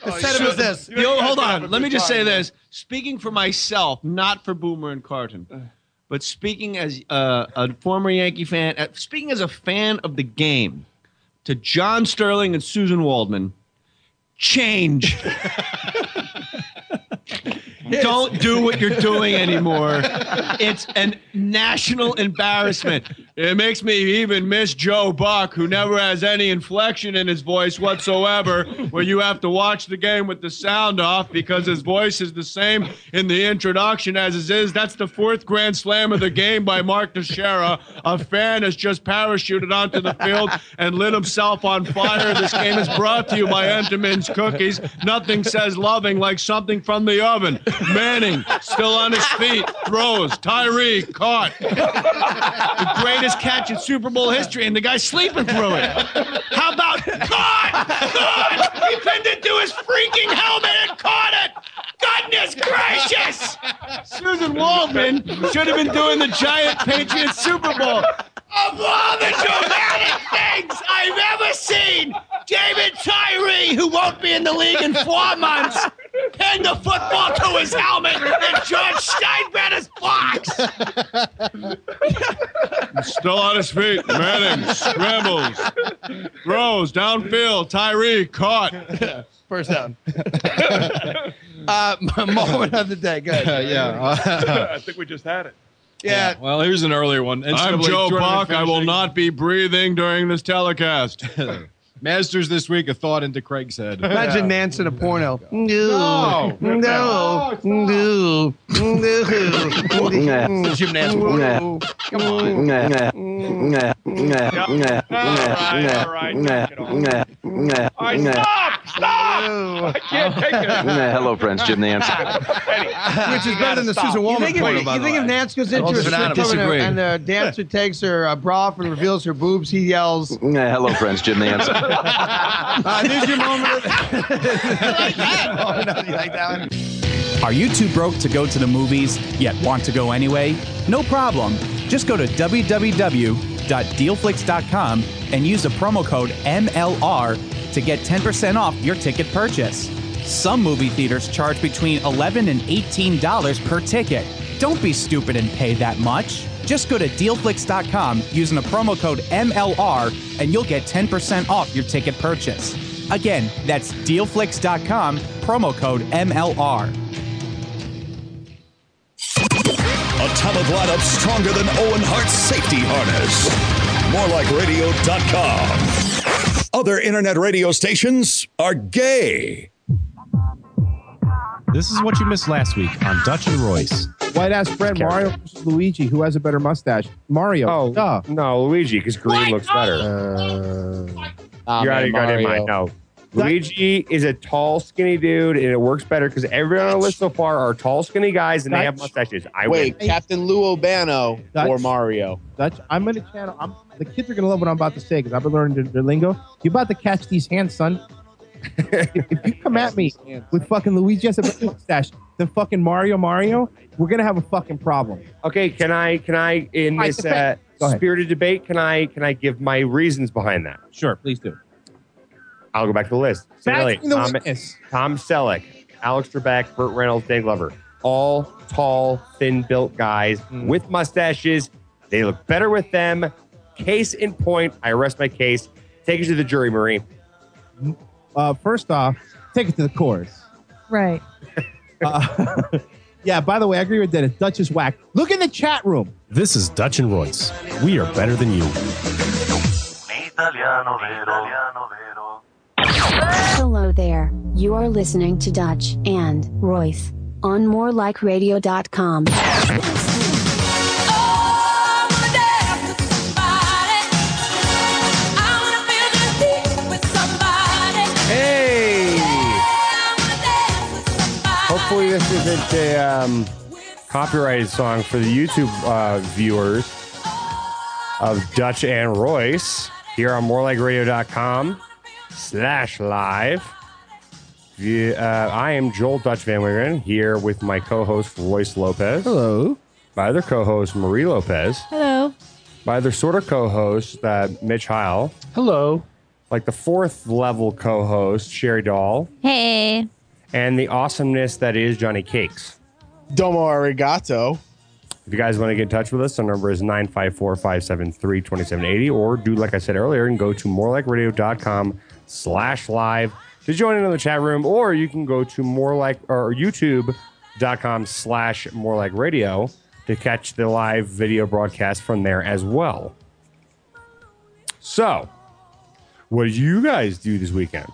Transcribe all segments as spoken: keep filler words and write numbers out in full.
The setup is this. Yo, hold on. Let me just say this. Speaking for myself, not for Boomer and Carton, but speaking as uh, a former Yankee fan, uh, speaking as a fan of the game, to John Sterling and Susan Waldman, change. Don't do what you're doing anymore. It's a national embarrassment. It makes me even miss Joe Buck, who never has any inflection in his voice whatsoever, where you have to watch the game with the sound off because his voice is the same in the introduction as it is. That's the fourth grand slam of the game by Mark Teixeira. A fan has just parachuted onto the field and lit himself on fire. This game is brought to you by Entenmann's Cookies. Nothing says loving like something from the oven. Manning, still on his feet, throws. Tyree, caught. The greatest catch in Super Bowl history, and the guy's sleeping through it. How about caught? Caught! He pinned it to his freaking helmet and caught it! Goodness gracious! Susan Waldman should have been doing the giant Patriots Super Bowl. Of all the dramatic things I've ever seen, David Tyree, who won't be in the league in four months, pinned the football to his helmet in George Steinbrenner's box. Still on his feet. Manning scrambles, throws downfield. Tyree caught. First down. uh, moment of the day. Good. Uh, yeah. Uh, I think we just had it. Yeah. yeah. Well, here's an earlier one. N C double A I'm Joe tournament Buck. I will not be breathing during this telecast. Masters this week, a thought into Craig's head. Imagine Nance in a porno. No. No. No. No. No. Jim Nance. No. Come on. All right, knock it off. All right, stop! Stop! I can't take it. Hello, friends. Jim Nance. Which is better than the Susan Waldman porno, by the way. You think if Nance goes into a strip club and, and the dancer takes her uh, bra off and reveals her boobs, he yells, Hello, friends. Jim Nance. uh, there's your moment. Of I like that. Oh, no, you like that one? Are you too broke to go to the movies, yet want to go anyway? No problem. Just go to w w w dot deal flix dot com and use the promo code M L R to get ten percent off your ticket purchase. Some movie theaters charge between eleven dollars and eighteen dollars per ticket. Don't be stupid and pay that much. Just go to deal flix dot com using the promo code M L R and you'll get ten percent off your ticket purchase. Again, that's deal flix dot com, promo code M L R. Atomic lineup stronger than Owen Hart's safety harness. more like radio dot com. Other internet radio stations are gay. This is what you missed last week on Dutch and Royce. White ass Fred, Mario versus Luigi. Who has a better mustache? Mario. Oh, Duh. no, Luigi, because green looks better. Uh, oh, You're out of your goddamn mind. No. Luigi is a tall, skinny dude, and it works better because everyone on the list so far are tall, skinny guys, and Dutch. they have mustaches. I Wait, win. Captain Lou Albano Dutch. or Mario? Dutch, I'm gonna channel. I'm, the kids are gonna love what I'm about to say because I've been learning their, their lingo. You about to catch these hands, son? if, if you come at me with fucking Luigi has a better mustache than fucking Mario, Mario, we're gonna have a fucking problem. Okay, can I, can I, in I this uh, defend- Go ahead. spirited debate, can I, can I give my reasons behind that? Sure, please do. I'll go back to the list. Stanley, Backing the Tom, witness. Tom Selleck, Alex Trebek, Burt Reynolds, Dan Glover. All tall, thin-built guys Mm. with mustaches. They look better with them. Case in point, I rest my case. Take it to the jury, Marie. Uh, first off, take it to the chorus. Right. Uh, yeah, by the way, I agree with Dennis. Dutch is whack. Look in the chat room. This is Dutch and Royce. We are better than you. Hello there. You are listening to Dutch and Royce on more like radio dot com. Hey! Hopefully this isn't a um, copyrighted song for the YouTube uh, viewers of Dutch and Royce here on more like radio dot com slash live. The, uh, I am Joel Dutch Van Wingeren here with my co-host Royce Lopez. Hello. My other co-host Marie Lopez. Hello. My other sort of co-host uh, Mitch Heil. Hello. like the fourth level co-host, Sherry Dahl. Hey. And the awesomeness that is Johnny Cakes. Domo arigato. If you guys want to get in touch with us, our number is nine five four, five seven three, two seven eight zero, or do like I said earlier and go to morelikeradio.com slash live to join in on the chat room, or you can go to more like or youtube.com slash more like radio to catch the live video broadcast from there as well. So, what did you guys do this weekend?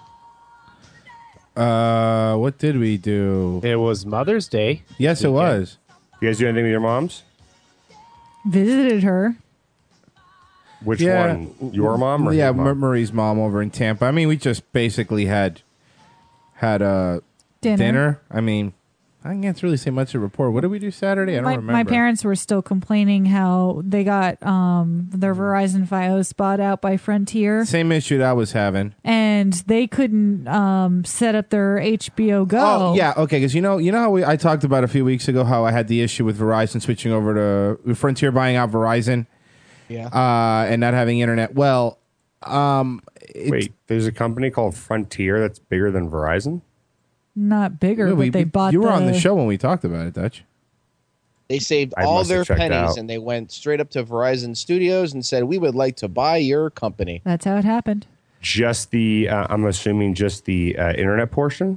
Uh, what did we do? It was Mother's Day. Yes, it was. You guys do anything with your moms? Visited her. Which Yeah. one? Your mom or yeah, his mom? Ma- Marie's mom over in Tampa. I mean, we just basically had had a Dinner. dinner. I mean, I can't really say much to report. What did we do Saturday? I don't My, remember. my parents were still complaining how they got um, their Verizon Fios bought out by Frontier, Same issue that I was having. and they couldn't um, set up their H B O Go. Oh yeah, okay. Because you know, you know how we, I talked about a few weeks ago how I had the issue with Verizon switching over to Frontier buying out Verizon, Yeah. uh, and not having internet. Well, um, it's- Wait, there's a company called Frontier that's bigger than Verizon? Not bigger, yeah, but we- they bought. You were the, on the show when we talked about it, Dutch. They saved I all must have their checked pennies out. and they went straight up to Verizon Studios and said, "We would like to buy your company." That's how it happened. Just the, uh, I'm assuming just the uh, internet portion?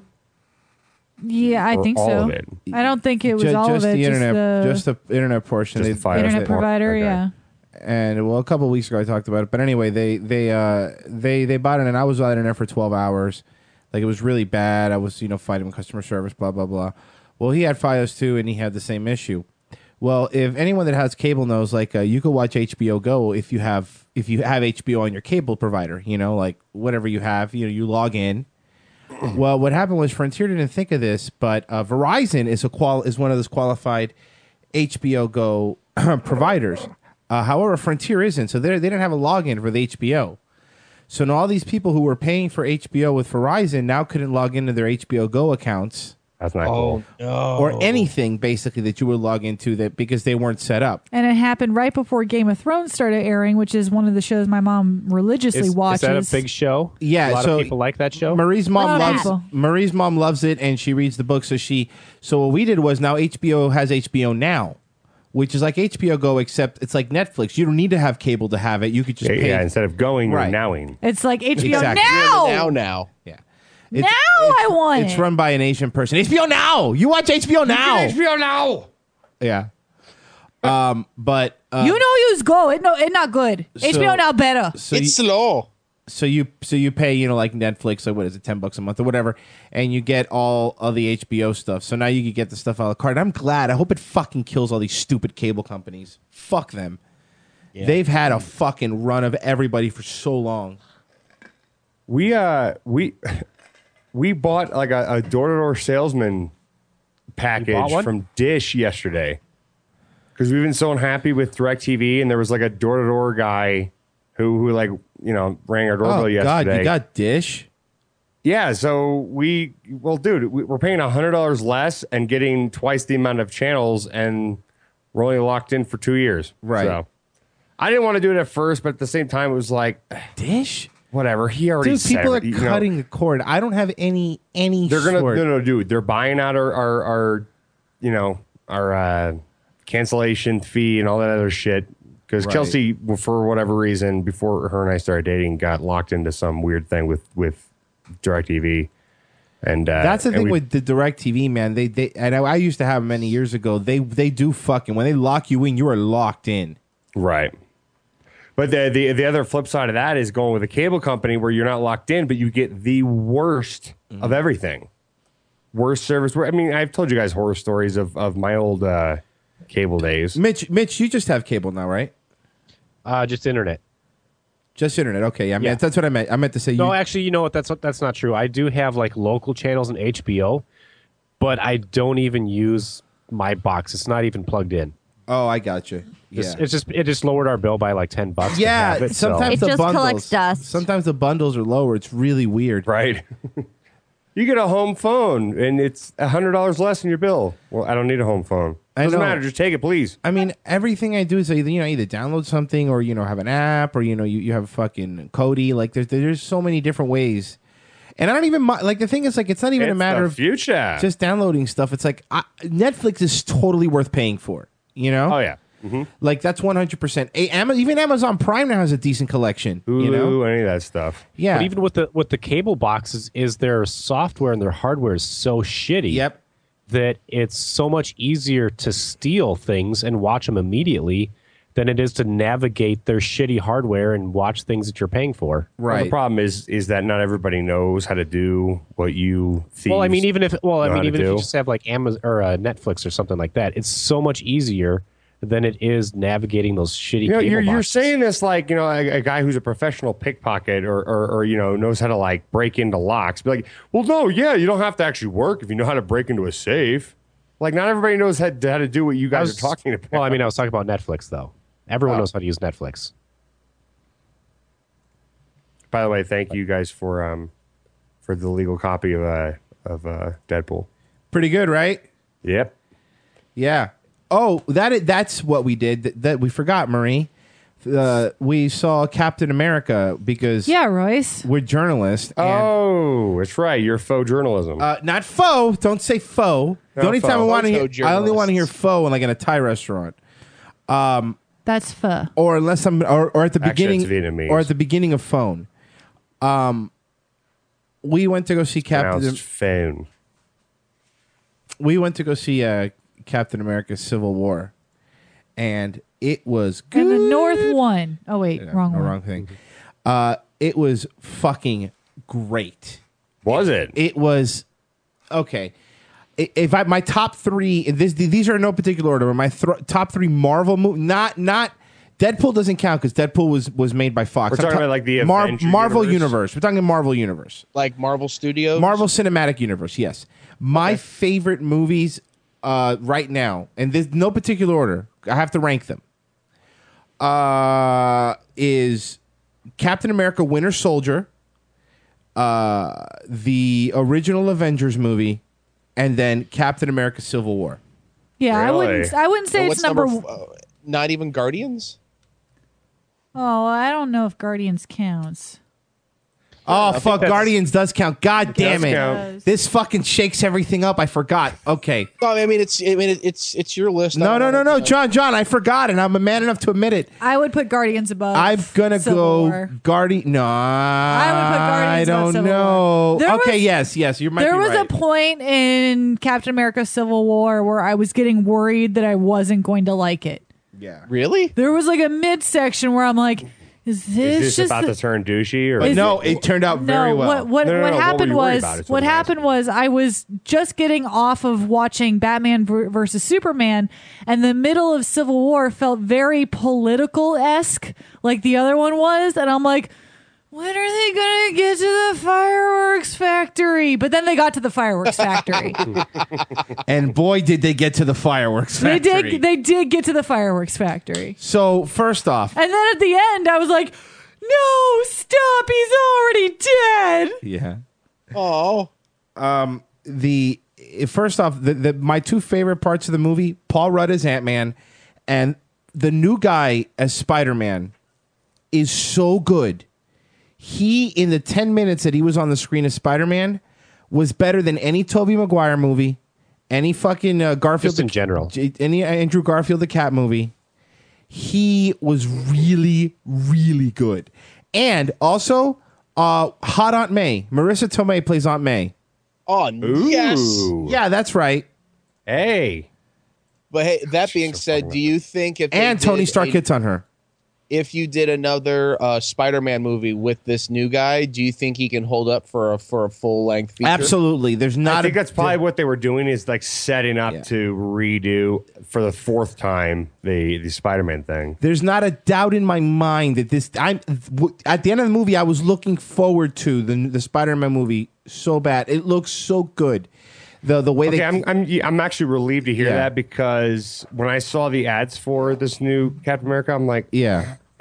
Yeah, I Or think all so. of it? I don't think it was Ju- all just of it. the internet, just the, just the internet portion. Just They- the Fios internet bit. provider. Okay. Yeah. and well, a couple of weeks ago I talked about it. But anyway, they they uh, they they bought it, and I was on internet for twelve hours. Like it was really bad. I was you know fighting with customer service, blah blah blah. Well, he had Fios too, and he had the same issue. Well, if anyone that has cable knows, like uh, you could watch H B O Go if you have if you have H B O on your cable provider. You know, like whatever you have, you know, you log in. Well, what happened was Frontier didn't think of this, but uh, Verizon is a qual is one of those qualified H B O Go providers. Uh, however, Frontier isn't, so they they didn't have a login for the H B O. So now all these people who were paying for H B O with Verizon now couldn't log into their H B O Go accounts. That's not cool. No. Or anything basically that you would log into that because they weren't set up. And it happened right before Game of Thrones started airing, which is one of the shows my mom religiously Is, is watches. that a big show? Yeah, a lot so of people like that show. Marie's A mom lot of loves people. Marie's mom loves it, and she reads the book. So she so what we did was now H B O has H B O Now, which is like H B O Go, except it's like Netflix. You don't need to have cable to have it. You could just Yeah, pay. yeah, instead of going, Right. you're nowing. It's like H B O Exactly. now. Now, now. Yeah. Now I want It's it. run by an Asian person. H B O Now. You watch H B O Now. H B O now. Yeah. Um, but uh, you know you's go. It no, it not good. So- H B O now better. so It's you, slow. so you so you pay you know like Netflix or what is it ten bucks a month or whatever, and you get all of the H B O stuff. So now you can get the stuff a la carte. I'm glad. I hope it fucking kills all these stupid cable companies. Fuck them. They've had a fucking run of everybody for so long. We uh we we bought like a, a door-to-door salesman package one? from Dish yesterday because we've been so unhappy with DirecTV, and there was like a door-to-door guy who who like you know rang our doorbell Oh yesterday. God, you got Dish. Yeah, so we well, dude, we- we're paying a hundred dollars less and getting twice the amount of channels, and we're only locked in for two years. Right. So I didn't want to do it at first, but at the same time, it was like Dish. whatever. He already Dude, said people are it, you know. cutting the cord. I don't have any any. They're gonna sort. no no dude. They're buying out our our, our you know our uh, cancellation fee and all that other shit. Because Right. Chelsea, for whatever reason, before her and I started dating, got locked into some weird thing with with DirecTV. And uh, That's the and thing we- with the DirecTV, man. They they and I, I used to have them many years ago. They they do fucking when they lock you in, you are locked in. Right. But the, the the other flip side of that is going with a cable company where you're not locked in, but you get the worst Mm-hmm. of everything. Worst service. I mean, I've told you guys horror stories of, of my old uh, cable days. Mitch, Mitch, you just have cable now, right? Uh, just internet. Just internet. Okay, yeah, I mean, Yeah. that's what I meant. I meant to say No, you. actually, you know what? That's that's not true. I do have like local channels and H B O, but I don't even use my box. It's not even plugged in. Oh, I got you. Just- Yeah. It's just it just lowered our bill by like ten bucks. to Yeah, have it, so- sometimes It the just bundles, collects dust. Sometimes the bundles are lower. It's really weird. Right. You get a home phone and it's a hundred dollars less in your bill. Well, I don't need a home phone. I Doesn't know. matter. Just take it, please. I mean, everything I do is either you know either download something or you know have an app or you know you, you have fucking Kodi. Like there's there's so many different ways, and I don't even mi- like the thing is like it's not even It's a matter the of future. just downloading stuff. It's like I, Netflix is totally worth paying for. You know? Oh yeah. Mm-hmm. Like that's one hundred percent. Even Amazon Prime now has a decent collection. Hulu, you know, any of that stuff. Yeah. But even with the with the cable boxes, is their software and their hardware is so shitty. Yep. That it's so much easier to steal things and watch them immediately than it is to navigate their shitty hardware and watch things that you're paying for. Well, the problem is is that not everybody knows how to do what you. Well, I mean, even if well, I know mean, how to even if do. you just have like Amazon or uh, Netflix or something like that, it's so much easier than it is navigating those shitty. You know, cable you're you're boxes. saying this like you know a, a guy who's a professional pickpocket or, or or you know knows how to like break into locks. Be like, well, no, yeah, you don't have to actually work if you know how to break into a safe. Like, not everybody knows how to, how to do what you guys was- are talking about. Well, I mean, I was talking about Netflix though. Everyone Oh. knows how to use Netflix. By the way, thank you guys for um for the legal copy of uh of uh Deadpool. pretty good, right? Yep. Yeah. Oh, that i- that's what we did. That, that we forgot, Marie. Uh, we saw Captain America because Yeah, Royce. we're journalists. And, Oh, that's right. You're faux journalism. uh, not faux. Don't say faux. The No, only time I faux. want to hear, Photo I only want to hear journalists. faux when like in a Thai restaurant. Um, That's pho. or unless I'm, or, or at the Actually, beginning, it's Vietnamese. or at the beginning of phone. Um, we went to go see Captain. Pronounced phone. We went to go see uh, Captain America: Civil War, and it was good. And the North one. Oh wait, wrong No, one. wrong thing. Uh, it was fucking great. Was it? It was okay. I- If I my top three, this these are in no particular order. But my thro- top three Marvel movie, not not Deadpool doesn't count because Deadpool was was made by Fox. We're talking I'm ta- about, like, the Mar- Avenger Marvel universe? universe. We're talking Marvel universe. Like Marvel Studios. Marvel Cinematic Universe, yes. My favorite movies uh, right now, and there's no particular order. I have to rank them. Uh, is Captain America: Winter Soldier, uh, the original Avengers movie, and then Captain America: Civil War. Yeah, I Really? wouldn't. I wouldn't say And it's what's number. f- uh, not even Guardians. Oh, I don't know if Guardians counts. Oh fuck! Guardians does count. God damn does it! count. This fucking shakes everything up. I forgot. Okay. No, I mean it's. I mean it, it's. It's your list. I No, don't no, no, wanna- no, John, John. I forgot, and I'm a man enough to admit it. I would put Guardians above. I'm gonna Civil go War. Guardian. No, I would put Guardians I above don't Civil know. War. There Okay, was- yes, yes. You might There be was right. a point in Captain America: Civil War where I was getting worried that I wasn't going to like it. yeah. Really? There was like a midsection where I'm like, "Is this, Is this just about the- to turn douchey? Or Is No, it turned out very no, well. What what, No, no, what no, what were happened you worried was about is what what I'm happened was I was just getting off of watching Batman ver- versus Superman, and the middle of Civil War felt very political esque, like the other one was, and I'm like, when are they gonna get to the fireworks factory? But then they got to the fireworks factory. And boy, did they get to the fireworks they factory. did. They did get to the fireworks factory, So first off, and then at the end, I was like, no, stop! He's already dead. yeah. Oh. Um, the first off, the, the my two favorite parts of the movie: Paul Rudd as Ant Man, and the new guy as Spider Man, is so good. He in the ten minutes that he was on the screen as Spider Man was better than any Tobey Maguire movie, any fucking uh, Garfield Just in the- general. J- any Andrew Garfield the Cat movie. He was really, really good. And also, uh, Hot Aunt May. Marissa Tomei plays Aunt May. Oh yes. Ooh. Yeah, that's right. Hey. But hey, that being said, do you think if they And Tony did Stark a- hits on her. if you did another uh, Spider-Man movie with this new guy, do you think he can hold up for a for a full length feature? Absolutely. There's not I think a, that's probably what they were doing is like setting up to redo for the fourth time the the Spider-Man thing. There's not a doubt in my mind that this. I'm w- at the end of the movie. I was looking forward to the the Spider-Man movie so bad. It looks so good. The the way Okay, they. I'm I'm I'm actually relieved to hear Yeah. that because when I saw the ads for this new Captain America, I'm like, yeah.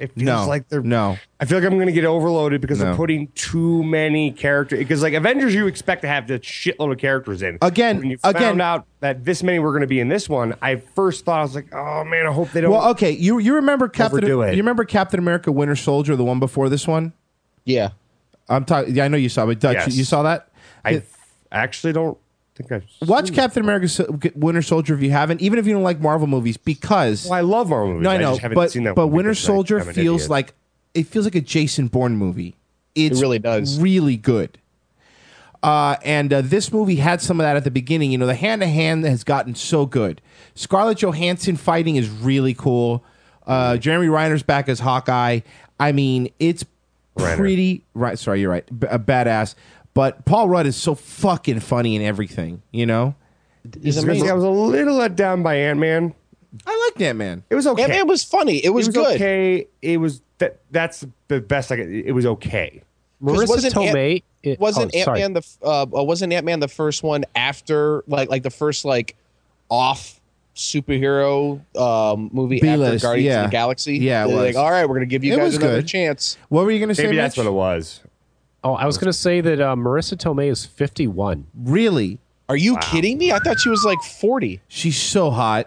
It feels No, like they're no. I feel like I'm going to get overloaded because No. they're putting too many characters. Because like Avengers, you expect to have the shitload of characters in. Again, when you again- found out that this many were going to be in this one, I first thought I was like, oh man, I hope they don't. Well, okay, you you remember Captain? Overdo it. You remember Captain America: Winter Soldier, the one before this one? Yeah, I'm talking. Yeah, I know you saw it. Dutch, Yes. you saw that? I It- actually don't think I've Watch seen Captain America: So- Winter Soldier if you haven't, even if you don't like Marvel movies, because Well, I love Marvel movies. no, I I know, just haven't but seen that but one Winter because I- Soldier I'm an feels idiot. like it feels like a Jason Bourne movie. It's really does. really good. Uh, and uh, this movie had some of that at the beginning. You know, the hand to hand has gotten so good. Scarlett Johansson fighting is really cool. Uh, Jeremy Reiner's back as Hawkeye. I mean, it's Reiner. pretty right. Sorry, you're right. B- a badass. But Paul Rudd is so fucking funny in everything. You know, He's I amazing. was a little let down by Ant Man. I like Ant Man. It was okay. Ant-Man was funny. It was, it was good. okay. It was that. That's the best I could. It was okay. Marissa wasn't Tomei. Ant- it- Wasn't oh, Ant sorry. Man the f- uh, uh, wasn't Ant Man the first one after like like the first like off superhero um, movie after B-list, Guardians yeah. of the Galaxy? Yeah, it They're was. like, all right, we're gonna give you It guys was another good. chance. What were you going to say? Maybe that's Mitch? what it was. Oh, I was going to say that uh, Marissa Tomei is fifty-one. Really? Are you kidding me? I thought she was like forty. She's so hot.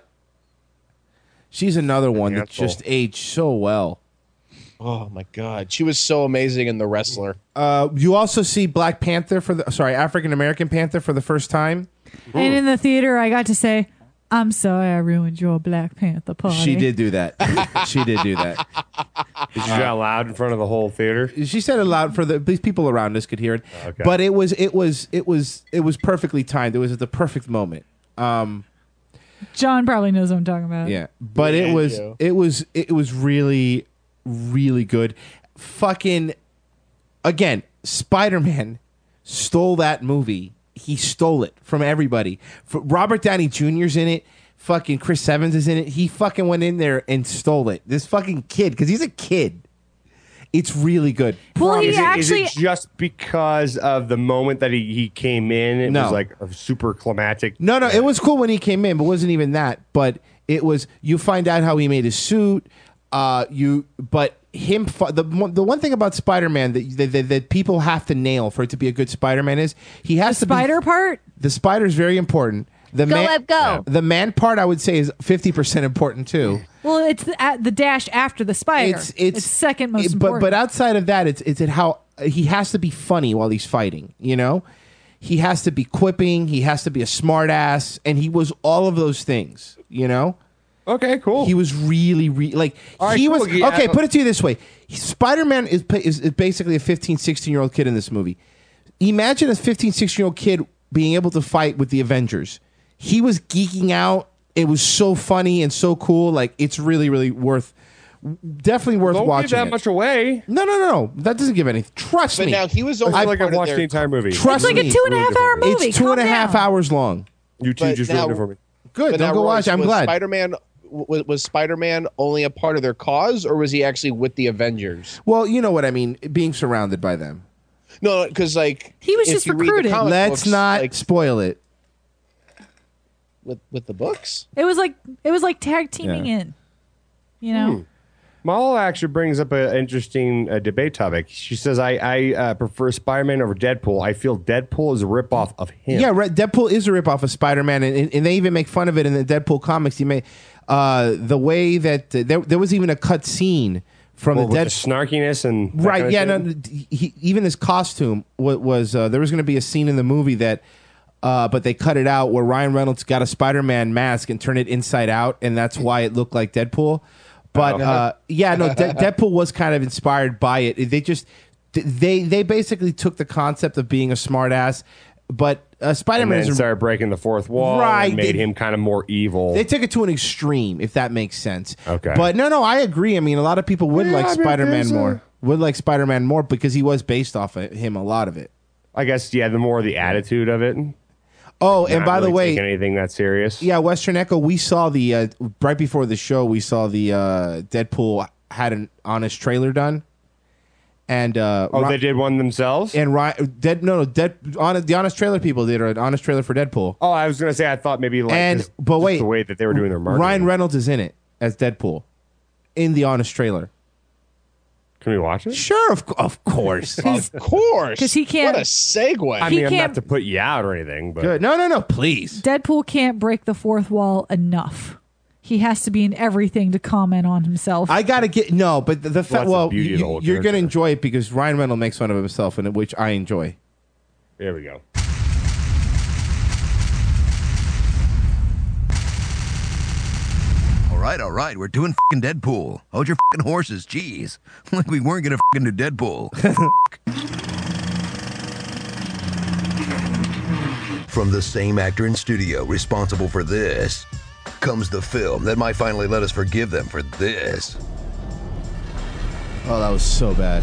She's another one that Handful. just aged so well. Oh my god, she was so amazing in The Wrestler. Uh, you also see Black Panther for the sorry African American Panther for the first time. And in the theater, I got to say, "I'm sorry, I ruined your Black Panther party." She did do that. She did do that. Did you get loud in front of the whole theater? She said it loud for the these people around us could hear it. Okay. But it was it was it was it was perfectly timed. It was at the perfect moment. Um, John probably knows what I'm talking about. yeah, but Yeah, it was Joe. it was it was really really good. Fucking again, Spider-Man stole that movie. He stole it from everybody. For Robert Downey Junior's in it. Fucking Chris Evans is in it. He fucking went in there and stole it. This fucking kid, because he's a kid. It's really good. Well, he Is it, actually. is it just because of the moment that he, he came in? It No. was like a super climatic. No, no, it was cool when he came in, but it wasn't even that. But it was you find out how he made his suit. Uh, you, but him. fu- The one- the one thing about Spider-Man that, that that that people have to nail for it to be a good Spider-Man is he has to Spider be, part? The spider is very important. The Go, man, Web, go. The man part I would say is fifty percent important too. Well, it's the, at the dash after the spider. It's it's, second most it- important. But but outside of that, it's it's at how he has to be funny while he's fighting. You know, he has to be quipping. He has to be a smart ass, and he was all of those things. You know. Okay, cool. He was really, really like All right, he cool. was Yeah. okay. Put it to you this way: Spider-Man is, is is basically a fifteen, sixteen year old kid in this movie. Imagine a fifteen, sixteen year old kid being able to fight with the Avengers. He was geeking out. It was so funny and so cool. Like it's really, really worth, definitely worth Don't watching. give that it. much away. No, no, no, no. That doesn't give anything. Trust But me. now he was I only feel like part I've of watched their- the entire movie. Trust it's like me. a two and a half hour movie. It's two and a Calm half down. hours long. You two But just now- ruined it for me. Good. But Don't now, go Royce, watch. I'm was glad. Spider-Man was, was Spider-Man only a part of their cause, or was he actually with the Avengers? Well, you know what I mean. Being surrounded by them. No, because like He was if just you read the recruited. comic Let's books, not like, spoil it. with with the books. It was like it was like tag teaming Yeah. in. You know. Mala actually brings up an interesting uh, debate topic. She says, I, I uh, prefer Spider-Man over Deadpool. I feel Deadpool is a ripoff of him. Yeah, right. Deadpool is a ripoff of Spider-Man, and, and, and they even make fun of it in the Deadpool comics. You may uh, the way that uh, there, there was even a cut scene from Well, the with Dead the snarkiness and that right. kind of Yeah, thing? no, he, even his costume was, was uh, there was going to be a scene in the movie that, uh, but they cut it out where Ryan Reynolds got a Spider-Man mask and turned it inside out, and that's why it looked like Deadpool. But Oh. uh, yeah, no, De- Deadpool was kind of inspired by it. They just they they basically took the concept of being a smartass, but uh, And Spider-Man then is a, started breaking the fourth wall Right, and made they- him kind of more evil. they took it to an extreme, if that makes sense. Okay. But no, no, I agree. I mean, a lot of people would Yeah, like I mean, Spider-Man there's a- more. Would like Spider-Man more because he was based off of him, a lot of it. I guess, yeah, the more the attitude of it. Oh, and Not by the really way, taking anything that serious. yeah, Western Echo, we saw the, uh, right before the show, we saw the uh, Deadpool had an honest trailer done. And uh, Oh, Ron- they did one themselves? and Ryan, Dead, no, no, Dead, honest, the honest trailer people did an honest trailer for Deadpool. Oh, I was going to say, I thought maybe like And- just, but just wait, the way that they were doing their marketing. Ryan Reynolds is in it as Deadpool in the honest trailer. Can we watch it? Sure, of, of course. Of course. 'Cause he can't- What a segue. I He mean, I'm can't- not to put you out or anything, but Good. No, no, no, please. Deadpool can't break the fourth wall enough. He has to be in everything to comment on himself. I gotta get no, but the, the fact. that's the Well, beauty of the you, whole you're gonna character. enjoy it because Ryan Reynolds makes fun of himself, and which I enjoy. there we go. All right, all right, we're doing fucking Deadpool. Hold your fucking horses, jeez. Like we weren't gonna fucking do Deadpool. From the same actor and studio responsible for this comes the film that might finally let us forgive them for this. Oh, that was so bad.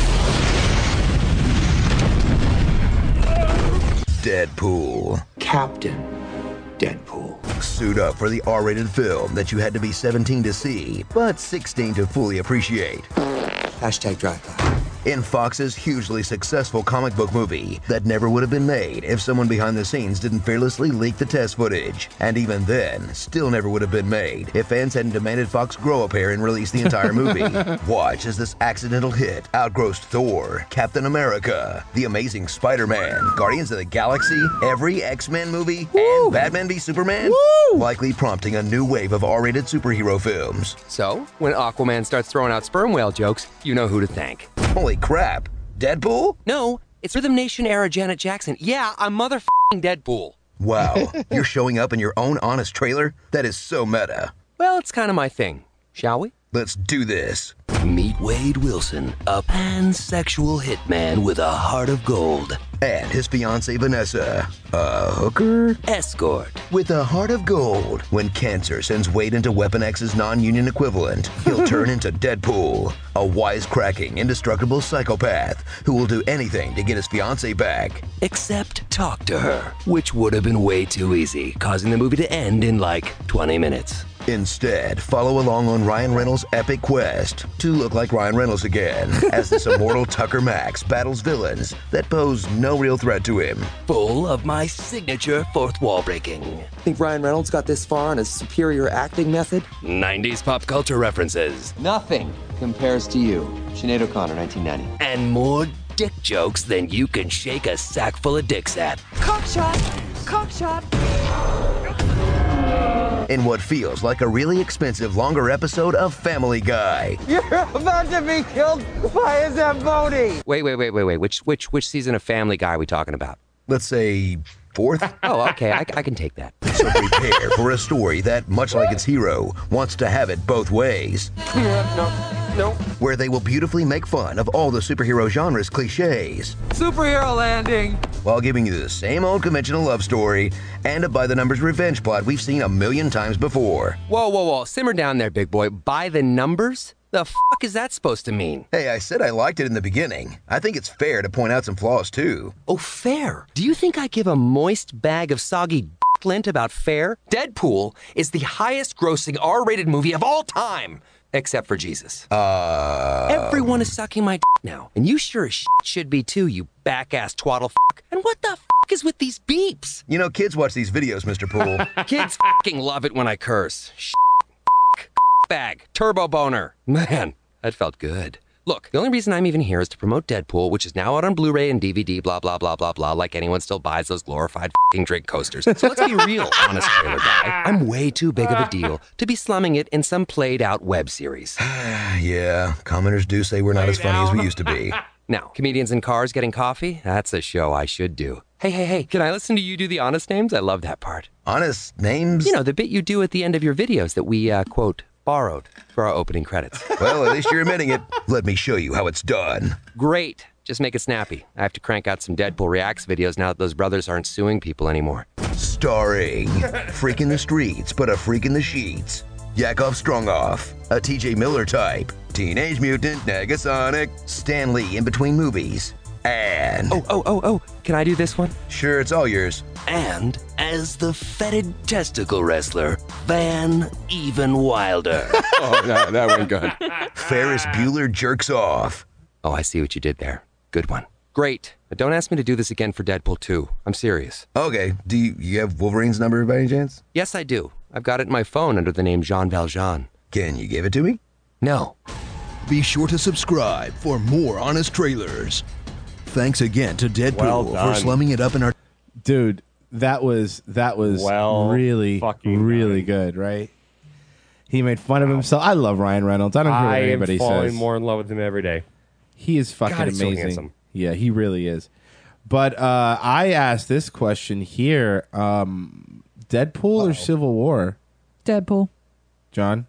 Deadpool. Captain Deadpool. Suit up for the R-rated film that you had to be seventeen to see, but sixteen to fully appreciate. Hashtag drive-by. In Fox's hugely successful comic book movie that never would have been made if someone behind the scenes didn't fearlessly leak the test footage. And even then, still never would have been made if fans hadn't demanded Fox grow a pair and release the entire movie. Watch as this accidental hit outgrossed Thor, Captain America, The Amazing Spider-Man, Guardians of the Galaxy, every X-Men movie, Woo! and Batman v Superman, Woo! likely prompting a new wave of R-rated superhero films. So, when Aquaman starts throwing out sperm whale jokes, you know who to thank. Holy crap, Deadpool? No, it's Rhythm Nation era Janet Jackson. Yeah, I'm motherfucking Deadpool. Wow, you're showing up in your own honest trailer? That is so meta. Well, it's kind of my thing. Shall we? Let's do this. Meet Wade Wilson, a pansexual hitman with a heart of gold. And his fiancée Vanessa, a hooker? Escort. With a heart of gold. When cancer sends Wade into Weapon X's non-union equivalent, he'll turn into Deadpool, a wisecracking, indestructible psychopath who will do anything to get his fiancée back. Except talk to her, which would have been way too easy, causing the movie to end in like twenty minutes. Instead, follow along on Ryan Reynolds' epic quest to look like Ryan Reynolds again, as this immortal Tucker Max battles villains that pose no real threat to him. Full of my signature fourth wall breaking. Think Ryan Reynolds got this far on his superior acting method? nineties pop culture references. Nothing compares to you. Sinead O'Connor, nineteen ninety. And more dick jokes than you can shake a sack full of dicks at. Cock shot! Cock shot! In what feels like a really expensive longer episode of Family Guy. You're about to be killed by a Zamboni! Wait, wait, wait, wait, wait. Which which which season of Family Guy are we talking about? Let's say fourth? Oh, okay. I, I can take that. So prepare for a story that, much like its hero, wants to have it both ways. no, no. Where they will beautifully make fun of all the superhero genre's cliches. Superhero landing! While giving you the same old conventional love story and a by-the-numbers revenge plot we've seen a million times before. Whoa, whoa, whoa. Simmer down there, big boy. By the numbers? The fuck is that supposed to mean? Hey, I said I liked it in the beginning. I think it's fair to point out some flaws, too. Oh, fair? Do you think I give a moist bag of soggy d- lint about fair? Deadpool is the highest grossing R-rated movie of all time. Except for Jesus. Uh... Everyone is sucking my d- now. And you sure as shit should be too, you back-ass twaddle fuck. And what the fuck is with these beeps? You know, kids watch these videos, Mister Poole. Kids fucking love it when I curse. Shit, bag, turbo boner. Man, that felt good. Look, the only reason I'm even here is to promote Deadpool, which is now out on Blu-ray and D V D, blah, blah, blah, blah, blah, like anyone still buys those glorified fucking drink coasters. So let's be real, honest trailer guy. I'm way too big of a deal to be slumming it in some played-out web series. Yeah, commenters do say we're not as funny as we used to be. Now, comedians in cars getting coffee? That's a show I should do. Hey, hey, hey, can I listen to you do the honest names? I love that part. Honest names? You know, the bit you do at the end of your videos that we, uh, quote, borrowed for our opening credits. Well, at least you're admitting it. Let me show you how it's done. Great. Just make it snappy. I have to crank out some Deadpool Reacts videos now that those brothers aren't suing people anymore. Starring Freak in the Streets, but a freak in the sheets. Yakov Strongoff, a T J Miller type. Teenage Mutant Negasonic. Stan Lee in between movies. And... Oh, oh, oh, oh. Can I do this one? Sure, it's all yours. And as the fetid testicle wrestler, Van Even Wilder. Oh, that, that went good. Ferris Bueller jerks off. Oh, I see what you did there. Good one. Great. But don't ask me to do this again for Deadpool two. I'm serious. Okay. Do you, you have Wolverine's number by any chance? Yes, I do. I've got it in my phone under the name Jean Valjean. Can you give it to me? No. Be sure to subscribe for more honest trailers. Thanks again to Deadpool Well for done. slumming it up in our... Dude, that was that was Well really, fucking really good, right? He made fun of himself. I love Ryan Reynolds. I don't care what I am anybody falling says. more in love with him every day. He is fucking God, he's so amazing. handsome. Yeah, he really is. But uh, I asked this question here: um, Deadpool or Civil War? Deadpool. John?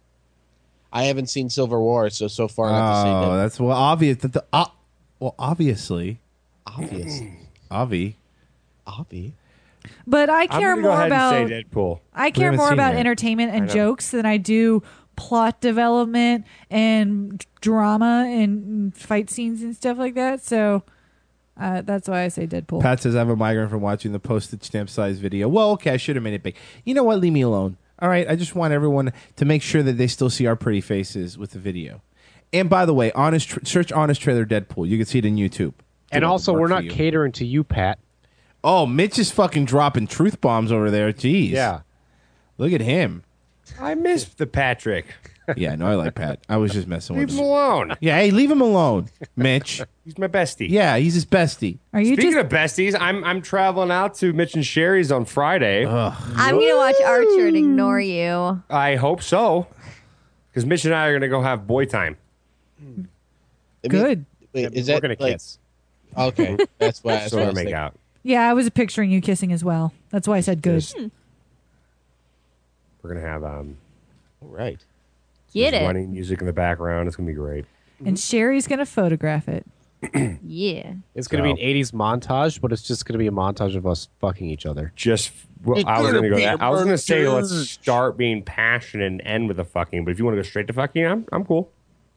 I haven't seen Civil War, so so far not to say Oh, Deadpool. that's well obvious. That the uh, well, obviously, Obviously. Avi. Avi. But I I'm care gonna go more ahead about and say Deadpool. I We care haven't more seen about it. entertainment and I know. jokes than I do plot development and drama and fight scenes and stuff like that. So uh, that's why I say Deadpool. Pat says I have a migraine from watching the postage stamp size video. Well, okay, I should have made it big. You know what? Leave me alone. All right, I just want everyone to make sure that they still see our pretty faces with the video. And by the way, honest tr- search honest trailer Deadpool. You can see it in YouTube. And Doing also, the work we're for not you. catering to you, Pat. Oh, Mitch is fucking dropping truth bombs over there. Jeez. Yeah. Look at him. I miss the Patrick. Yeah, no, I like Pat. I was just messing Leave with him him. alone. Yeah, hey, leave him alone, Mitch. He's my bestie. Yeah, he's his bestie. Are you Speaking just of besties, I'm I'm traveling out to Mitch and Sherry's on Friday. I'm gonna watch Archer and ignore you. I hope so, because Mitch and I are gonna go have boy time. I mean, good? Wait, is we're that gonna like, kiss. Okay, that's why. That's So why I we're was make thinking. out. Yeah, I was picturing you kissing as well. That's why I said good. Just- We're gonna have um All right. Get just it? running music in the background. It's gonna be great. And Sherry's gonna photograph it. Yeah. It's going to be So- an eighties montage, but it's just going to be a montage of us fucking each other. Just well, It's I was gonna gonna go be that. a I was gonna say montage. let's start being passionate and end with the fucking. But if you want to go straight to fucking, I'm I'm cool.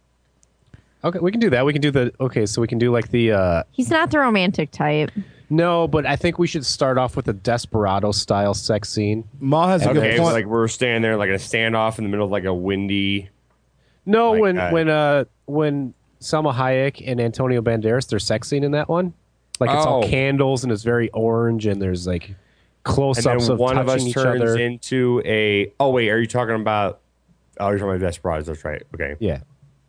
Okay, we can do that. We can do the okay, so we can do like the uh He's not the romantic type. no, but I think we should start off with a Desperado style sex scene. Ma has a Okay, good it's point. like we're standing there like in a standoff in the middle of like a windy. No, Like when that. when uh when Salma Hayek and Antonio Banderas, their sex scene in that one, like it's all Oh. candles and it's very orange and there's like And close-ups then of one of touching us each turns other. into a. Oh wait, are you talking about? Oh, you're talking about Desperados. That's right. Okay. Yeah.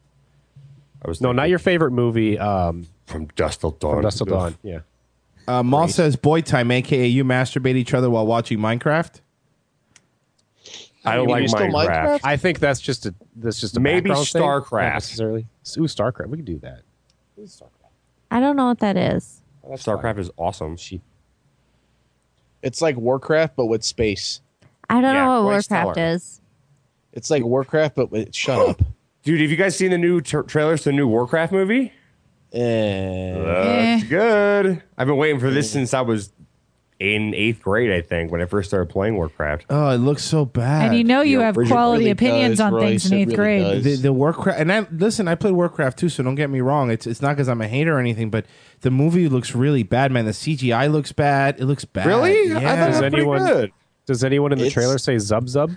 I was No, not thinking your favorite movie. Um, from Dusk Till Dawn. from Dusk Till Ugh. Dawn. Yeah. Uh, Maul says boy time, aka you masturbate each other while watching Minecraft. I don't You mean like you're still Minecraft. Minecraft? I think that's just a that's just a Maybe background thing, not StarCraft. necessarily. Ooh, StarCraft. We can do that. I don't know what that is. StarCraft is awesome. She It's like Warcraft, but with space. I don't Yeah, know what Bryce Warcraft Teller. is. It's like Warcraft, but with, shut up. Dude, have you guys seen the new tra- trailers to the new Warcraft movie? Eh. That's good. I've been waiting for this since I was in eighth grade, I think, when I first started playing Warcraft. Oh, it looks so bad. And you know you Yeah, have Bridget quality really opinions does, on Royce, things in it eighth really grade. does. the, the Warcraft, and I listen. I played Warcraft too, so don't get me wrong. It's it's not because I'm a hater or anything, but the movie looks really bad, man. The C G I looks bad. It looks bad. Really? I Yeah. thought it Does was pretty anyone- good. does anyone in the It's- trailer say Zub Zub?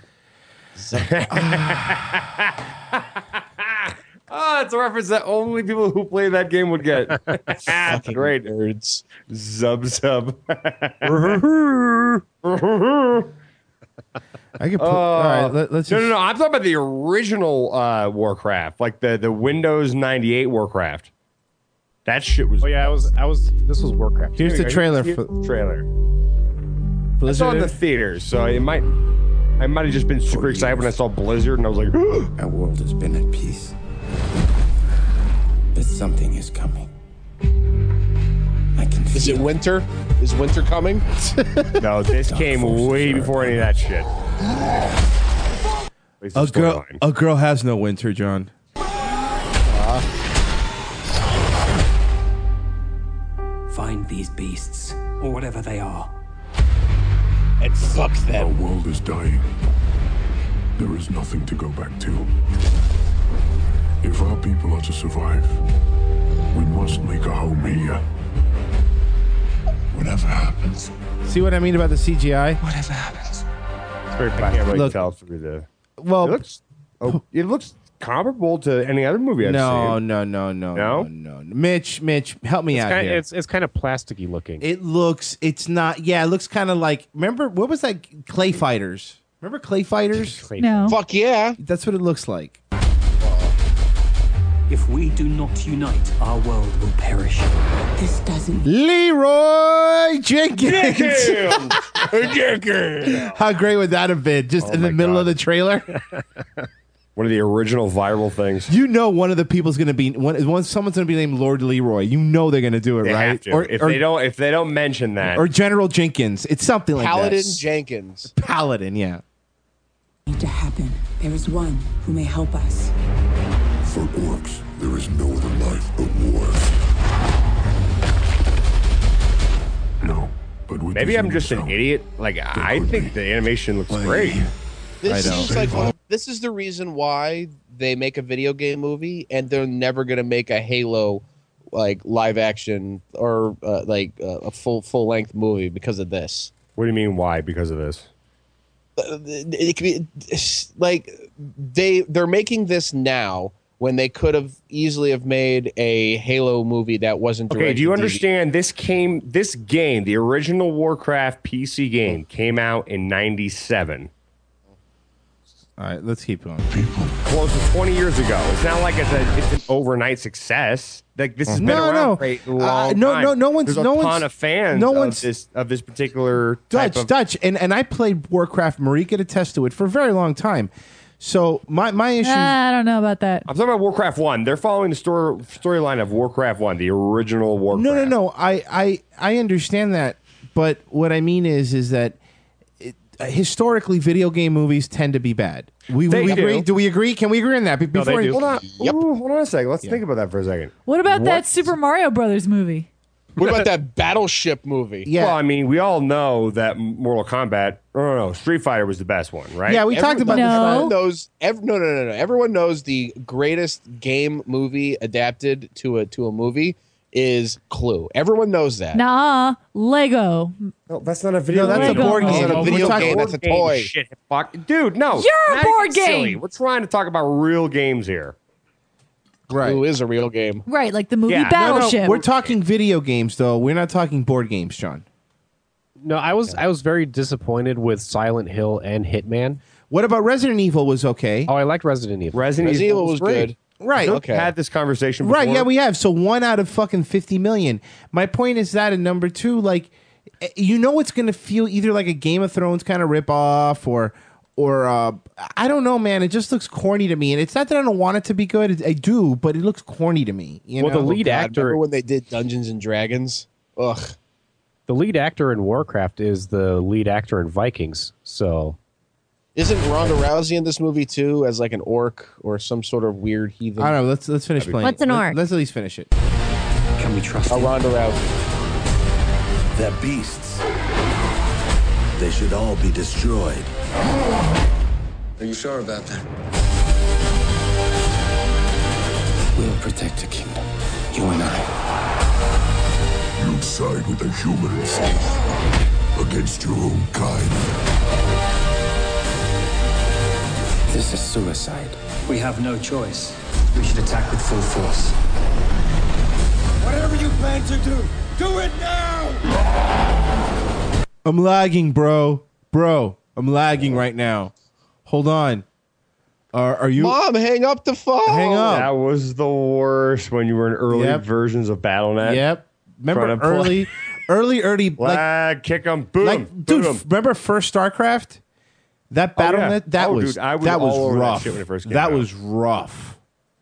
Oh, it's a reference that only people who play that game would get. That's Fucking great. nerds. Zub zub. I could put. Uh, all right, let, let's. no, just, no, no. I'm talking about the original uh, Warcraft, like the, the Windows ninety-eight Warcraft. That shit was. Oh yeah, I was I was this was Warcraft. Here's the Are you- trailer see for the trailer. I Blizzard. saw it in the theaters, so it might. I might have just been super excited when I saw Blizzard, and I was like, Our world has been at peace. But something is coming. I can Is it winter? Is winter coming? "No, this came way before any of that shit." At least the a girl. storyline. A girl has no winter, John. find these beasts, or whatever they are. And fuck Our them. world is dying. There is nothing to go back to. If our people are to survive, we must make a home here. Whatever happens. See what I mean about the C G I? Whatever happens. It's very I can't really Look- tell through the. Well, It looks. Oh, it looks comparable to any other movie I've no, seen. no, no, no, No? no, no, no. Mitch, Mitch, help me It's out kind, here. it's it's kind of plasticky looking. It looks. It's not. Yeah, it looks kind of like. Remember what was that? Clay Fighters. Remember Clay Fighters? No. Fuck yeah. That's what it looks like. If we do not unite, our world will perish. This doesn't. Leroy Jenkins. Jenkins. How great would that have been? Just Oh in the my middle God. of the trailer. One of the original viral things. You know, one of the people's going to be one. one someone's going to be named Lord Leroy. You know they're going to do it, They right? have to. if they don't, if they don't mention that, or General Jenkins. It's something like Paladin that. Jenkins. Paladin, yeah. Need to happen. There is one who may help us. For orcs, there is no other life but war. No, but with maybe this I'm new just an sound, idiot. Like I think the animation looks great. This I know. seems like one of, this is the reason why they make a video game movie, and they're never gonna make a Halo like live action or uh, like uh, a full full length movie because of this. What do you mean? Why? Because of this? Uh, it, it could be it's like they they're making this now when they could have easily have made a Halo movie that wasn't. Okay, do you direct-to-D V D. understand? This came, this game, the original Warcraft P C game, came out in ninety-seven. All right, let's keep going. Close to twenty years ago. It's not like it's a it's an overnight success. Like this has been No, around no. for a Uh, long no, time. no, no one's- There's a no ton one's- of fans no of one's- this of this particular type Dutch, of. Dutch, and, and I played Warcraft. Marie could attest to it for a very long time. So my my issue. Ah, I don't know about that. I'm talking about Warcraft One. They're following the story storyline of Warcraft One, the original Warcraft. No, no, no. I, I, I understand that, but what I mean is, is that it, uh, historically, video game movies tend to be bad. We, They we do. agree. Do we agree? Can we agree on that? Be- No, they Before do. Hold on. Yep. Ooh, hold on a second. Let's think about that for a second. What about that Super Mario Brothers movie? What about that Battleship movie? Yeah. Well, I mean, we all know that Mortal Kombat. No, no, no. Street Fighter was the best one, right? Yeah, we talked about this. Everyone knows. Ev- no, no, no, no. Everyone knows the greatest game movie adapted to a to a movie is Clue. Everyone knows that. Nah, Lego. No, that's not a video. No, that's a game. board game. It's not a We're video talking game. board That's a game toy. Shit, fuck, dude. No, You're a now board getting silly. game. We're trying to talk about real games here. Right. Clue is a real game. Right, like the movie Yeah. No, no, Battleship. We're talking video games, though. We're not talking board games, John. No, I was I was very disappointed with Silent Hill and Hitman. What about Resident Evil? Was okay. Oh, I liked Resident Evil. Resident, Resident Evil was great. good. Right. We've Okay. Had this conversation before. Right, yeah, we have. So one out of fucking fifty million. My point is that, and number two, like, eh, you know, it's going to feel either like a Game of Thrones kind of ripoff, or, or uh, I don't know, man. It just looks corny to me, and it's not that I don't want it to be good. It- I do, but it looks corny to me. You Well, know? the lead God, actor, remember when they did Dungeons and Dragons? Ugh. the lead actor in Warcraft is the lead actor in Vikings. So Isn't Ronda Rousey in this movie too, as like an orc or some sort of weird heathen? I don't know. Let's let's finish playing. What's an Let- orc? Let's at least finish it. Can we trust Oh, him? Ronda Rousey. They're beasts. They should all be destroyed. Are you sure about that? We'll protect the kingdom. You and I. You'd side with the humans against your own kind. This is suicide. We have no choice. We should attack with full force. Whatever you plan to do, do it now! I'm lagging, bro. Bro, I'm lagging right now. Hold on. Are are you? Mom, hang up the phone. Hang up. That was the worst when you were in early Yep. versions of Battle dot net. Yep. Remember Trying to play- early, early, early, like, Lag, kick 'em, boom, like, boom. dude. f- Remember first StarCraft? That battle yeah. net. That Oh, was dude, I was that was all over that rough. shit when it first came that out. was rough.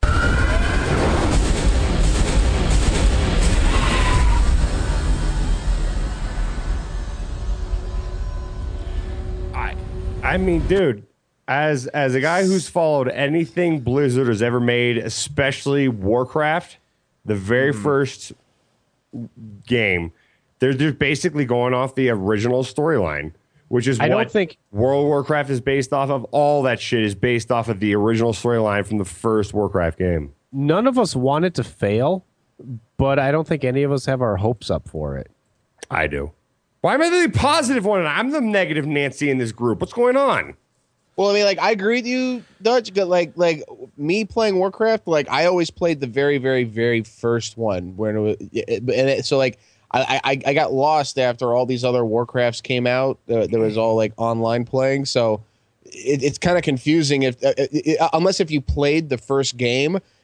I, I mean, dude, as as a guy who's followed anything Blizzard has ever made, especially Warcraft, the very Mm-hmm. first game, they're just basically going off the original storyline, which is I what don't think- World of Warcraft is based off of. All that shit is based off of the original storyline from the first Warcraft game. none of us want it to fail, but I don't think any of us have our hopes up for it. I do. Why am I the positive one and I'm the negative Nancy in this group? What's going on? Well, I mean, like, I agree with you, Dutch. But like, like me playing Warcraft, like, I always played the very, very, very first one. Where it was, it, and it, so, like, I, I, I got lost after all these other Warcrafts came out. Uh, there was all like online playing, so it, it's kind of confusing if, uh, it, unless if you played the first game,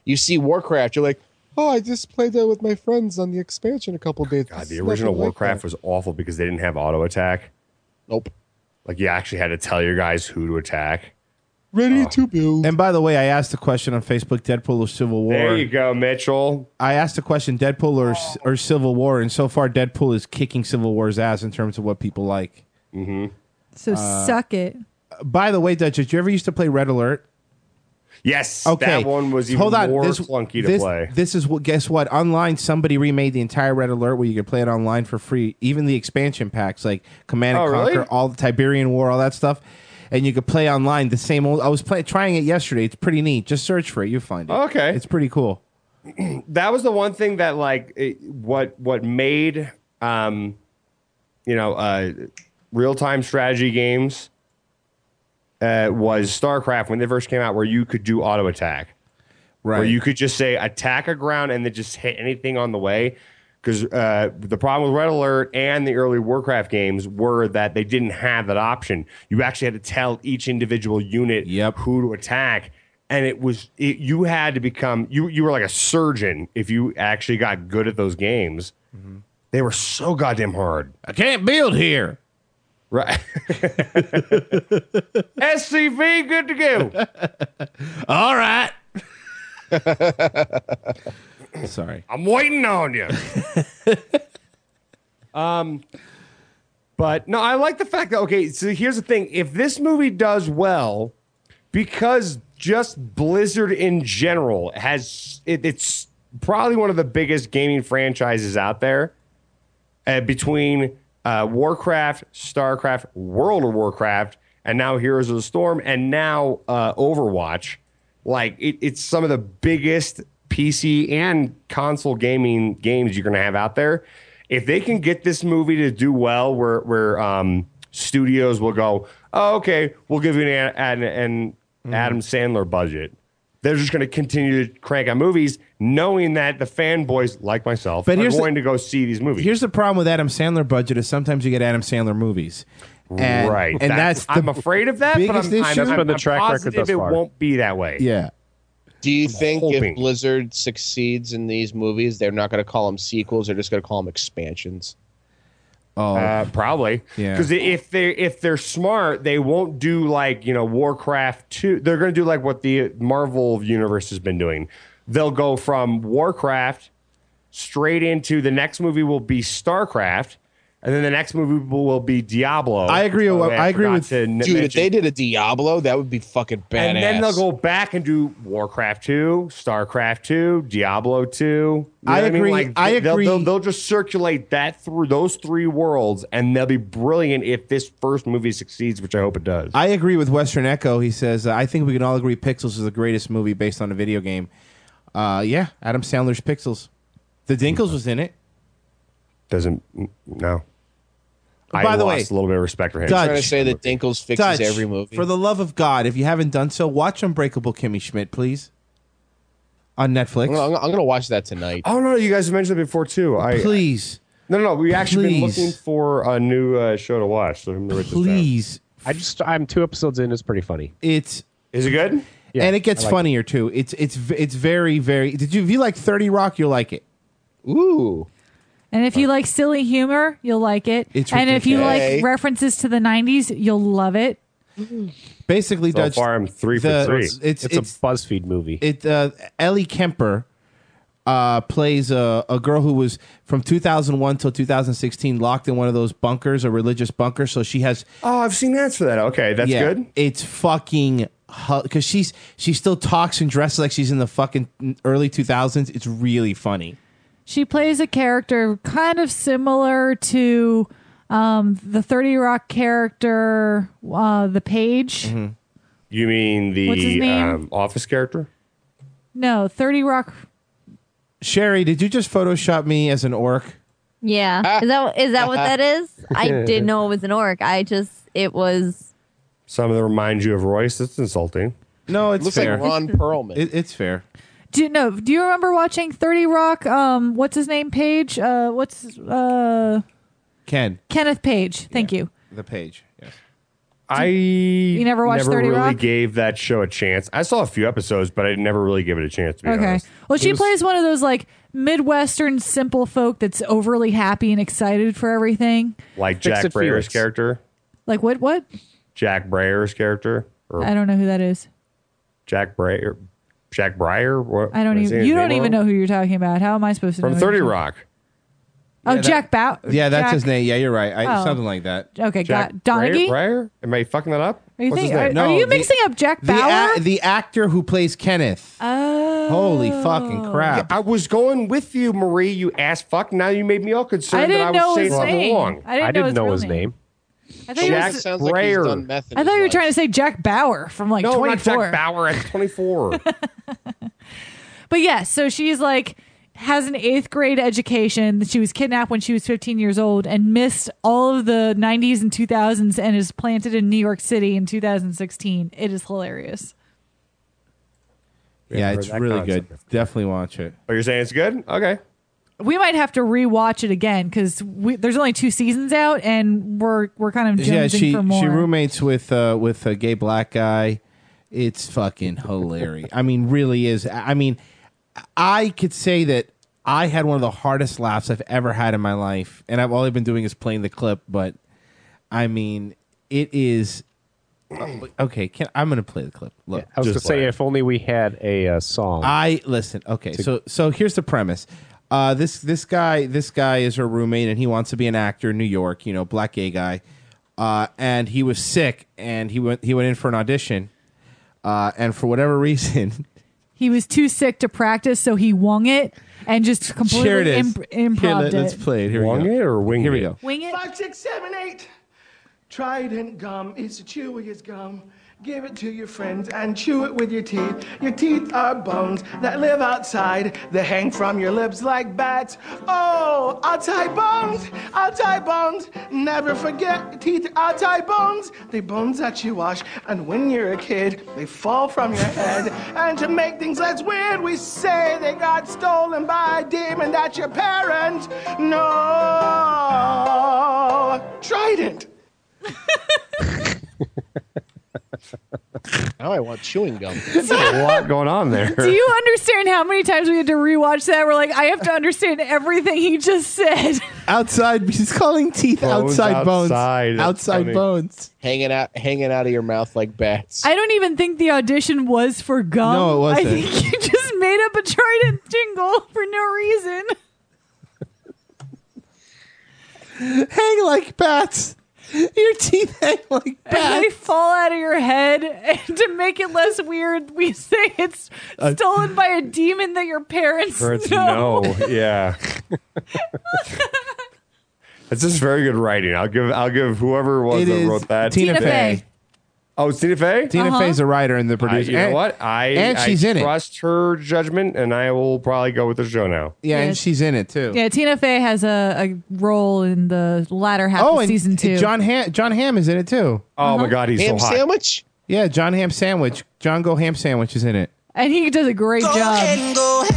You see Warcraft, you're like, oh, I just played that with my friends on the expansion a couple days. God, the original Warcraft like was awful because they didn't have auto attack. Nope. Like you actually had to tell your guys who to attack. Ready oh. to build. And by the way, I asked the question on Facebook: Deadpool or Civil War? There you go, Mitchell. I asked the question: Deadpool or or Civil War? And so far, Deadpool is kicking Civil War's ass in terms of what people like. Mm-hmm. So Uh, suck it. By the way, Dutch, did you ever used to play Red Alert? Yes. Okay. That one was even Hold on. more this, clunky to this, play. This is what. Guess what? Online, somebody remade the entire Red Alert where you could play it online for free. Even the expansion packs like Command and Oh, Conquer, really? all the Tiberian War, all that stuff. And you could play online the same old. I was play, trying it yesterday. It's pretty neat. Just search for it. You find it. Okay. It's pretty cool. That was the one thing that like it, what what made um you know uh real-time strategy games uh was StarCraft when they first came out, where you could do auto attack. Right. Where you could just say attack a ground and then just hit anything on the way. Because uh, the problem with Red Alert and the early Warcraft games were that they didn't have that option. You actually had to tell each individual unit yep. who to attack. And it was it, you had to become you you were like a surgeon if you actually got good at those games. Mm-hmm. They were so goddamn hard. I can't build here. Right. S C V, good to go. All right. Sorry. I'm waiting on you. um, but no, I like the fact that, okay, so here's the thing. If this movie does well, because just Blizzard in general has, it, it's probably one of the biggest gaming franchises out there uh, between uh, Warcraft, StarCraft, World of Warcraft, and now Heroes of the Storm, and now uh, Overwatch. Like, it, it's some of the biggest P C and console gaming games you're going to have out there. If they can get this movie to do well, where where um, studios will go, oh, okay, we'll give you an, an, an mm-hmm. Adam Sandler budget. They're just going to continue to crank out movies, knowing that the fanboys, like myself, but are going the, to go see these movies. Here's the problem with Adam Sandler budget is sometimes you get Adam Sandler movies. And, right. And that's, that's the I'm afraid of that, but I'm, issue. I'm, I'm, been the I'm track positive record thus it far. won't be that way. Yeah. Do you think hoping. if Blizzard succeeds in these movies, they're not going to call them sequels; they're just going to call them expansions? Oh, uh, probably. Yeah. Because if they if they're smart, they won't do like you know Warcraft two. They're going to do like what the Marvel universe has been doing. They'll go from Warcraft straight into the next movie will be StarCraft. And then the next movie will be Diablo. I agree. With, I, I agree with dude. Mention. If they did a Diablo, that would be fucking badass. And then they'll go back and do Warcraft two, StarCraft two, Diablo two. You know I agree. I, mean? like, I they'll, agree. They'll, they'll, they'll just circulate that through those three worlds, and they'll be brilliant if this first movie succeeds, which I hope it does. I agree with Western Echo. He says, I think we can all agree Pixels is the greatest movie based on a video game. Uh, yeah, Adam Sandler's Pixels. The Dinkles was in it. Doesn't no. By I the lost way, a little bit of respect for him. I'm trying to say that Dinkles fixes Dutch, every movie. For the love of God, if you haven't done so, watch Unbreakable Kimmy Schmidt, please. On Netflix. I'm gonna, I'm gonna watch that tonight. Oh no, you guys have mentioned it before too. I, please. No, no, no. We actually been Please. looking for a new uh, show to watch. So I'm gonna write this down. Please. I just I'm two episodes in. It's pretty funny. It's Is it good? Yeah, and it gets I like funnier too. It's it's v- it's very very. Did you if you like thirty Rock, you'll like it. Ooh. And if you like silly humor, you'll like it. It's and if you ridiculous. like references to the nineties, you'll love it. Basically, So Dutch, far, I'm three the- for three. It's it's, It's, it's a BuzzFeed movie. it uh, Ellie Kemper uh, plays a, a girl who was from two thousand one till two thousand sixteen locked in one of those bunkers, a religious bunker. So she has Oh, I've seen ads for that. Okay, that's yeah, good. It's fucking because she's she still talks and dresses like she's in the fucking early two thousands. It's really funny. She plays a character kind of similar to um, the thirty Rock character, uh, the Page. Mm-hmm. You mean What's his the name? um, Office character? No, thirty Rock. Sherry, did you just Photoshop me as an orc? Yeah. Is that is that what that is? I didn't know it was an orc. I just it was Some of them remind you of Royce. That's insulting. No, it's Looks fair. like Ron Perlman. It, it's fair. Do you know? Do you remember watching thirty Rock? Um, what's his name? Page. Uh, what's uh, Ken, Kenneth Page. Thank you. the page. Yes. I you never watched thirty really Rock? gave that show a chance. I saw a few episodes, but I never really gave it a chance, to be Okay. honest. Well, she It was- plays one of those like Midwestern simple folk that's overly happy and excited for everything. Like Fix Jack it, Brayer's Felix. character. Like what? What? Jack Brayer's character. Or I don't know who that is. Jack Breyer. Jack Breyer? What, I don't am even. saying his You don't name even wrong? know who you're talking about. How am I supposed to know? From who thirty you're- Rock. Oh, Yeah, that- Jack Bow. Yeah, that's Jack- his name. Yeah, you're right. I, Oh. Something like that. Okay, Jack got Donaghy. Breyer? Breyer? Am I fucking that up? Are you, What's think, his are, name? are No, you the- mixing up Jack The Bauer? a- the actor who plays Kenneth. Oh, Holy fucking crap! I was going with you, Marie. You ass fuck. Now you made me all concerned I didn't that I know was saying his something name. wrong. I didn't, I didn't know know his, his real name. I thought, you Jack were, Sounds like he's Breyer. done meth in I his thought you were life. trying to say Jack Bauer from like No, not twenty-four. Jack Bauer at twenty-four. But yeah, so she's like has an eighth grade education. She was kidnapped when she was fifteen years old and missed all of the nineties and two thousands and is planted in New York City in two thousand sixteen. It is hilarious. Yeah, heard it's that really concept good. Definitely watch it. Oh, you're saying it's good? Okay. We might have to rewatch it again because there's only two seasons out and we're we're kind of jonesing Yeah, she for more. she roommates with uh, with a gay black guy. It's fucking hilarious. I mean, really is. I mean, I could say that I had one of the hardest laughs I've ever had in my life, and I've all I've been doing is playing the clip. But I mean, it is okay. Can I'm going to play the clip. Look, I was going to just say, play it. if only we had a uh, song. I listen. Okay, so so here's the premise. Uh, this this guy this guy is her roommate, and he wants to be an actor in New York. You know, black gay guy, uh, and he was sick, and he went he went in for an audition, uh, and for whatever reason, He was too sick to practice, so he wung it and just completely here it is. imp- Here, improved let, us it. play it. Here Wung we go. it or wing Here we it? go. Wing it. Five, six, seven, eight. Trident gum is the chewiest gum. Give it to your friends and chew it with your teeth. Your teeth are bones that live outside. They hang from your lips like bats. Oh, outside bones, outside bones. Never forget, teeth are outside bones. They bones that you wash. And when you're a kid, they fall from your head. And to make things less weird, we say they got stolen by a demon. That's your parent. No. Trident. Now I want chewing gum. There's a lot going on there. Do you understand how many times we had to rewatch that? We're like, I have to understand everything he just said. Outside, he's calling teeth Bones outside bones. outside. That's Outside funny. bones. hanging out, hanging out of your mouth like bats. I don't even think the audition was for gum. No, it wasn't. I think you just made up a Trident jingle for no reason. Hang like bats. Your teeth hang like And they bats. fall out of your head. And to make it less weird, we say it's Uh, stolen by a demon that your parents Parents know. know. Yeah. It's just very good writing. I'll give I'll give whoever it was It that is wrote that. Tina, Tina Fey. Fey. Oh, it's Tina Fey? Tina Uh-huh. Fey's a writer and the I, producer. you know and, what? I and she's I in it. trust her judgment, and I will probably go with the show now. Yeah, and Yes. she's in it too. Yeah, Tina Fey has a, a role in the latter half Oh, of and season two. John Ham, John Ham is in it too. Oh my God, he's Ham so hot. sandwich? Yeah, John Ham Sandwich. John Go Ham Sandwich is in it. and he does a great job.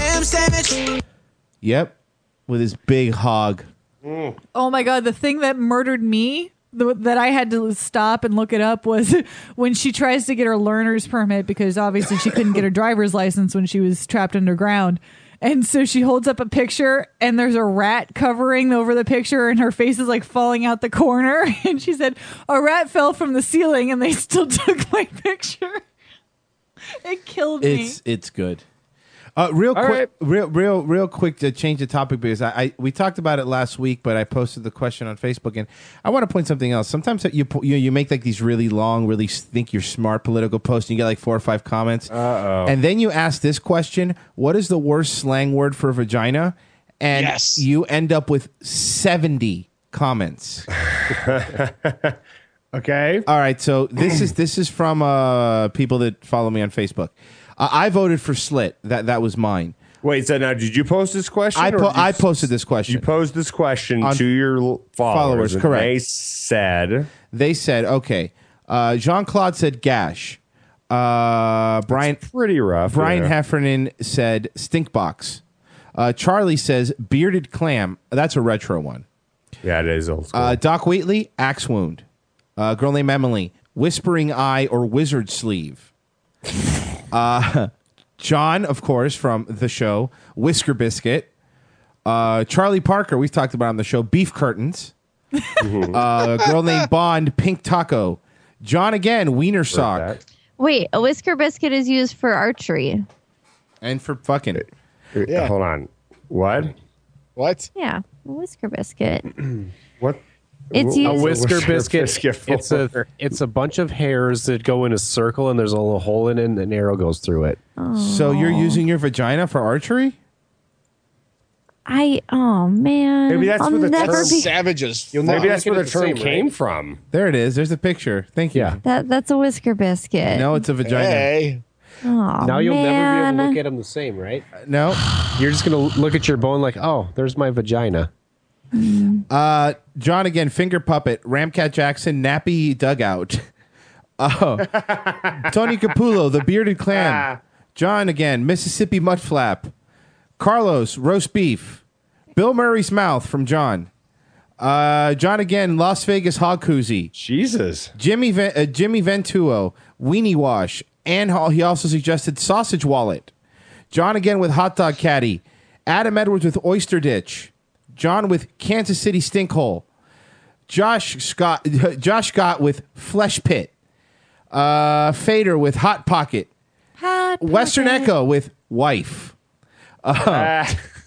Yep, with his big hog. Oh my God, the thing that murdered me, the, that I had to stop and look it up, was when she tries to get her learner's permit because obviously she couldn't get her driver's license when she was trapped underground. And so she holds up a picture and there's a rat covering over the picture and her face is like falling out the corner. And she said, a rat fell from the ceiling and they still took my picture. It killed me. It's it's good. Uh, real All quick, right. real real real quick to change the topic because I, I we talked about it last week, but I posted the question on Facebook and I want to point something else. Sometimes you po- you you make like these really long, really s- think you're smart political posts and you get like four or five comments, Uh-oh. and then you ask this question: what is the worst slang word for vagina? And Yes. you end up with seventy comments. Okay. All right, so this is this is from uh, people that follow me on Facebook. Uh, I voted for slit. That that was mine. Wait, so now did you post this question? I or po- did you I s- posted this question. You posed this question On to your l- followers. followers, and correct. They said, They said, okay. Uh, Jean Claude said gash. Uh, Brian pretty rough. Brian yeah. Heffernan said stink box. Uh, Charlie says bearded clam. That's a retro one. Yeah, it is old school. Uh, Doc Wheatley, axe wound. Uh, girl named Emily, Whispering Eye, or Wizard Sleeve. uh, John, of course, from the show, Whisker Biscuit. Uh, Charlie Parker, we've talked about on the show, Beef Curtains. uh, a girl named Bond, Pink Taco. John again, Wiener Sock. Wait, a whisker biscuit is used for archery. And for fucking. Yeah. Hold on. What? What? Yeah, a whisker biscuit. What? It's a used- whisker, Whisker biscuit. biscuit It's a for- it's a bunch of hairs that go in a circle, and there's a little hole in it, and an arrow goes through it. So you're using your vagina for archery? I oh man. Maybe that's I'll where the never term be- Savages. Maybe fuck. that's where the Look at it the term same, came right? from. There it is. There's a picture. Thank you. Yeah. That that's a whisker biscuit. No, it's a vagina. Hey. Oh, Now you'll never be able to man. look at them the same, right? No. You're just gonna look at your bone like, oh, there's my vagina. Uh, John again, Finger Puppet, Ramcat Jackson, Nappy Dugout. Oh, Tony Capullo, The Bearded Clan. John again, Mississippi Mudflap. Carlos, Roast Beef. Bill Murray's Mouth from John. Uh, John again, Las Vegas Hog Koozie. Jesus. Jimmy Ven- uh, Jimmy Ventuo, Weenie Wash. And ho- he also suggested Sausage Wallet. John again with Hot Dog Caddy. Adam Edwards with Oyster Ditch. John with Kansas City Stinkhole. Josh Scott Josh Scott with Flesh Pit. Uh, Fader with Hot Pocket. Hot Western pocket. Echo with Wife. Uh,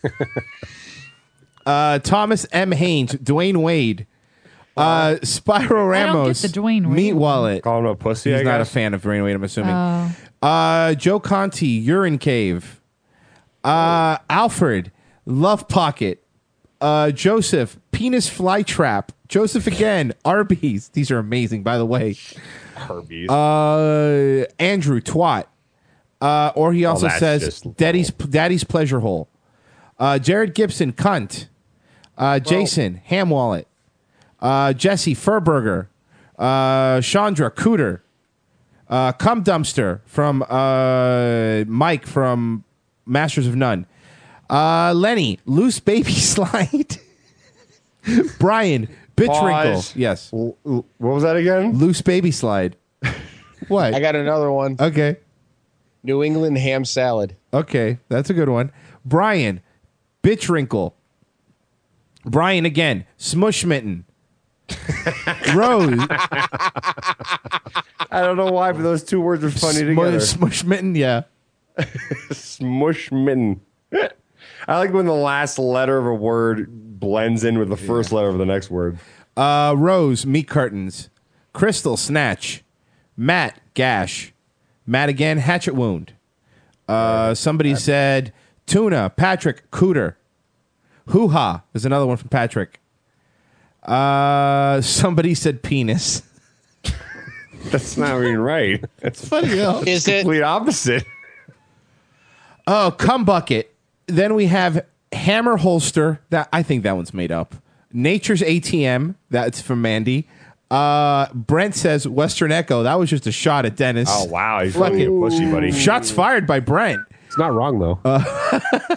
uh, Thomas M. Haynes, Dwayne Wade. Uh, Spyro Ramos, the Dwayne Wade Meat Wallet. Call him a pussy, He's I not a guess? fan of Dwayne Wade, I'm assuming. Oh. Uh, Joe Conti, Urine Cave. Uh, Alfred, Love Pocket. Uh, Joseph, Penis Fly Trap. Joseph again, Arby's. These are amazing, by the way. Arby's. Uh, Andrew, Twat. Uh, or he also that's says, just Daddy's Daddy's Pleasure Hole. Uh, Jared Gibson, Cunt. Uh, Jason, Ham Wallet. Uh, Jesse, Furburger. Uh, Chandra, Cooter. Uh, Cum Dumpster from uh, Mike from Masters of None. Uh, Lenny, Loose Baby Slide. Brian, Bitchwrinkle. Pause. Yes. L- l- What was that again? Loose Baby Slide. What? I got another one. Okay. New England ham salad. Okay, that's a good one. Brian, Bitchwrinkle. Brian again, Smushmitten. Rose. I don't know why, but those two words are funny Smu- together. Smushmitten, yeah. Smushmitten. I like when the last letter of a word blends in with the first letter of the next word. Uh, Rose, Meat Curtains. Crystal, Snatch. Matt, Gash. Matt again, Hatchet Wound. Uh, somebody said Tuna, Patrick, Cooter. Hoo Ha is another one from Patrick. Uh, somebody said penis. That's not even right. That's funny though. Is it complete opposite? Oh, Cum Bucket. Then we have Hammer Holster. That I think that one's made up. Nature's A T M. That's from Mandy. Uh, Brent says Western Echo. That was just a shot at Dennis. Oh wow, he's fucking a pussy, buddy. Shots fired by Brent. It's not wrong though. Uh,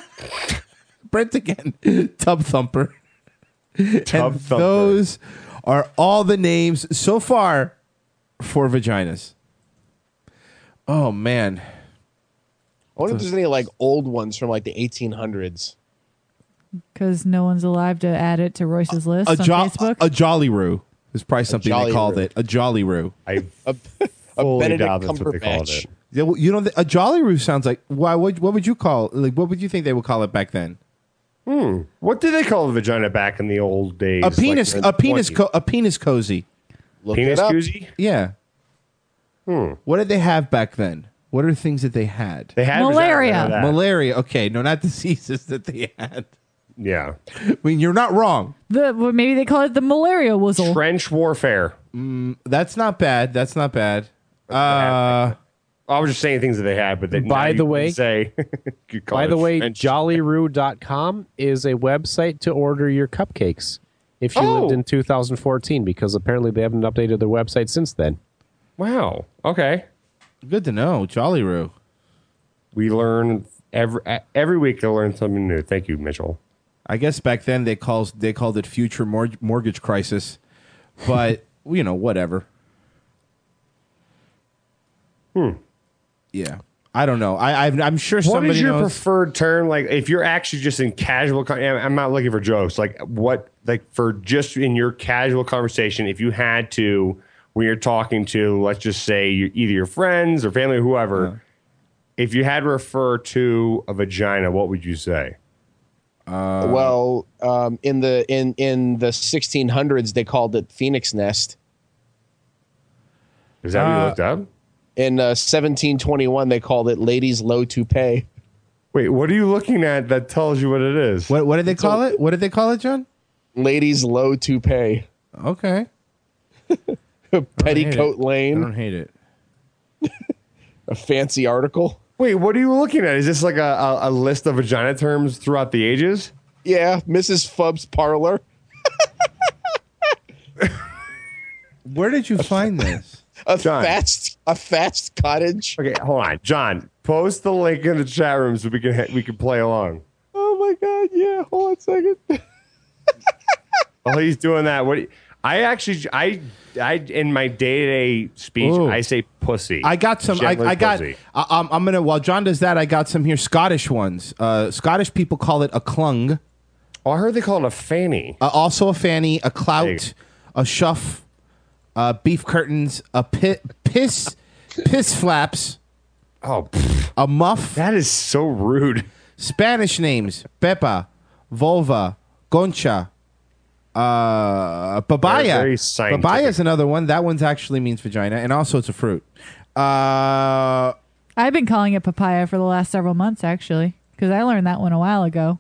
Brent again. Tub Thumper. Tub And Thumper. Those are all the names so far for vaginas. Oh man. I wonder if there's any like old ones from like the eighteen hundreds. Because no one's alive to add it to Royce's list A, on jo- Facebook. a Jolly Roo is probably something they Jolly called Roo. it. A Jolly Roo. I A, a fully Benedict doubt that's what they called Cumberbatch. it. Yeah, well, you know, a Jolly Roo sounds like why? Would, what would you call? Like, what would you think they would call it back then? Hmm. What did they call the vagina back in the old days? A penis, Like in the a penis, twenties? co- a penis cozy. Look Penis it up. koozie? Yeah. Hmm. What did they have back then? What are things that they had? They had Malaria. vagina, I know that. Malaria. Okay, no, not diseases that they had. Yeah. I mean, you're not wrong. The well, maybe they call it the malaria wuzzle. Trench warfare. That's not bad. That's not bad. Uh, I was just saying things that they had, but that By now the you can way- say. you call By it the way, trench. jolly roo dot com is a website to order your cupcakes if you Oh. lived in two thousand fourteen, because apparently they haven't updated their website since then. Wow. Okay. good to know. Jolly Roo. We learn every every week. I learn something new. Thank you, Mitchell. I guess back then they calls they called it future mor- mortgage crisis, but you know whatever. Hmm. Yeah. I don't know. I, I I'm sure What somebody is your knows. preferred term? Like, if you're actually just in casual, con- I'm not looking for jokes. Like, what, like, for just in your casual conversation, if you had to, when you're talking to, let's just say, you either your friends or family or whoever, Uh-huh. if you had to refer to a vagina, what would you say? Uh, well, um, in the in in the sixteen hundreds, they called it Phoenix Nest. Is that what you Uh, looked up? In uh, seventeen twenty-one, they called it Ladies Low Toupee. Wait, what are you looking at that tells you what it is? What what did they call it? What did they call it, John? Ladies Low Toupee. Okay. Petticoat Lane. I don't hate it. A fancy article. Wait, what are you looking at? Is this like a, a, a list of vagina terms throughout the ages? Yeah, Missus Fubb's Parlor. Where did you find this? A John. thatched a thatched cottage. Okay, hold on, John. Post the link in the chat room so we can ha- we can play along. Oh my god! Yeah, hold on a second. While he's doing that, what do you- I actually I I in my day to day speech Ooh. I say pussy. I got some. I, Generally I got. pussy. I, I'm, I'm gonna. While John does that, I got some here. Scottish ones. Uh, Scottish people call it a clung. Oh, I heard they call it a fanny. Uh, also a fanny, a Hey. clout, a shuff, uh, beef curtains, a pit, piss, piss flaps. Oh, a muff. That is so rude. Spanish names: Pepa, Volva, Concha. Uh, papaya. Very- very scientific. Papaya is another one. That one's actually means vagina, and also it's a fruit. Uh, I've been calling it papaya for the last several months, actually, because I learned that one a while ago.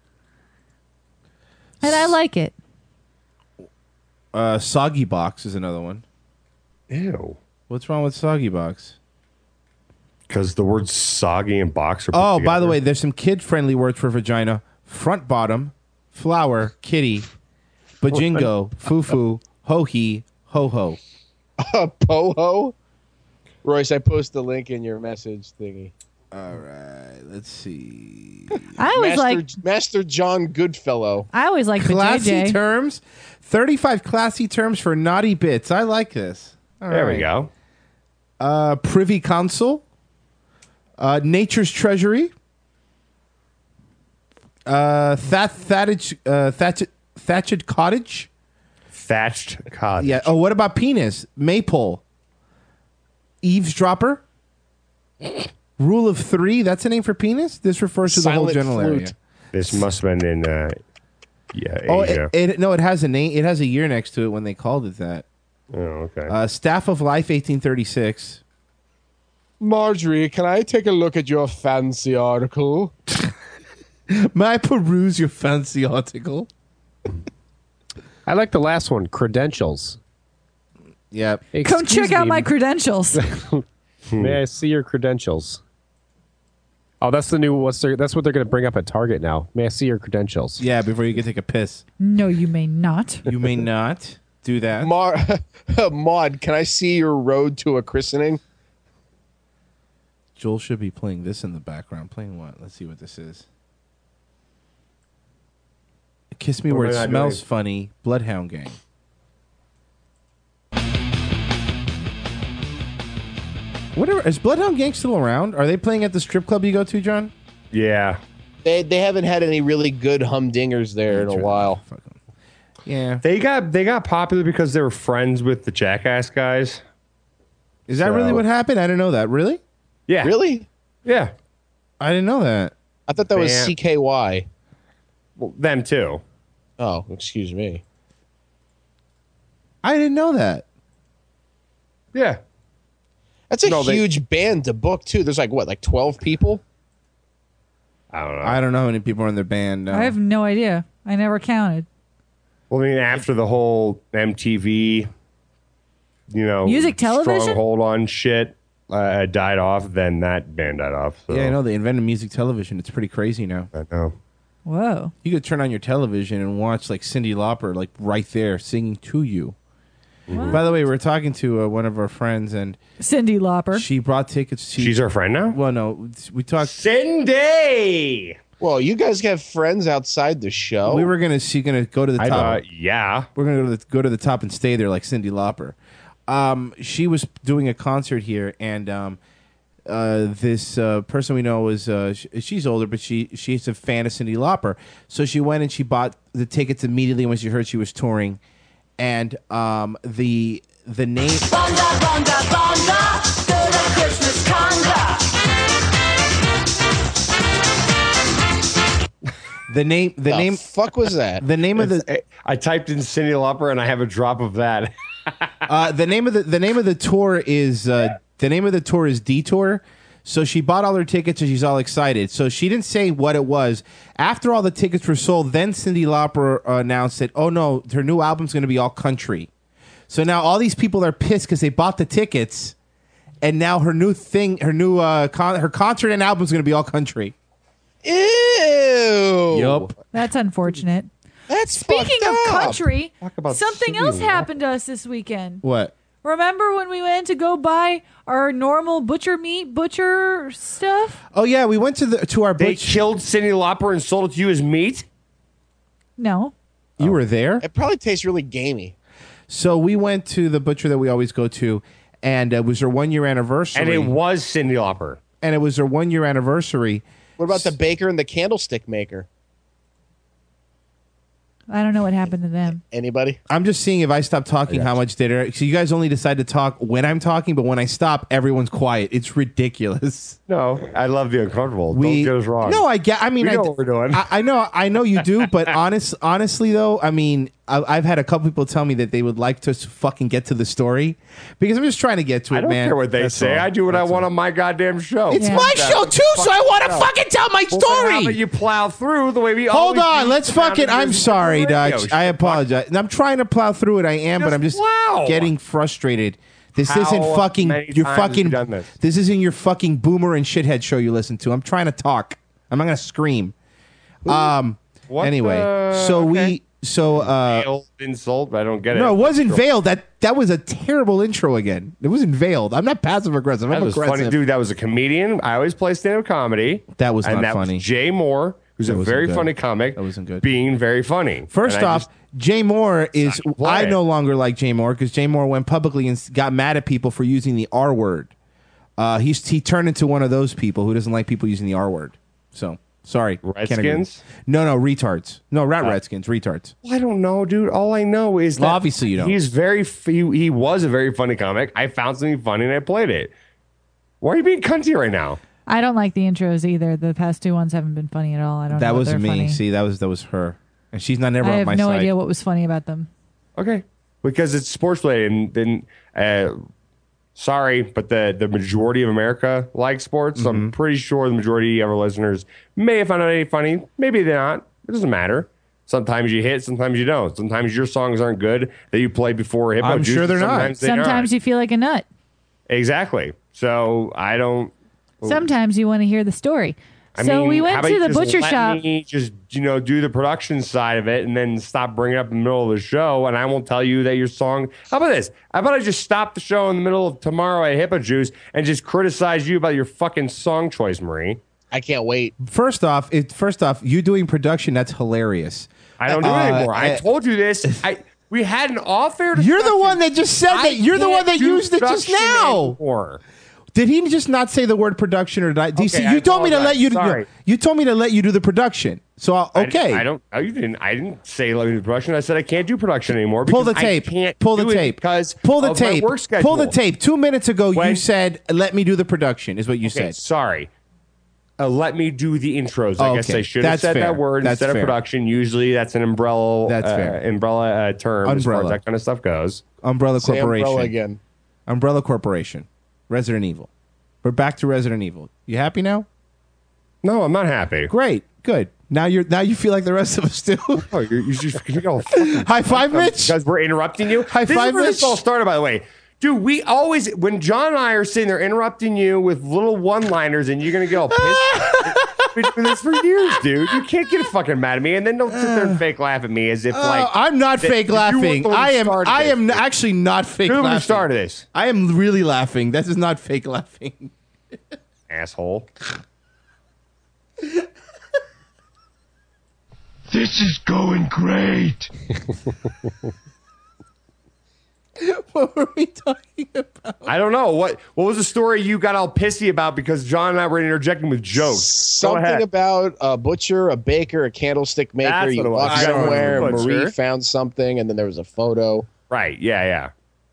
And I like it. uh, soggy box is another one. Ew. What's wrong with soggy box? Because the words soggy and box are put Oh, by the together. way, there's some kid-friendly words for vagina: front bottom, flower, kitty, bajingo, foo-foo, ho-he, ho-ho. Uh, Poho. Royce, I post the link in your message thingy. All right, let's see. I always Master, like Master John Goodfellow. I always like Classy vajayjay. terms. thirty-five classy terms for naughty bits. I like this. All There we right. go. Uh, Privy Council. Uh, Nature's Treasury. Uh, that thatched, uh, thatched, thatched cottage. Thatched cottage. Yeah. Oh, what about penis? Maypole. Eavesdropper. Rule of three. That's a name for penis. This refers to the whole Silent general flute. area. This must have been in uh, yeah, Oh, Asia. it, it, no, it has a name. It has a year next to it when they called it that. oh, okay. Uh, Staff of Life, eighteen thirty-six. Marjorie, can I take a look at your fancy article? May I peruse your fancy article? I like the last one, credentials. Yep. Come Excuse check out me, my credentials. May I see your credentials? Oh, that's the new. What's their, that's what they're going to bring up at Target now. May I see your credentials? Yeah, before you can take a piss. No, you may not. You may not do that. Mar- Maud, can I see your road to a christening? Joel should be playing this in the background. Playing what? Let's see what this is. Kiss Me What Where It am I Smells doing? Funny. Bloodhound Gang. Whatever. Is Bloodhound Gang still around? Are they playing at the strip club you go to, John? Yeah. They they haven't had any really good humdingers there in a while. Yeah. They got they got popular because they were friends with the Jackass guys. Is that So- really what happened? I didn't know that. Really? Yeah. Really? Yeah. I didn't know that. I thought that was Man. C K Y. Well, them too. Oh, excuse me. I didn't know that. Yeah. That's a No, they- huge band to book too. There's like what, like twelve people? I don't know. I don't know how many people are in their band. No. I have no idea. I never counted. Well, I mean, after the whole M T V, you know, Music television? stronghold on shit uh, died off, then that band died off. So. Yeah, I know. They invented music television. It's pretty crazy now. I know. Whoa. You could turn on your television and watch like Cyndi Lauper, like right there, singing to you. Mm-hmm. By the way, we were talking to uh, one of our friends, and Cyndi Lauper. she brought tickets to. She's our friend now? Well, no, we talked. Cindy! Well, you guys have friends outside the show. We were gonna see, gonna go to the I top. uh, yeah. We're gonna go to the, go to the top and stay there like Cyndi Lauper. um, she was doing a concert here, and um, uh, this uh, person we know is uh, sh- she's older, but she she's a fan of Cyndi Lauper. So she went and she bought the tickets immediately when she heard she was touring, and um, the the name. Bonda, bonda, bonda, do the Christmas conga. The name, the, The name, fuck was that? The name of the. I typed in Cyndi Lauper and I have a drop of that. uh, the name of the the name of the tour is uh, the name of the tour is Detour. So she bought all her tickets and she's all excited. So she didn't say what it was. After all the tickets were sold, then Cyndi Lauper uh, announced that, oh no, her new album's going to be all country. So now all these people are pissed because they bought the tickets, and now her new thing, her new uh, con- her concert and album's going to be all country. Ew. Yup. That's unfortunate. That's Speaking of fucked up. country, about something Cyndi else Lauper. happened to us this weekend. What? Remember when we went to go buy our normal butcher meat, butcher stuff? Oh yeah, we went to the to our. They butch- killed Cyndi Lauper and sold it to you as meat? No. You were there? It probably tastes really gamey. So we went to the butcher that we always go to, and it was her one year anniversary. And it was Cyndi Lauper. And it was her one year anniversary. What about the baker and the candlestick maker? I don't know what happened to them. Anybody? I'm just seeing if I stop talking, how much did it? So you guys only decide to talk when I'm talking, but when I stop, everyone's quiet. It's ridiculous. No, I love the uncomfortable. We, Don't get us wrong. No, I get. I mean, We know I, what we're doing. I, I know, I know you do, but honest, honestly, though, I mean, I, I've had a couple people tell me that they would like to s- fucking get to the story because I'm just trying to get to it, I don't man. care what they That's say. all. I do what That's I want all. on my goddamn show. It's my That's show the too, so I want to show. fucking tell my Well, then how story. about you plow through the way we Hold always on, do let's around fucking. the I'm Jersey sorry, Radio Dutch. Show. I apologize. And I'm trying to plow through it. I am, but I'm just plow. getting frustrated. This How isn't fucking many your times have fucking. you done this? This isn't your fucking boomer and shithead show you listen to. I'm trying to talk. I'm not gonna scream. Um. What anyway, the- so okay. we. So uh. Veiled insult, but I don't get it. No, it wasn't Sure. veiled. That that was a terrible intro again. It wasn't veiled. I'm not passive aggressive. That I'm was aggressive. funny, dude. That was a comedian. I always play stand-up comedy. That was and not that funny. Was Jay Moore, who's That a wasn't very good. funny comic. That wasn't good. Being very funny. First And I off, just- Jay Moore is. play I it. no longer like Jay Moore because Jay Moore went publicly and s- got mad at people for using the R word. Uh, he's he turned into one of those people who doesn't like people using the R word. So sorry, can't agree. Redskins? No, no, retards. No, not Uh, Redskins, retards. Well, I don't know, dude. All I know is that Well, obviously you don't. He's very. f- He, he was a very funny comic. I found something funny and I played it. Why are you being cunty right now? I don't like the intros either. The past two ones haven't been funny at all. I don't That know if was they're me. funny. See, that was that was her, and she's not never I on have my no side. idea what was funny about them. Okay, because it's sports related, and then uh, sorry, but the the majority of America likes sports. So Mm-hmm. I'm pretty sure the majority of our listeners may have found it any funny. Maybe they're not. It doesn't matter. Sometimes you hit, sometimes you don't. Sometimes your songs aren't good that you play before Hippo I'm Juice, sure they're not. sometimes they Sometimes aren't. you feel like a nut. Exactly. So I don't. Sometimes you want to hear the story. I so mean, we how went about to you the just butcher let shop. me just you know do the production side of it, and then stop bringing it up in the middle of the show, and I won't tell you that your song. How about this? How about I just stop the show in the middle of tomorrow at Hippo Juice and just criticize you about your fucking song choice, Marie? I can't wait. First off, it first off, you doing production that's hilarious. I don't do Uh, it anymore. I uh, told you this. I we had an off-air. You're the one that just said I that. You're the can't one that do used it just production now. anymore. Did he just not say the word production or not? D C, Okay, I you told me to let apologize. you. Sorry. You told me to let you do the production. So I'll, I okay, didn't- I don't. Oh, you didn't. I didn't say let me do production. I said I can't do production anymore. pull the because I tape. can't Pull the do it tape. because pull the of my tape. work schedule. Pull the tape. Two minutes ago, you When- said let me do the production. Is what you Okay, said. sorry. Uh, let me do the intros. I Oh, guess okay. I should have That's said fair. that word That's instead fair. of production. Usually, that's an umbrella. That's uh, fair. Umbrella uh, term as far as Umbrella. that kind of stuff goes. Umbrella Say Corporation. umbrella again. Umbrella Corporation. Resident Evil. We're back to Resident Evil. You happy now? No, I'm not happy. Great. Good. Now you're now you feel like the rest of us do. Oh, you're, you just you all fucking High five, Mitch. because we're interrupting you. High this five, is where this Mitch. all started, by the way. Dude, we always when John and I are sitting there interrupting you with little one-liners, and you're gonna get all pissed. We've been doing this for years, dude. You can't get fucking mad at me, and then don't sit there and fake laugh at me as if Uh, like I'm not that fake you weren't laughing. the one who I am. started I this. am actually not fake You're the one who laughing. started this, I am really laughing. This is not fake laughing. asshole. This is going great. What were we talking about? I don't know. What What was the story you got all pissy about because John and I were interjecting with jokes? Something about a butcher, a baker, a candlestick maker. That's You what it was. walked I don't somewhere, remember the Marie butcher. found something, and then there was a photo. Right. Yeah, yeah.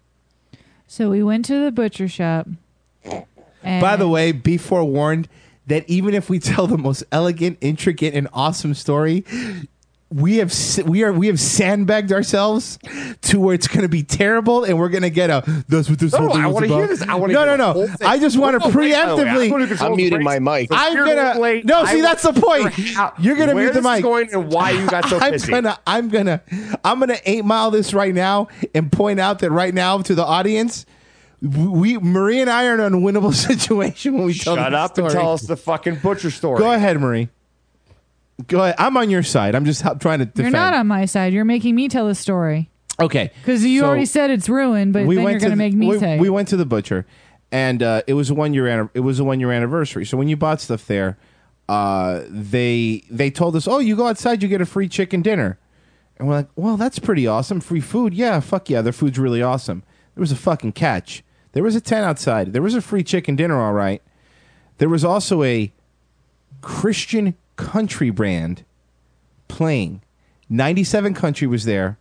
So we went to the butcher shop. And By the way, be forewarned that even if we tell the most elegant, intricate, and awesome story, we have s- we are we have sandbagged ourselves to where it's going to be terrible, and we're going to get a. That's what this No, whole thing I was wanna about. hear this. I wanna no, hear no, the no. whole thing. I just want to Wait, wait, wait, by the way, I'm gonna preemptively. control I'm the muting my brakes. mic. So I'm you're gonna. wait, No, I see, will that's the point. figure out You're gonna where mute the this is mic. going and why you got so I'm pissy. gonna. I'm gonna. I'm gonna eight mile this right now and point out that right now to the audience. We Marie and I are in an unwinnable situation when we tell Shut the up story. and tell us the fucking butcher story. Go ahead, Marie. Go ahead. I'm on your side. I'm just help, trying to defend. You're not on my side. You're making me tell the story. Okay. Because you So, already said it's ruined, but we then went you're to going to the- make me we, say. we went to the butcher, and uh, it was a one year anni- it was a one year anniversary. So when you bought stuff there, uh, they they told us, oh, you go outside, you get a free chicken dinner, and we're like, well, that's pretty awesome. Free food, yeah, fuck yeah, their food's really awesome. There was a fucking catch. There was a tent outside. There was a free chicken dinner, all right. There was also a Christian country brand playing. ninety-seven Country was there.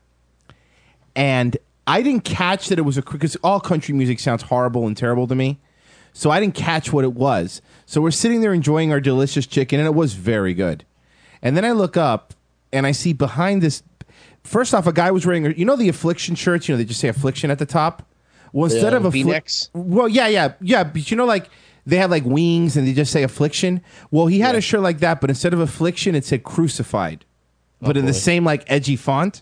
And I didn't catch that it was a, because all country music sounds horrible and terrible to me. So I didn't catch what it was. So we're sitting there enjoying our delicious chicken, and it was very good. And then I look up and I see behind this, first off, a guy was wearing, you know, the Affliction shirts, you know, they just say Affliction at the top. Well, The, instead uh, of a V-necks? well, yeah, yeah, yeah. But you know, like they have like wings and they just say Affliction. Well, he had a shirt like that, but instead of Affliction, it said Crucified, but in the boy. same like edgy font.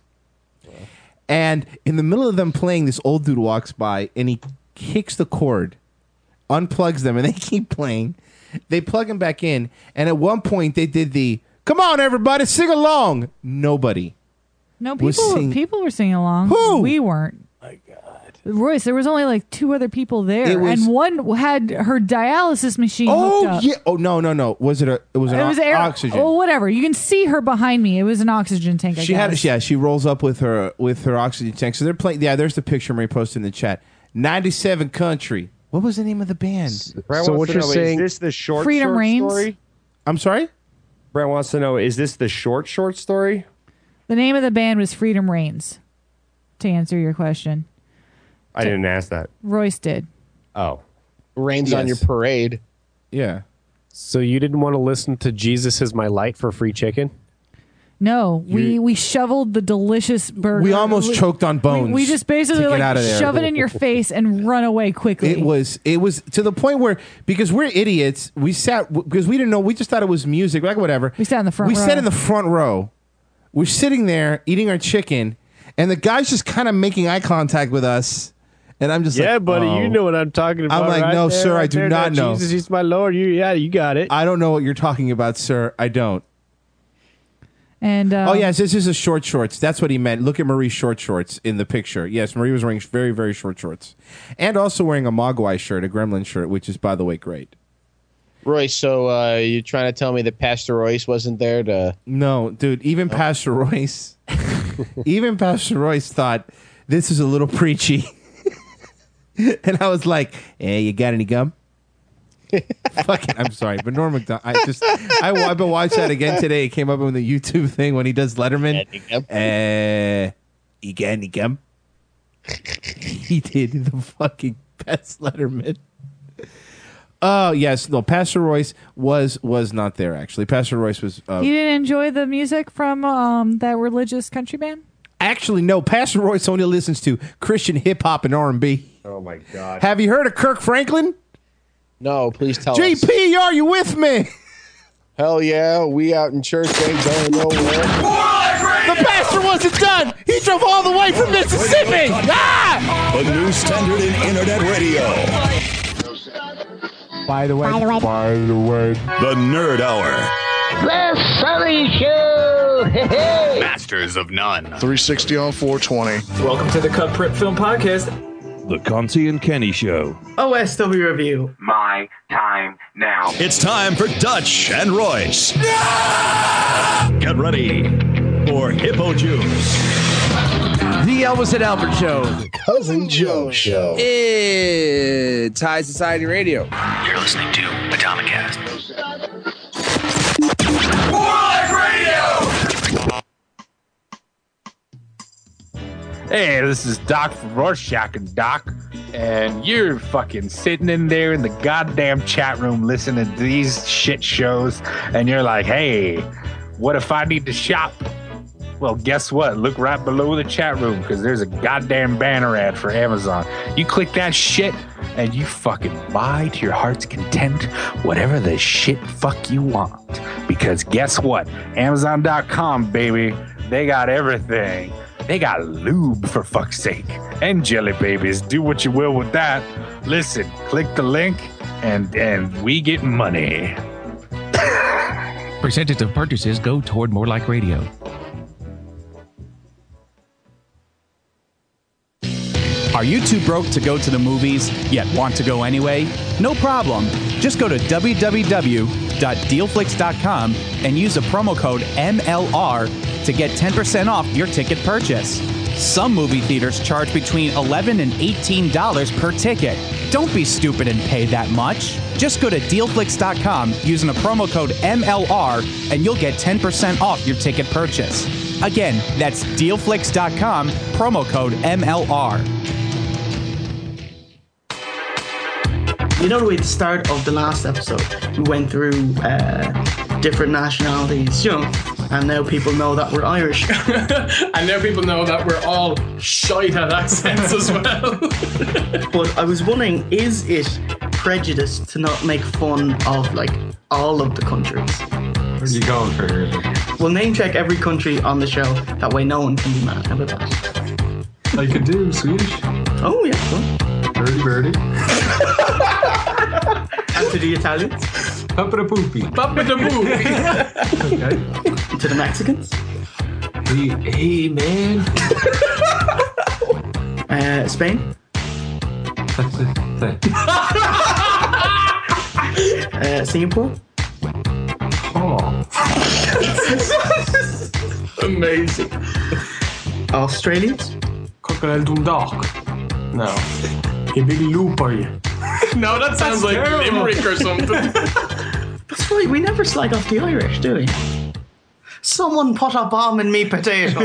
And in the middle of them playing, this old dude walks by and he kicks the cord, unplugs them, and they keep playing. They plug him back in, and at one point they did the "Come on, everybody, sing along." Nobody. no, was people sing- people were singing along. Who? We weren't. My God. Royce, there was only like two other people there, It was- and one had her dialysis machine hooked Oh up. yeah. Oh no, no, no. Was it a? It was an It was o- air, oxygen. Oh, whatever. You can see her behind me. It was an oxygen tank. I She had, guess. yeah. She rolls up with her with her oxygen tank. So they're playing. Yeah, there's the picture Marie posted in the chat. ninety-seven Country. What was the name of the band? Brad So wants what to you're know, saying- is this the short, Freedom short Reigns? story? I'm sorry. Brad wants to know, is this the short, short story? The name of the band was Freedom Reigns. To answer your question, I didn't ask that. Royce did. Oh. Rains on your Yes. parade. Yeah. So you didn't want to listen to Jesus Is My Light for free chicken? No, we we shoveled the delicious burger. We almost choked on bones. We, we just basically to get like out of there. shove it in your face and run away quickly. It was it was to the point where, because we're idiots, we sat because we didn't know, we just thought it was music, like whatever. We sat in the front We row. sat in the front row. We're sitting there eating our chicken, and the guy's just kind of making eye contact with us, and I'm just Yeah, like, buddy, oh. you know what I'm talking about. I'm like, right no, there, sir, I right do there, not that know. Jesus is my Lord. You, yeah, you got it. I don't know what you're talking about, sir. I don't. and uh, Oh yes, this is a short shorts. That's what he meant. Look at Marie's short shorts in the picture. Yes, Marie was wearing very, very short shorts, and also wearing a Mogwai shirt, a Gremlin shirt, which is, by the way, great. Royce, so uh, you're trying to tell me that Pastor Royce wasn't there to? No, dude. Even Pastor Royce, even Pastor Royce thought this is a little preachy, and I was like, "Hey, you got any gum?" Fucking, I'm sorry, but Norm Macdonald. I just, I, I've been watching that again today. It came up on the YouTube thing when he does Letterman. Uh, you got any gum? He did the fucking best Letterman. Oh yes, no. Pastor Royce was was not there actually. Pastor Royce was. Uh, you didn't enjoy the music from um, that religious country band? Actually, no. Pastor Royce only listens to Christian hip hop and R and B. Oh my God. Have you heard of Kirk Franklin? No, please tell G us. P, are you with me? Hell yeah, we out in church ain't going nowhere. The pastor wasn't done. He drove all the way from Mississippi. Ah! The new standard in internet radio. By the way, By the way. by the way, The Nerd Hour. The Sunny Show! Hey, Masters of None. three sixty on four twenty. Welcome to the Cut Prep Film Podcast. The Conti and Kenny Show. O S W Review. My time now. It's time for Dutch and Royce. Get ready for Hippo Juice. The Elvis and Albert Show. The Cousin Joe Show. It's High Society Radio. You're listening to Atomicast. More Like Radio! Hey, this is Doc from Rorschach and Doc, and you're fucking sitting in there in the goddamn chat room listening to these shit shows, and you're like, hey, what if I need to shop? Well, guess what? Look right below the chat room, because there's a goddamn banner ad for Amazon. You click that shit, and you fucking buy to your heart's content whatever the shit fuck you want. Because guess what? Amazon dot com, baby, they got everything. They got lube, for fuck's sake, and jelly babies. Do what you will with that. Listen, click the link, and and we get money. Percentage of purchases go toward More Like Radio. Are you too broke to go to the movies, yet want to go anyway? No problem. Just go to w w w dot deal flix dot com and use the promo code M L R to get ten percent off your ticket purchase. Some movie theaters charge between eleven dollars and eighteen dollars per ticket. Don't be stupid and pay that much. Just go to deal flix dot com using the promo code M L R and you'll get ten percent off your ticket purchase. Again, that's deal flix dot com, promo code M L R. You know, at the start of the last episode, we went through uh, different nationalities, you know, and now people know that we're Irish. And now people know that we're all shite at accents as well. But I was wondering, is it prejudice to not make fun of, like, all of the countries? Where are you going for here? We'll name check every country on the show. That way no one can be mad. How about that? I could do Swedish. Oh, yeah, cool. Birdie, birdie. And to the Italians? Papa da poopy. Papa da poopy. Okay. To the Mexicans? Hey, hey man. uh, Spain? uh, Singapore? Oh. Amazing. Australians? Crocodile Dundalk. No. A big loop are you? No, that sounds like terrible. Limerick or something. That's right, we never slide off the Irish, do we? Someone put a bomb in me potato.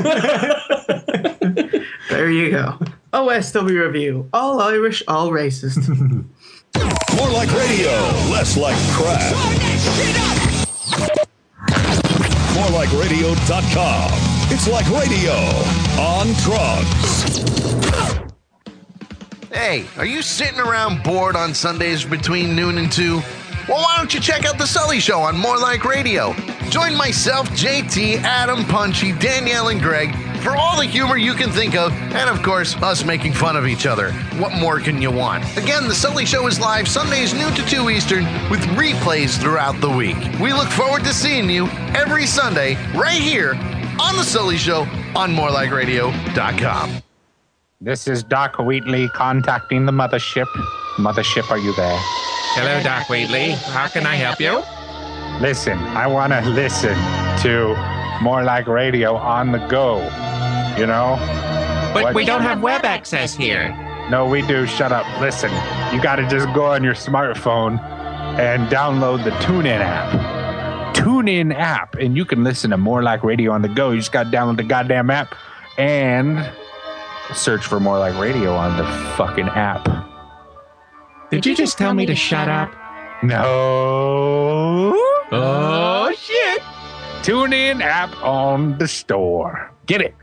There you go. O S W review. All Irish, all racist. More like radio, less like crap. more like radio dot com. It's like radio on drugs. Hey, are you sitting around bored on Sundays between noon and two? Well, why don't you check out The Sully Show on More Like Radio? Join myself, J T, Adam, Punchy, Danielle, and Greg for all the humor you can think of, and of course, us making fun of each other. What more can you want? Again, The Sully Show is live Sundays noon to two Eastern with replays throughout the week. We look forward to seeing you every Sunday right here on The Sully Show on more like radio dot com. This is Doc Wheatley contacting the mothership. Mothership, are you there? Hello, Doc Wheatley. How can I help you? Listen, I want to listen to More Like Radio on the go, you know? But What- we don't have web access here. No, we do. Shut up. Listen, you got to just go on your smartphone and download the TuneIn app. TuneIn app, and you can listen to More Like Radio on the go. You just got to download the goddamn app and search for More Like Radio on the fucking app. Did you just tell me to shut up? No. Oh, shit. TuneIn app on the store. Get it.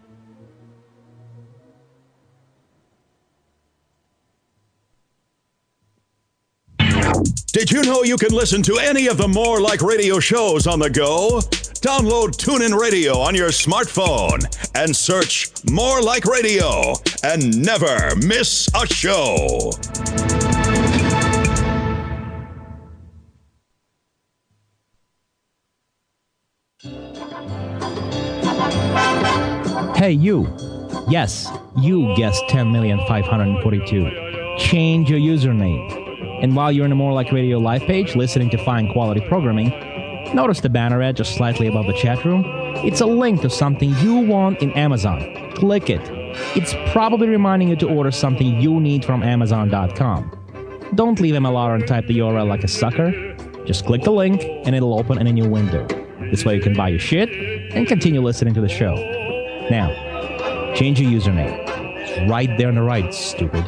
Did you know you can listen to any of the More Like Radio shows on the go? Download TuneIn Radio on your smartphone and search More Like Radio and never miss a show. Hey, you. Yes, you guessed ten million five hundred forty-two. Change your username. And while you're in the More Like Radio live page listening to fine quality programming, notice the banner ad just slightly above the chat room? It's a link to something you want in Amazon. Click it. it's probably reminding you to order something you need from Amazon dot com. Don't leave M L R and type the U R L like a sucker. Just click the link and it'll open in a new window. This way you can buy your shit and continue listening to the show. Now, change your username. It's right there on the right, stupid.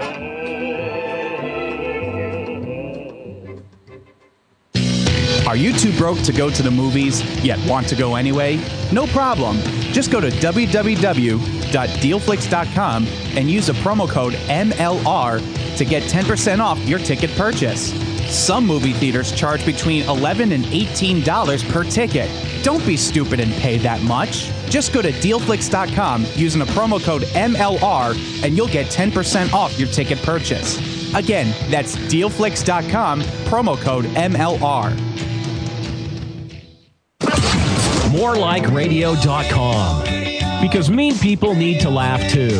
Are you too broke to go to the movies, yet want to go anyway? No problem. Just go to w w w dot deal flix dot com and use the promo code M L R to get ten percent off your ticket purchase. Some movie theaters charge between eleven dollars and eighteen dollars per ticket. Don't be stupid and pay that much. Just go to deal flix dot com using the promo code M L R and you'll get ten percent off your ticket purchase. Again, that's deal flix dot com, promo code M L R. more like radio dot com. Because mean people need to laugh too.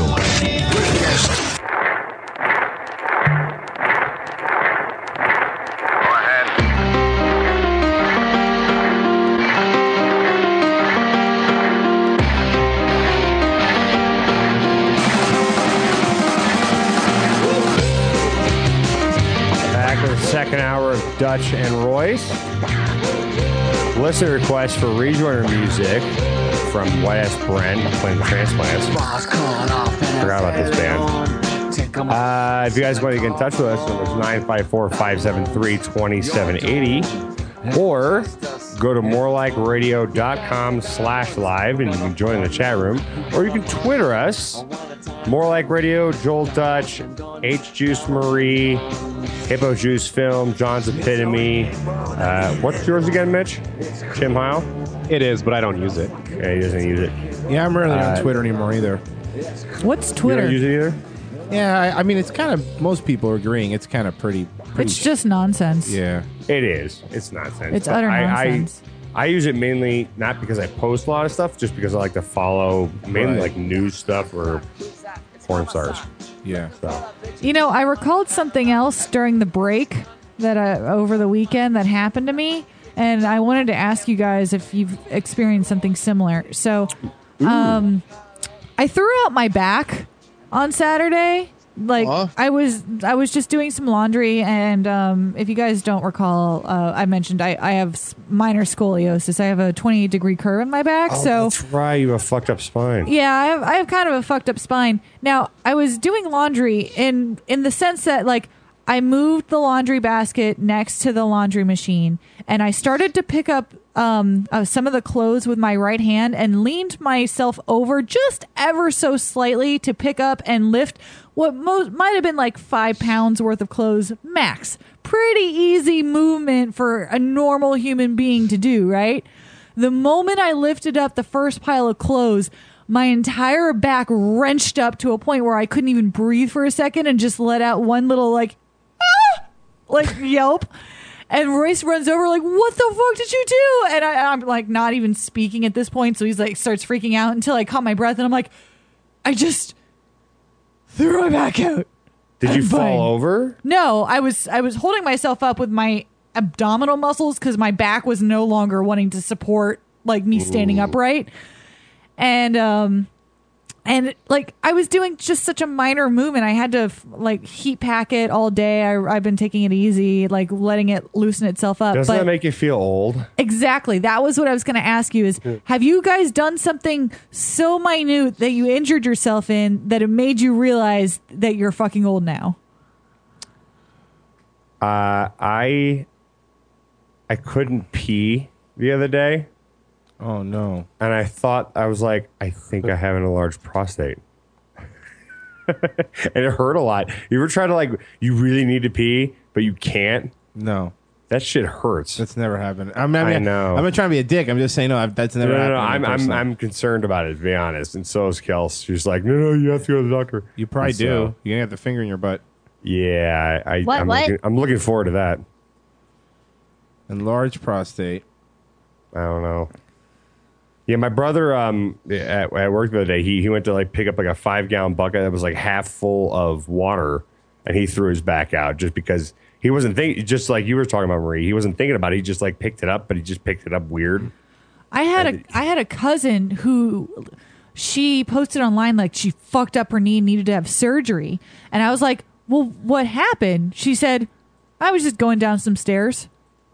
Back with the second hour of Dutch and Royce. Listener request for rejoiner music from White Ass Brent playing the Transplants. Forgot about this band. Uh, if you guys want to get in touch with us, number is nine five four, five seven three, two seven eight zero. Or go to more like radio dot com slash live and you can join the chat room. Or you can Twitter us. More Like Radio, Joel Dutch, H Juice Marie, Hippo Juice Film, John's Epitome. Uh, what's yours again, Mitch? Tim Heil? It is, but I don't use it. Yeah, he doesn't use it. Yeah, I'm rarely Uh, on Twitter anymore either. What's Twitter? You don't use it either? Yeah, I, I mean, it's kind of, most people are agreeing, it's kind of pretty, pretty. It's just nonsense. Yeah. It is. It's nonsense. It's But utter I, nonsense. I, I use it mainly not because I post a lot of stuff, just because I like to follow mainly Right. like news stuff or porn stars. Yeah. So You know, I recalled something else during the break that I, over the weekend that happened to me, and I wanted to ask you guys if you've experienced something similar. So, um, I threw out my back on Saturday. Like I was, I was just doing some laundry, and um, if you guys don't recall, uh, I mentioned I, I have s- minor scoliosis. I have a twenty-eight degree curve in my back. oh, so that's right. You have a fucked up spine. yeah, I have, I have kind of a fucked up spine. Now, I was doing laundry in in the sense that, like, I moved the laundry basket next to the laundry machine, and I started to pick up um, uh, some of the clothes with my right hand and leaned myself over just ever so slightly to pick up and lift what most might have been like five pounds worth of clothes max. Pretty easy movement for a normal human being to do, right? The moment I lifted up the first pile of clothes, my entire back wrenched up to a point where I couldn't even breathe for a second and just let out one little like, ah! like yelp. And Royce runs over like, what the fuck did you do? And I, I'm like not even speaking at this point. So he's like starts freaking out until I caught my breath. And I'm like, I just threw my back out. Did you I'm fall fine. over? No, I was I was holding myself up with my abdominal muscles because my back was no longer wanting to support like me standing Ooh. upright. And um and like I was doing just such a minor movement. I had to like heat pack it all day. I, I've been taking it easy, like letting it loosen itself up. Doesn't but that make you feel old? exactly, that was what I was going to ask you: is have you guys done something so minute that you injured yourself in that it made you realize that you're fucking old now? Uh, I I couldn't pee the other day. Oh no! And I thought I was like, I think I have an enlarged prostate, and it hurt a lot. You ever try to like, you really need to pee, but you can't? No, that shit hurts. That's never happened. I, mean, I, I mean, know. I'm not trying to be a dick. I'm just saying, no, I've, that's never no, no, happened. no, to me I'm I'm personally. I'm concerned about it, to be honest. And so is Kels. She's like, no, no, you have to go to the doctor. You probably And do. so- You're gonna have the finger in your butt. Yeah, I, I What, I'm, what? Looking, I'm looking forward to that. Enlarged prostate. I don't know. Yeah, my brother um at, at work the other day, he he went to like pick up like a five gallon bucket that was like half full of water, and he threw his back out just because he wasn't thinking. Just like you were talking about, Marie, he wasn't thinking about it. He just like picked it up, but he just picked it up weird. I had a I had a cousin who she posted online like she fucked up her knee and needed to have surgery. And I was like, well, what happened? She said, I was just going down some stairs.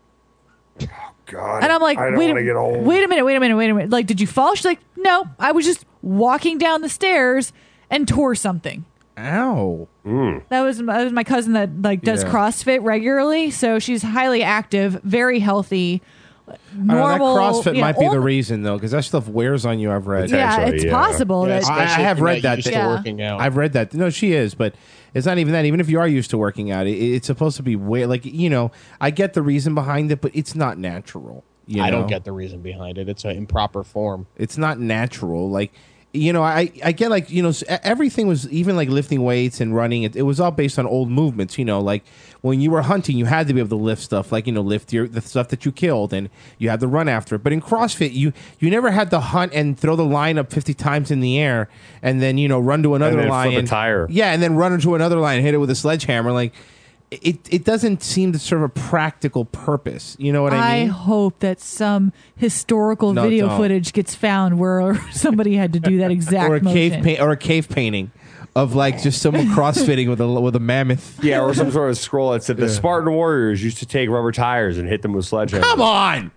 God, and I'm like, I don't wait, want to get old. a, wait a minute, wait a minute, wait a minute. Like, did you fall? She's like, no, I was just walking down the stairs and tore something. Ow. Mm. That was, that was my cousin that like does Yeah. CrossFit regularly. So she's highly active, very healthy. Normal, I don't know, that CrossFit you know, might be the old- reason though, because that stuff wears on you. I've read. Yeah, it's possible Yeah, that I, I especially have if you're read not that. used to Yeah. working out. I've read that. No, she is, but it's not even that. Even if you are used to working out, it, it's supposed to be way like you know. I get the reason behind it, but it's not natural. You I don't know? get the reason behind it. It's an improper form. It's not natural. Like, you know, I, I get like, you know, s- everything was even like lifting weights and running. It, it was all based on old movements, you know, like when you were hunting, you had to be able to lift stuff like, you know, lift your, the stuff that you killed and you had to run after it. But in CrossFit, you, you never had to hunt and throw the line up fifty times in the air and then, you know, run to another then line. flip a and- tire. Yeah. And then run into another line and hit it with a sledgehammer. Like, it, it doesn't seem to serve a practical purpose. You know what I I mean? hope that some historical No, video don't. footage gets found where somebody had to do that exact or a cave motion. paint or a cave painting of like just someone crossfitting with a with a mammoth. Yeah, or some sort of scroll that said the Yeah. Spartan warriors used to take rubber tires and hit them with sledgehammers. Come on.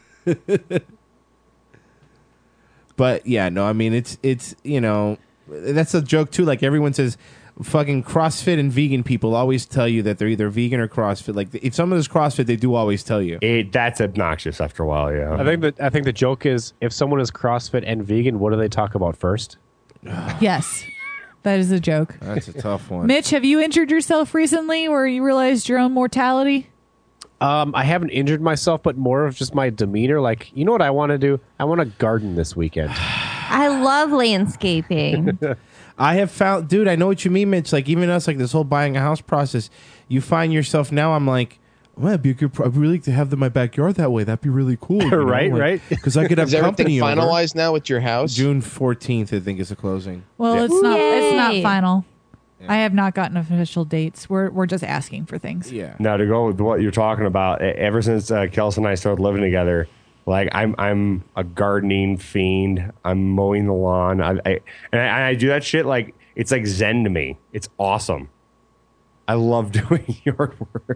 But yeah, no, I mean it's it's you know that's a joke too. Like everyone says, fucking CrossFit and vegan people always tell you that they're either vegan or CrossFit. Like if someone is CrossFit, they do always tell you. It, that's obnoxious after a while. Yeah, I think that I think the joke is if someone is CrossFit and vegan, what do they talk about first? Yes, that is a joke. That's a tough one. Mitch, have you injured yourself recently where you realized your own mortality? Um, I haven't injured myself, but more of just my demeanor. Like, you know what I want to do? I want to garden this weekend. I love landscaping. I have found, dude. I know what you mean, Mitch. Like even us, like this whole buying a house process. You find yourself now. I'm like, well, it'd be a good. pro- I'd really like to have the, my backyard that way. That'd be really cool, you know? Right, Like, right. Because I could have Is everything company over. finalized now with your house? June fourteenth, I think, is the closing. Well, Yeah. it's not. It's not Yay. final. I have not gotten official dates. We're we're just asking for things. Yeah. Now to go with what you're talking about, e- ever since uh, Kelsey and I started living together, like I'm I'm a gardening fiend. I'm mowing the lawn. I, I and I, I do that shit like it's like zen to me. It's awesome. I love doing yard work.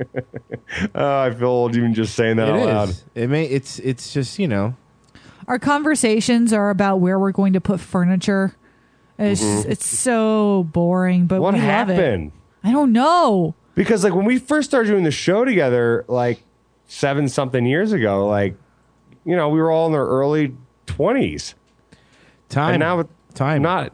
oh, I feel old even just saying that It out is. loud. It may. It's. It's just you know. Our conversations are about where we're going to put furniture. It's Mhm. it's so boring, but What we love happened? it. I don't know. Because like when we first started doing the show together, like seven something years ago, like you know we were all in our early twenties. Time. And now time not.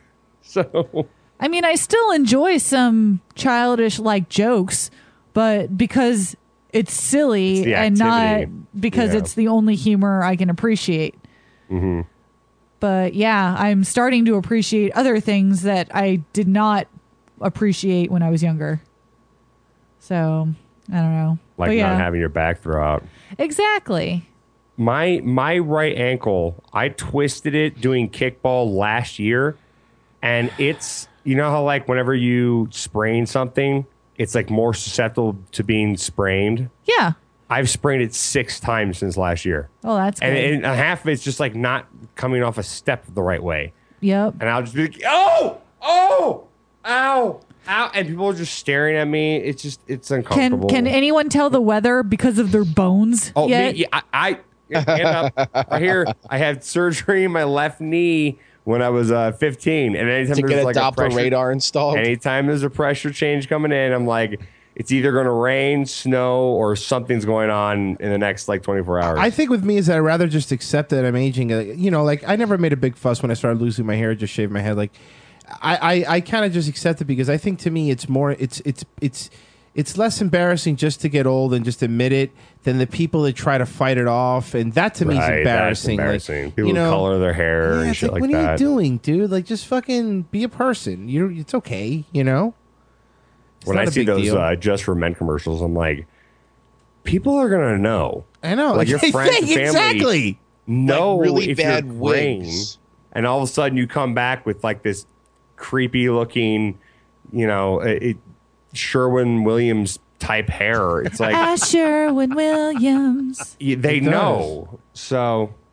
so I mean, I still enjoy some childish like jokes, but because it's silly It's the and not activity. because Yeah. it's the only humor I can appreciate. Mm-hmm. But yeah, I'm starting to appreciate other things that I did not appreciate when I was younger. So I don't know. like but yeah, not having your back throw out. exactly. My my right ankle, I twisted it doing kickball last year, and it's you know how like whenever you sprain something, it's like more susceptible to being sprained. Yeah. I've sprained it six times since last year, Oh, that's good. and, and half of it's just like not coming off a step the right way, Yep. and I'll just be like, oh, oh, ow, ow, and people are just staring at me. It's just it's Can uncomfortable. can anyone tell the weather because of their bones Oh, yet? me, yeah, I, I hand up right here. I had surgery in my left knee when I was uh, fifteen, and anytime To there's get a like Doppler pressure, radar installed? anytime there's a pressure change coming in, I'm like, it's either going to rain, snow, or something's going on in the next like twenty-four hours. I think with me is that I'd rather just accept that I'm aging. Uh, You know, like I never made a big fuss when I started losing my hair. Just shaved my head. Like I, I, I kind of just accept it because I think to me it's more, it's, it's, it's, it's less embarrassing just to get old and just admit it than the people that try to fight it off. And that to me is Right, that's embarrassing. Like, embarrassing. People you know, color their hair yeah, and it's shit like, what that. are you doing, dude? Like just fucking be a person. You, it's okay. You know. It's When not I a see big those deal. uh, Just for Men commercials, I'm like, people are going to know. I know. Like your friends and family Exactly. know Like really if bad you're graying, wigs. and all of a sudden you come back with like this creepy looking, you know, it, Sherwin Williams type hair. It's like Ah, Sherwin Williams. y- they It does. know. So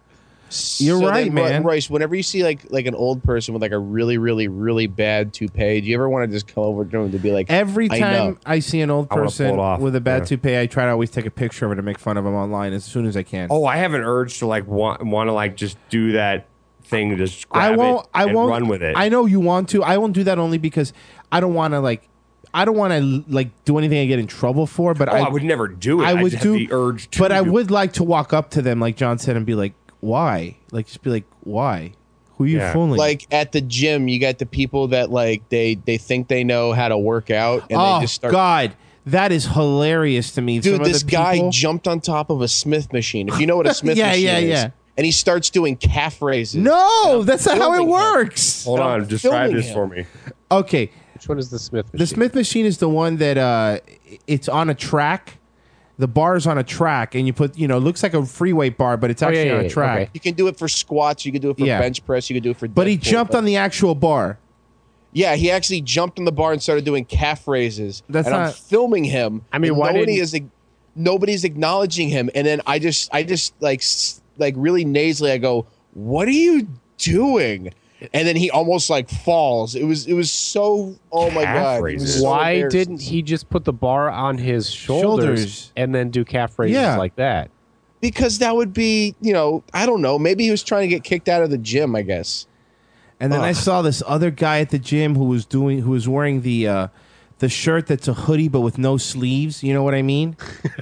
You're So right, then, Ro- man. Royce, whenever you see like like an old person with like a really, really, really bad toupee, do you ever want to just come over to them to be like, Every I time know. I, see an old I wanna pull person it off. with a bad Yeah. toupee, I try to always take a picture of it and make fun of them online as soon as I can. Oh, I have an urge to like want want to like just do that thing, just grab I won't. it I and won't run with it. I know you want to. I won't do that only because I don't want to like. I don't want to like do anything I get in trouble for. But Oh, I, I would never do it. I I would just do have the urge to But I do it. would like to walk up to them, like John said, and be like, "Why?" Like just be like, "Why? Who are you fooling?" Like at the gym, you got the people that like they they think they know how to work out, and oh they just start. God, that is hilarious to me. Dude, Some of this the guy people- jumped on top of a Smith machine. If you know what a Smith Yeah, machine yeah, is, yeah. and he starts doing calf raises. No, that's not how it filming him. works. Hold I'm on, describe filming this him. for me. Okay, Which one is the Smith machine? the Smith machine is the one that uh, it's on a track. The bar is on a track, and you put, you know, it looks like a free weight bar, but it's Oh, yeah, actually yeah, on a yeah, track. okay. You can do it for squats. You can do it for Yeah. bench press. You can do it for. But he deadlift. jumped on the actual bar. Yeah, he actually jumped on the bar and started doing calf raises. That's and I'm not- filming him. I mean, and why nobody didn't- is ag- nobody's acknowledging him. And then I just, I just like, s- like really nasally, I go, "What are you doing?" And then he almost like falls. It was, it was so. Oh my Calf god! It was raises. so Why embarrassing. didn't he just put the bar on his shoulders, Shoulders. and then do calf raises Yeah. like that? Because that would be, you know, I don't know. Maybe he was trying to get kicked out of the gym. I guess. And then I Ugh. saw this other guy at the gym who was doing, who was wearing the uh, the shirt that's a hoodie but with no sleeves. You know what I mean?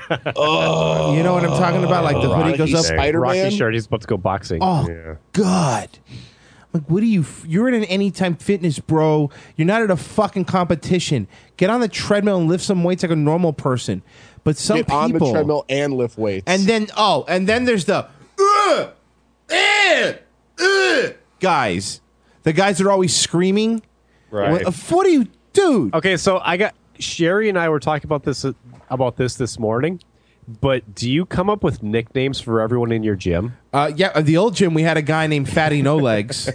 Oh, You know what I'm talking about? Like the hoodie goes Rocky up. Spider-Man? Rocky shirt. He's about to go boxing. Oh Yeah. God! Like, what are you? f- You're in an Anytime Fitness, bro. You're not at a fucking competition. Get on the treadmill and lift some weights like a normal person. But some Get people on the treadmill and lift weights. and then oh, and then there's the "Ugh! Eh! Ugh!" guys. The guys that are always screaming. Right. What, what are you, dude? Okay, so I got Sherry and I were talking about this about this this morning. But do you come up with nicknames for everyone in your gym? Uh, yeah, at the old gym we had a guy named Fatty No Legs.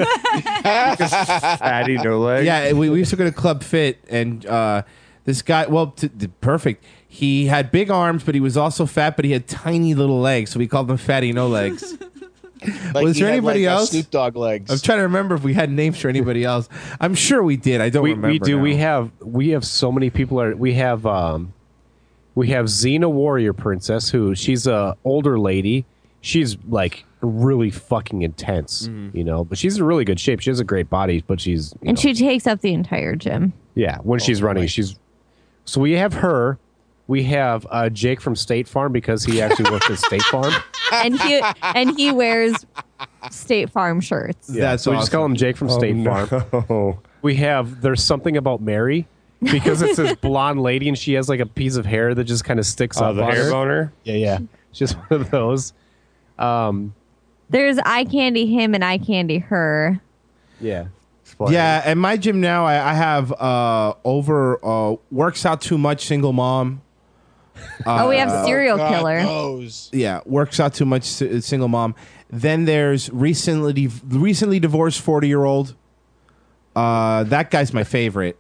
Fatty no legs. Yeah, we, we used to go to Club Fit, and uh, this guy, well, t- t- perfect. He had big arms, but he was also fat, but he had tiny little legs, so we called him Fatty No Legs. Like was he there had, anybody like, uh, else? Snoop Dogg legs. I'm trying to remember if we had names for anybody else. I'm sure we did. I don't We, remember. we do. now. We have we have so many people. Are we have um, we have Xena Warrior Princess, who she's a older lady. She's like really fucking intense, Mm-hmm. you know. But she's in really good shape. She has a great body, but she's you And know, she takes up the entire gym. yeah. When she's running, she's so we have her. We have uh, Jake from State Farm because he actually works at State Farm. And he and he wears State Farm shirts. Yeah, That's so we just call awesome. him Jake from State no. Farm. We have there's something about Mary because it's this blonde lady and she has like a piece of hair that just kind of sticks Oh, up the on hair her. boner. Yeah, yeah. It's just one of those. Um, There's eye candy him and eye candy her. yeah. Yeah, at my gym now, I, I have uh, over uh, works out too much single mom. oh, we have serial God killer. knows. Yeah, works out too much si- single mom. Then there's recently recently divorced forty year old. Uh, that guy's my favorite.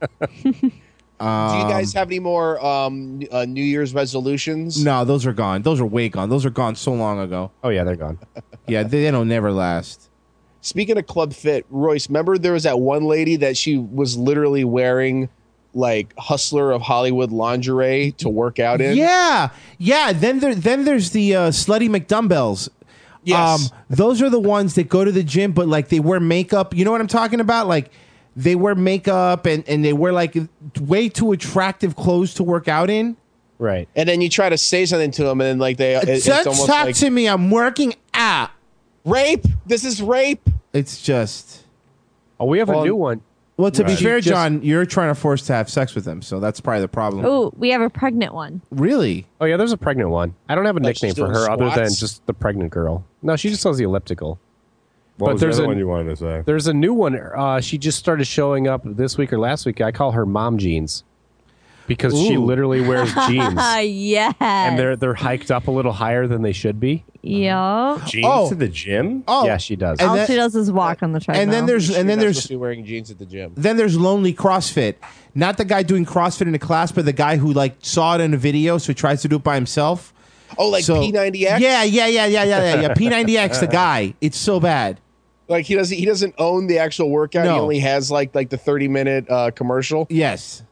Do you guys have any more um, uh, New Year's resolutions? No, those are gone. Those are way gone. Those are gone so long ago. Oh yeah, they're gone. Yeah, they, they don't never last. Speaking of Club Fit, Royce, remember there was that one lady that she was literally wearing like Hustler of Hollywood lingerie to work out in? Yeah, yeah. Then there, then there's the uh, slutty McDumbbells. Yes. Um, those are the ones that go to the gym, but like they wear makeup. You know what I'm talking about? Like they wear makeup and, and they wear like way too attractive clothes to work out in. Right. And then you try to say something to them, and then like they, it- it's Just almost talk like to me. I'm working out. rape. This is rape. It's just. Oh, we have Well, a new one. Well, to be Right. fair, Just- John, you're trying to force to have sex with them, so that's probably the problem. Oh, we have a pregnant one. Really? Oh yeah, there's a pregnant one. I don't have a Like she's nickname for doing her other than squats? just the pregnant girl. No, she just does the elliptical. What But was there's the other a- one you wanted to say? There's a new one. Uh, she just started showing up this week or last week. I call her Mom Jeans because she Ooh. literally wears jeans, yes. and they're they're hiked up a little higher than they should be. Yup. Jeans Oh. to the gym? Oh, Yeah, she does. And All then- she does is walk on the treadmill. And then there's and then You're not there's supposed to be wearing jeans at the gym. then there's lonely CrossFit. Not the guy doing CrossFit in a class, but the guy who like saw it in a video, so he tries to do it by himself. Oh, like P ninety X? Yeah, yeah, yeah, yeah, yeah, yeah, yeah. P ninety X, the guy. It's so bad. Like he doesn't he doesn't own the actual workout. No. He only has like like the thirty minute uh, commercial. Yes.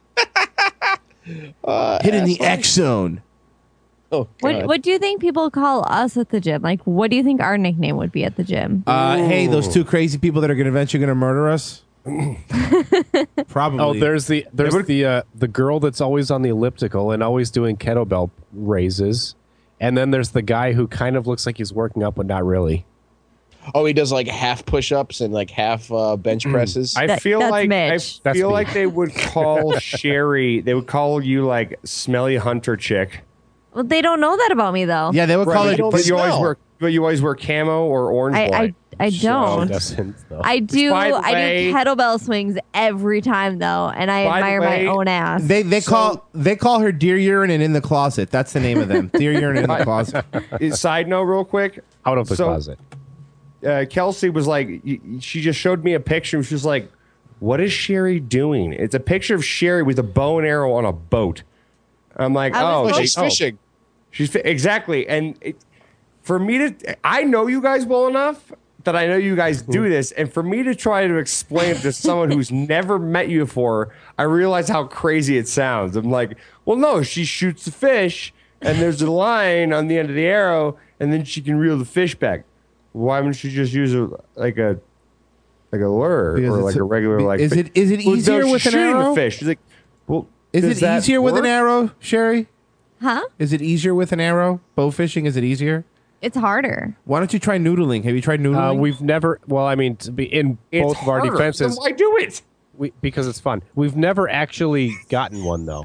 uh, Hitting the funny. X zone. Oh, What God. What do you think people call us at the gym? Like, what do you think our nickname would be at the gym? Uh, hey, those two crazy people that are going to eventually going to murder us. Probably. Oh, there's the there's the uh, the girl that's always on the elliptical and always doing kettlebell raises, and then there's the guy who kind of looks like he's working out but not really. Oh, he does like half push ups and like half uh, bench presses. I feel like I That's feel me. like they would call Sherry. They would call you like smelly hunter chick. Well, they don't know that about me though. Yeah, they would call Right, it. but you always wear, but you always wear camo or orange. I, boy. I I So- don't. doesn't, though. I do. By the I way- do kettlebell swings every time though, and I By the admire way- my own ass. They they call they call her Deer Urine and In the Closet. That's the name of them. Deer Urine and In the Closet. Uh, Side note, real quick. Out of the So- closet. Uh, Kelsey was like, y- she just showed me a picture. And she was like, "What is Sherry doing?" It's a picture of Sherry with a bow and arrow on a boat. I'm like, I "Oh, was they- she's oh." fishing. She's fi- exactly, and it, for me to, I know you guys well enough that I know you guys do this, and for me to try to explain it to someone who's never met you before, I realize how crazy it sounds. I'm like, well, no, she shoots the fish, and there's a line on the end of the arrow, and then she can reel the fish back. Why wouldn't she just use a like a like a lure Because or it's like a- a regular like? is fi- it- is it Well, no, easier she's with an shooting arrow? The fish. She's like, well, Is does it that easier with an work? arrow, Sherry? Huh? Is it easier with an arrow? Bow fishing, is it easier? It's harder. Why don't you try noodling? Have you tried noodling? Uh, we've never. Well, I mean, to be in It's both of our harder. defenses, Then why do it? we, because it's fun. We've never actually gotten one though.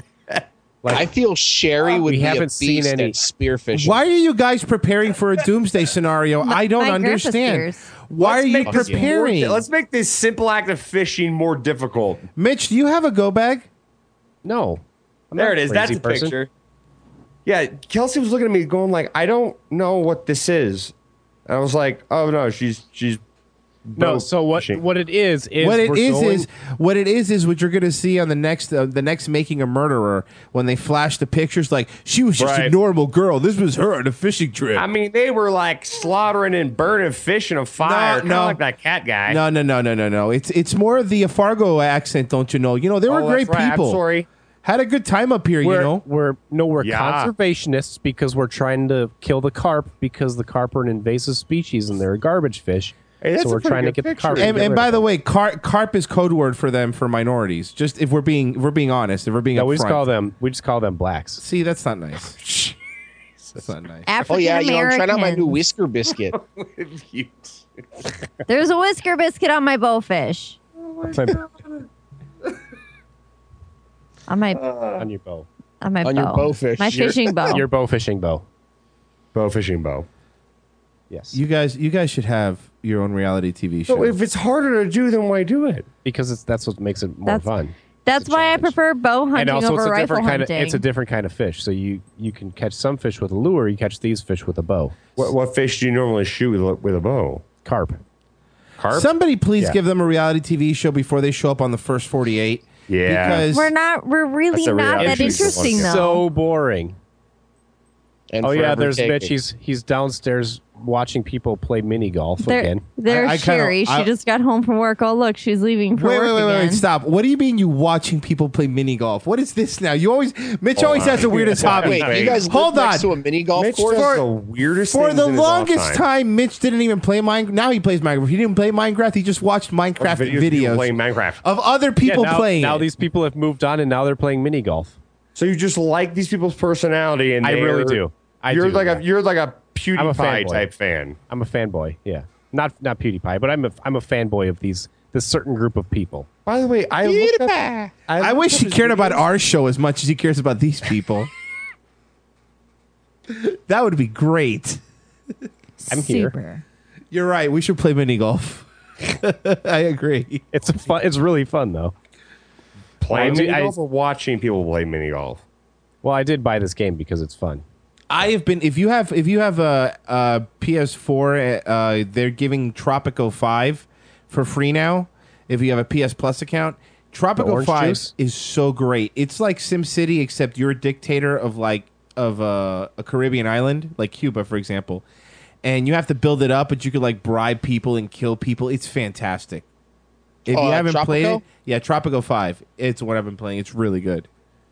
Like, I feel Sherry would we be a haven't seen beast any- at spearfishing. Why are you guys preparing for a doomsday scenario? I don't my grandpa understand. spears. Why Let's are you make this more preparing? di- let's make this simple act of fishing more difficult. Mitch, do you have a go bag? no. I'm There not it a is. That's crazy the person. picture. Yeah, Kelsey was looking at me going like, I don't know what this is. And I was like, oh no, she's she's No. bow So what? fishing. What it is is what it we're is going- is what it is is what you're going to see on the next uh, the next Making a Murderer when they flash the pictures. Like she was just a Right. normal girl. This was her on a fishing trip. I mean, they were like slaughtering and burning fish in a fire, kind no. of like that cat guy. no, no, no, no, no, no. It's it's more of the Fargo accent, don't you know? You know they were Oh, great that's right. people. I'm sorry. Had a good time up here. We're, you know. we're no, we're Yeah. conservationists because we're trying to kill the carp because the carp are an invasive species and they're a garbage fish. Hey, that's so a we're pretty trying to good get picture. the carp. And, get and rid by of the them. way, car, carp is code word for them for minorities. Just if we're being if we're being honest, if we're being no, we just upfront. call them we just call them blacks. See, that's not nice. That's not nice. African Oh yeah, you know, I'm trying out my new American. whisker biscuit. There's a whisker biscuit on my bowfish. On my on your bow. on my On bow. your bowfish. My Your- fishing bow. Your bow fishing bow. Bow fishing bow. Yes. You guys, you guys should have your own reality T V show. So if it's harder to do, then why do it? because it's that's what makes it more That's- fun. That's why I prefer bow And hunting also, over it's a rifle different kind hunting. of it's a different kind of fish. So you you can catch some fish with a lure. You catch these fish with a bow. What, what fish do you normally shoot with, a- with a bow? Carp. Carp? Somebody please Yeah. give them a reality T V show before they show up on the first forty-eight. Yeah. Because we're not. We're really That's a not reality that show. interesting though. So boring. And Oh yeah, forever there's taking. Mitch. He's he's downstairs watching people play mini golf There, again. there's I- I kinda- Sherry. I- she just got home from work. Oh look, she's leaving for wait, work wait, wait, wait, again. wait, stop. What do you mean you watching people play mini golf? What is this now? You always Mitch always has the weirdest hobby. Wait, you guys Hold live on. next to a mini golf Mitch course? does the weirdest For things the in his off longest time, Mitch didn't even play Minecraft. Now he plays Minecraft. He didn't play Minecraft. He just watched Minecraft Videos of people videos playing Minecraft. of other people yeah, now, playing. Now it. these people have moved on and now they're playing mini golf. So you just like these people's personality, and I really they're- do. I you're do, like yeah. a you're like a I'm a PewDiePie fanboy. type fan. I'm a fanboy. Yeah, not not PewDiePie, but I'm a I'm a fanboy of these this certain group of people. By the way, I looked up, I, I wish looked he up cared his about videos. our show as much as he cares about these people. That would be great. I'm here. Super. You're right. We should play mini golf. I agree. It's a fun. It's really fun though. Playing I do- mini I- golf or watching people play mini golf. Well, I did buy this game because it's fun. I have been. If you have, if you have a, a P S four, uh, they're giving Tropico Five for free now. If you have a P S Plus account, Tropico orange Five juice? is so great. It's like SimCity, except you're a dictator of like of uh, a Caribbean island, like Cuba, for example, and you have to build it up, but you could like bribe people and kill people. It's fantastic. If Oh, you uh, haven't played Tropico? it, yeah, Tropico five. It's what I've been playing. It's really good.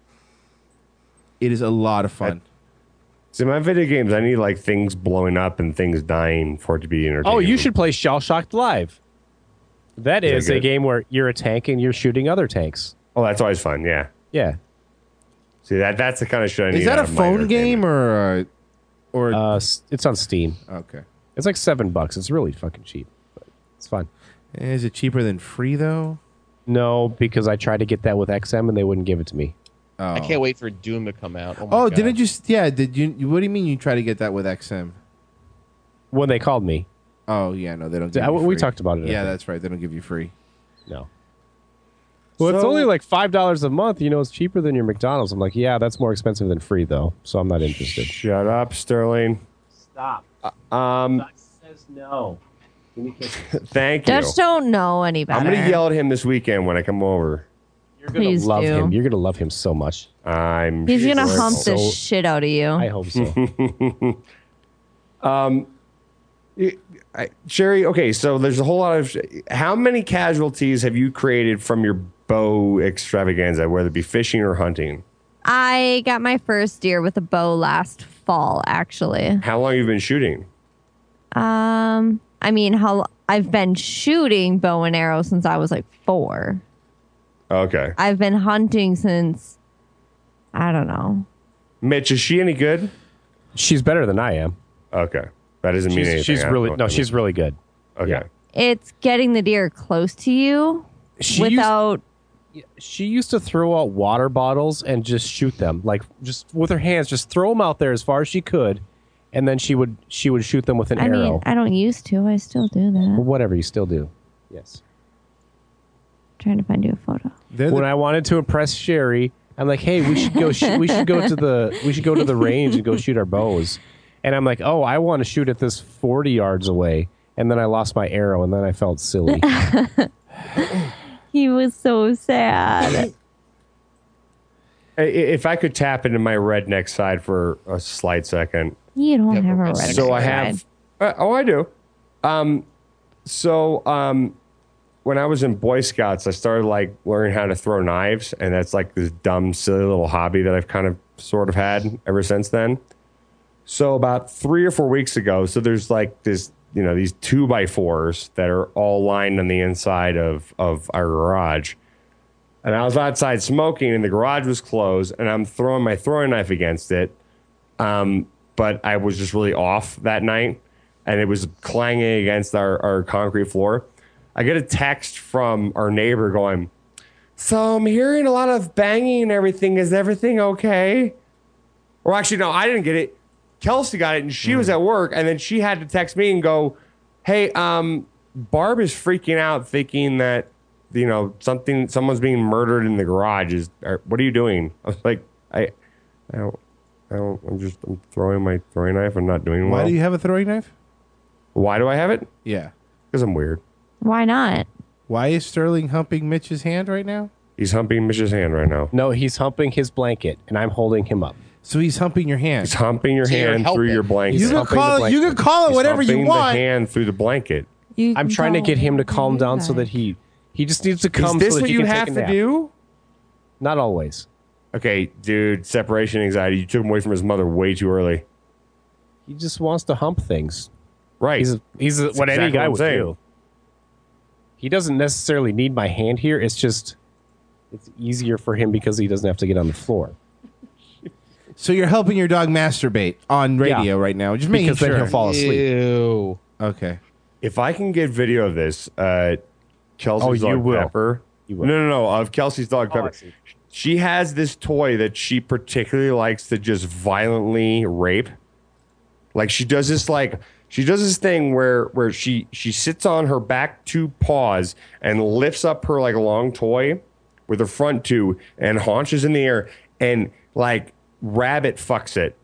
It is a lot of fun. See, my video games, I need like things blowing up and things dying for it to be entertaining. Oh, you should play Shell Shocked Live. That Is that is a good? game where you're a tank and you're shooting other tanks. Oh, that's always fun. Yeah. Yeah. See, that that's the kind of shit I need. Is that out a of my phone entertainment. game or uh, or Uh, s- it's on Steam. okay? It's like seven bucks. It's really fucking cheap. But it's fun. Is it cheaper than free though? No, because I tried to get that with X M and they wouldn't give it to me. Oh, I can't wait for Doom to come out. Oh, my Oh, God. didn't you? Yeah, did you? What do you mean you try to get that with X M? When they called me. Oh yeah, no, they don't. Give I- you we free. talked about it, I Yeah, think. that's right. They don't give you free. No. Well, it's So- only like five dollars a month. You know, it's cheaper than your McDonald's. I'm like, yeah, that's more expensive than free though. So I'm not interested. Shut up, Sterling. Stop. Um, Says no. thank you. Dutch don't know any better. I'm gonna yell at him this weekend when I come over. You're gonna Please love do. him. You're gonna love him so much. I'm. He's gonna sure. hump the So- shit out of you. I hope so. um, y- I, Sherry. Okay, so there's a whole lot of. How many casualties have you created from your bow extravaganza, whether it be fishing or hunting? I got my first deer with a bow last fall, actually. How long have you been shooting? Um, I mean, how I've been shooting bow and arrow since I was like four. Okay, I've been hunting since I don't know. Mitch, is she any good? She's better than I am. Okay, that doesn't mean She's, anything. she's I really don't- no. She's really good. okay. Yeah. It's getting the deer close to you She used- without. She used to throw out water bottles and just shoot them, like just with her hands, just throw them out there as far as she could, and then she would she would shoot them with an I arrow. mean, I don't used to. I still do Or that. whatever, you still do. Yes. Trying to find you a photo. When I wanted to impress Sherry, I'm like, "Hey, we should go. Sh- we should go to the. We should go to the range and go shoot our bows." And I'm like, "Oh, I want to shoot at this forty yards away." And then I lost my arrow, and then I felt silly. He was so sad. I- If I could tap into my redneck side for a slight second. You don't have a red So I have. Uh, oh, I do. Um, so um, when I was in Boy Scouts, I started like learning how to throw knives, and that's like this dumb, silly little hobby that I've kind of sort of had ever since then. So about three or four weeks ago, so there's like this, you know, these two by fours that are all lined on the inside of of our garage. And I was outside smoking, and the garage was closed, and I'm throwing my throwing knife against it. Um, but I was just really off that night, and it was clanging against our, our concrete floor. I get a text from our neighbor going, "So I'm hearing a lot of banging and everything. Is everything okay?" Or actually, no, I didn't get it. Kelsey got it, and she was at work, and then she had to text me and go, "Hey, um, Barb is freaking out, thinking that, you know, something, someone's being murdered in the garage. Is or, what are you doing?" I was like, "I, I don't, I don't. I'm just I'm throwing my throwing knife. I'm not doing well." Why do you have a throwing knife? Why do I have it? Yeah, because I'm weird. Why not? Why is Sterling humping Mitch's hand right now? He's humping Mitch's hand right now. No, he's humping his blanket, and I'm holding him up. So he's humping your hand. He's humping your So you're hand through helping. your blanket. You can call it. You can call it He's whatever you humping want. The hand through the blanket. I'm trying to get him to calm down so that he he just needs to come. Is this so that what he you can have take a to nap. do? Not always. Okay, dude. Separation anxiety. You took him away from his mother way too early. He just wants to hump things. Right. He's a, he's a, That's what any exactly guy what I'm would saying. do. He doesn't necessarily need my hand here. It's just it's easier for him because he doesn't have to get on the floor. So you're helping your dog masturbate on radio Yeah. right now, just making Because then sure he'll fall asleep. Ew. Okay. If I can get video of this, uh, Kelsey's Oh, you dog will. Pepper. You will. No, no, no. Of Kelsey's dog Oh, I Pepper. see. She has this toy that she particularly likes to just violently rape. Like she does this, like she does this thing where where she she sits on her back two paws and lifts up her like long toy with her front two and haunches in the air and like rabbit fucks it.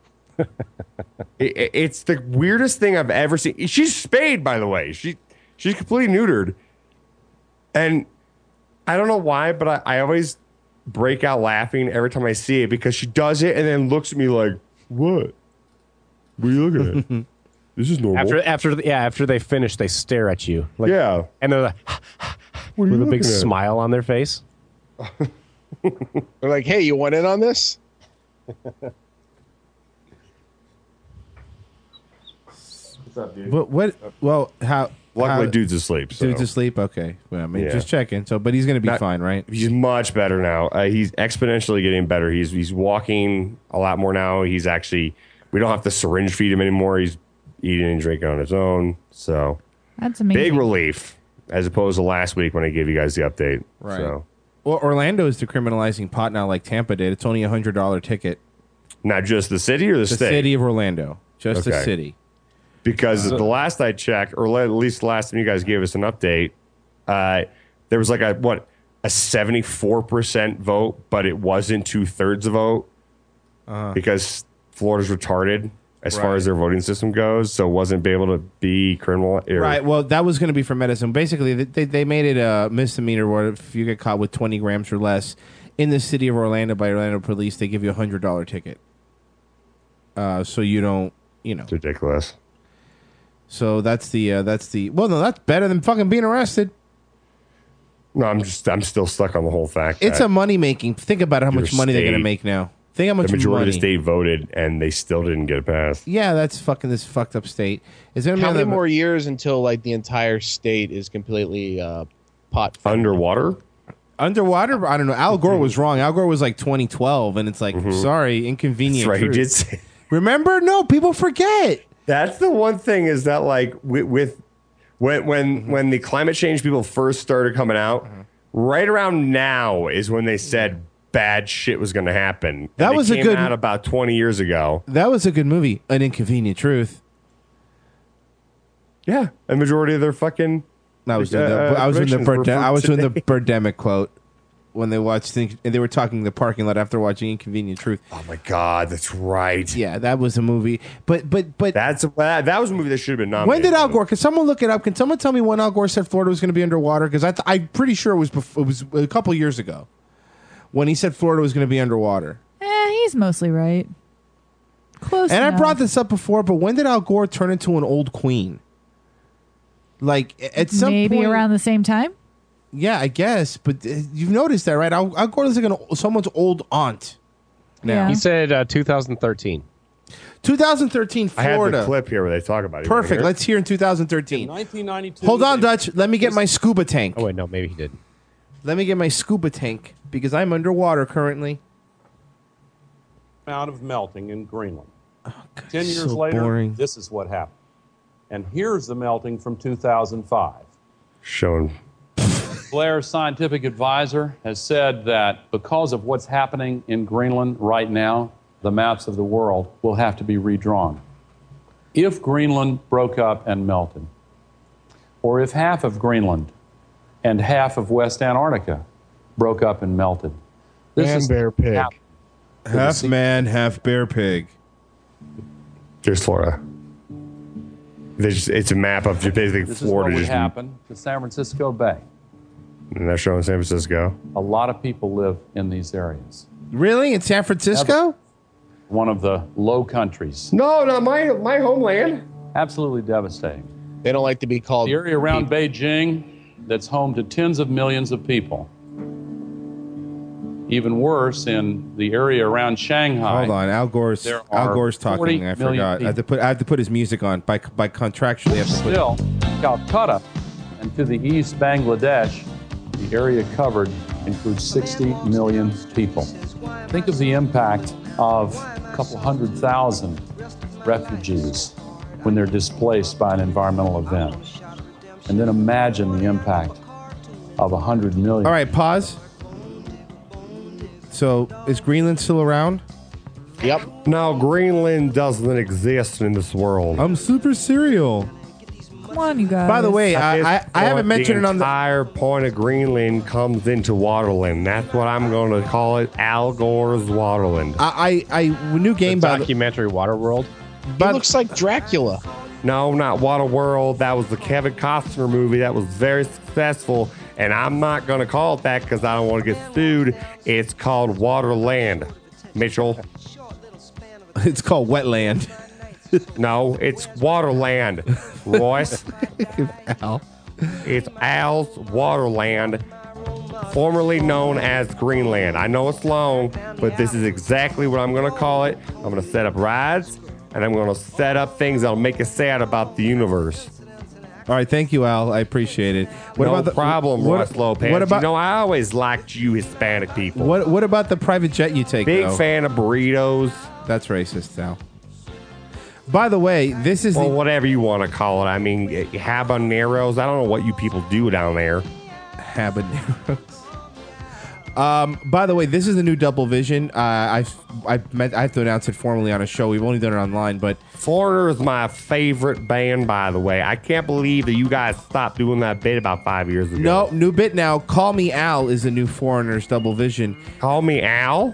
It- it- It's the weirdest thing I've ever seen. She's spayed, by the way. She she's completely neutered, and I don't know why, but I, I always break out laughing every time I see it because she does it and then looks at me like, What? What are you looking at? This is normal. After after yeah, after they finish, they stare at you. Like, yeah, and they're like, what are you with a big looking at? smile on their face. They're like, "Hey, you want in on this?" What's up, dude? What? What? Well, how? Luckily, how, dude's asleep. So. Dude's asleep. Okay. Well, I mean, Yeah. just checking. So, but he's gonna be Not- fine, right? He's much better now. Uh, he's exponentially getting better. He's he's walking a lot more now. He's actually we don't have to syringe feed him anymore. He's eating and drinking on his own. So That's amazing. big relief as opposed to last week when I gave you guys the update. Right. So Well, Orlando is decriminalizing pot now, like Tampa did. It's only a hundred dollar ticket. not just the city or the, The state. city of Orlando, just the Okay. city. Because So- the last I checked, or at least the last time you guys gave us an update, uh, there was like a what a seventy-four percent vote, but it wasn't two thirds a vote Uh, because Florida's retarded as far Right. as their voting system goes, so wasn't able to be criminal. or- Right. Well, that was going to be for medicine. Basically, they- they they made it a misdemeanor where if you get caught with twenty grams or less in the city of Orlando by Orlando police, they give you a hundred dollar ticket. Uh, so you don't, you know, it's ridiculous. So that's the uh, that's the well, no, that's better than fucking being arrested. No, I'm just I'm still stuck on the whole fact. It's that a money making. Think about how your much money they're going to state- make now. Think how much the majority money. of the state voted and they still didn't get it passed. Yeah, that's fucking this fucked up state. Is there How many another- more years until like the entire state is completely uh, pot underwater? Underwater? I don't know. Al Gore was wrong. Al Gore was like twenty twelve, and it's like, Mhm. sorry, inconvenient. That's right, he truth. did say- Remember? No, people forget. That's the one thing is that like with, with when when Mm-hmm. when the climate change people first started coming out, right around now is when they said bad shit was going to happen. And That they was a came good- out about twenty years ago. That was a good movie. An Inconvenient Truth. Yeah, a majority of their fucking. I was doing the, uh, I was doing the predictions were Bird- from I was doing the today. Birdemic quote when they watched things, and they were talking in the parking lot after watching Inconvenient Truth. Oh my god, that's right. Yeah, that was a movie. But but but that's a, that, that was a movie that should have been when nominated. did Al Gore? Can someone look it up? Can someone tell me when Al Gore said Florida was going to be underwater? Because I th- I'm pretty sure it was before, it was a couple years ago when he said Florida was going to be underwater. Eh, he's mostly right. Close And I enough. brought this up before, but when did Al Gore turn into an old queen? Like at some Maybe point, around the same time. yeah, I guess. But uh, you've noticed that, right? Al, Al Gore is like an, someone's old aunt. Now He said uh, two thousand thirteen. twenty thirteen I had Florida. the clip here where they talk about it. You wanna Perfect. hear it? Let's hear in two thousand thirteen. nineteen ninety-two. Hold on, Dutch. Let me get my scuba tank. Oh wait, no, maybe he did. Let me get my scuba tank because I'm underwater currently. Amount of melting in Greenland. Ten years so later, boring. this is what happened. And here's the melting from two thousand five. Showing. Blair's scientific advisor has said that because of what's happening in Greenland right now, the maps of the world will have to be redrawn. If Greenland broke up and melted, or if half of Greenland and half of West Antarctica broke up and melted, this Man, is bear, pig. hap- Half man, half bear pig. There's Florida. There's, it's a map of just basically This is what Florida. would Just, happen to San Francisco Bay. and they're showing San Francisco. A lot of people live in these areas. Really? In San Francisco? One of the low countries. No, not my my homeland. Absolutely devastating. They don't like to be called. The area around Beijing that's home to tens of millions of people. Even worse, in the area around Shanghai. Hold on, Al Gore's there Al are Gore's forty talking. I million forgot. I have to put I have to put his music on by by contractually. I have to put Still, Calcutta and to the east, Bangladesh, the area covered includes sixty million people. Think of the impact of a couple hundred thousand refugees when they're displaced by an environmental event. And then imagine the impact of a hundred million. All right, pause. So is Greenland still around? Yep. No, Greenland doesn't exist in this world. I'm super serial. Come on, you guys. By the way, I, I, I haven't mentioned it on the the. entire point of Greenland comes into Waterland. That's what I'm going to call it. Al Gore's Waterland. I I, I new game by the, documentary Waterworld. He looks like Dracula. No, not Waterworld. That was the Kevin Costner movie that was very successful. And I'm not going to call it that because I don't want to get sued. It's called Waterland. Mitchell. It's called Wetland. No, it's Waterland, Royce. Al. It's Al's Waterland, formerly known as Greenland. I know it's long, but this is exactly what I'm going to call it. I'm going to set up rides, and I'm going to set up things that'll make you sad about the universe. All right, thank you, Al. I appreciate it. What no about the problem, what, Royce Lopez. What about you know, I always liked you Hispanic people. what? What about the private jet you take? Big though? fan of burritos. That's racist, Al. By the way, this is well, the whatever you want to call it. I mean, habaneros. I don't know what you people do down there. habaneros. Um, by the way, this is the new Double Vision. Uh, I I meant I have to announce it formally on a show. We've only done it online, but Foreigner is my favorite band. By the way, I can't believe that you guys stopped doing that bit about five years ago. no new bit now. Call Me Al is the new Foreigners Double Vision. Call Me Al.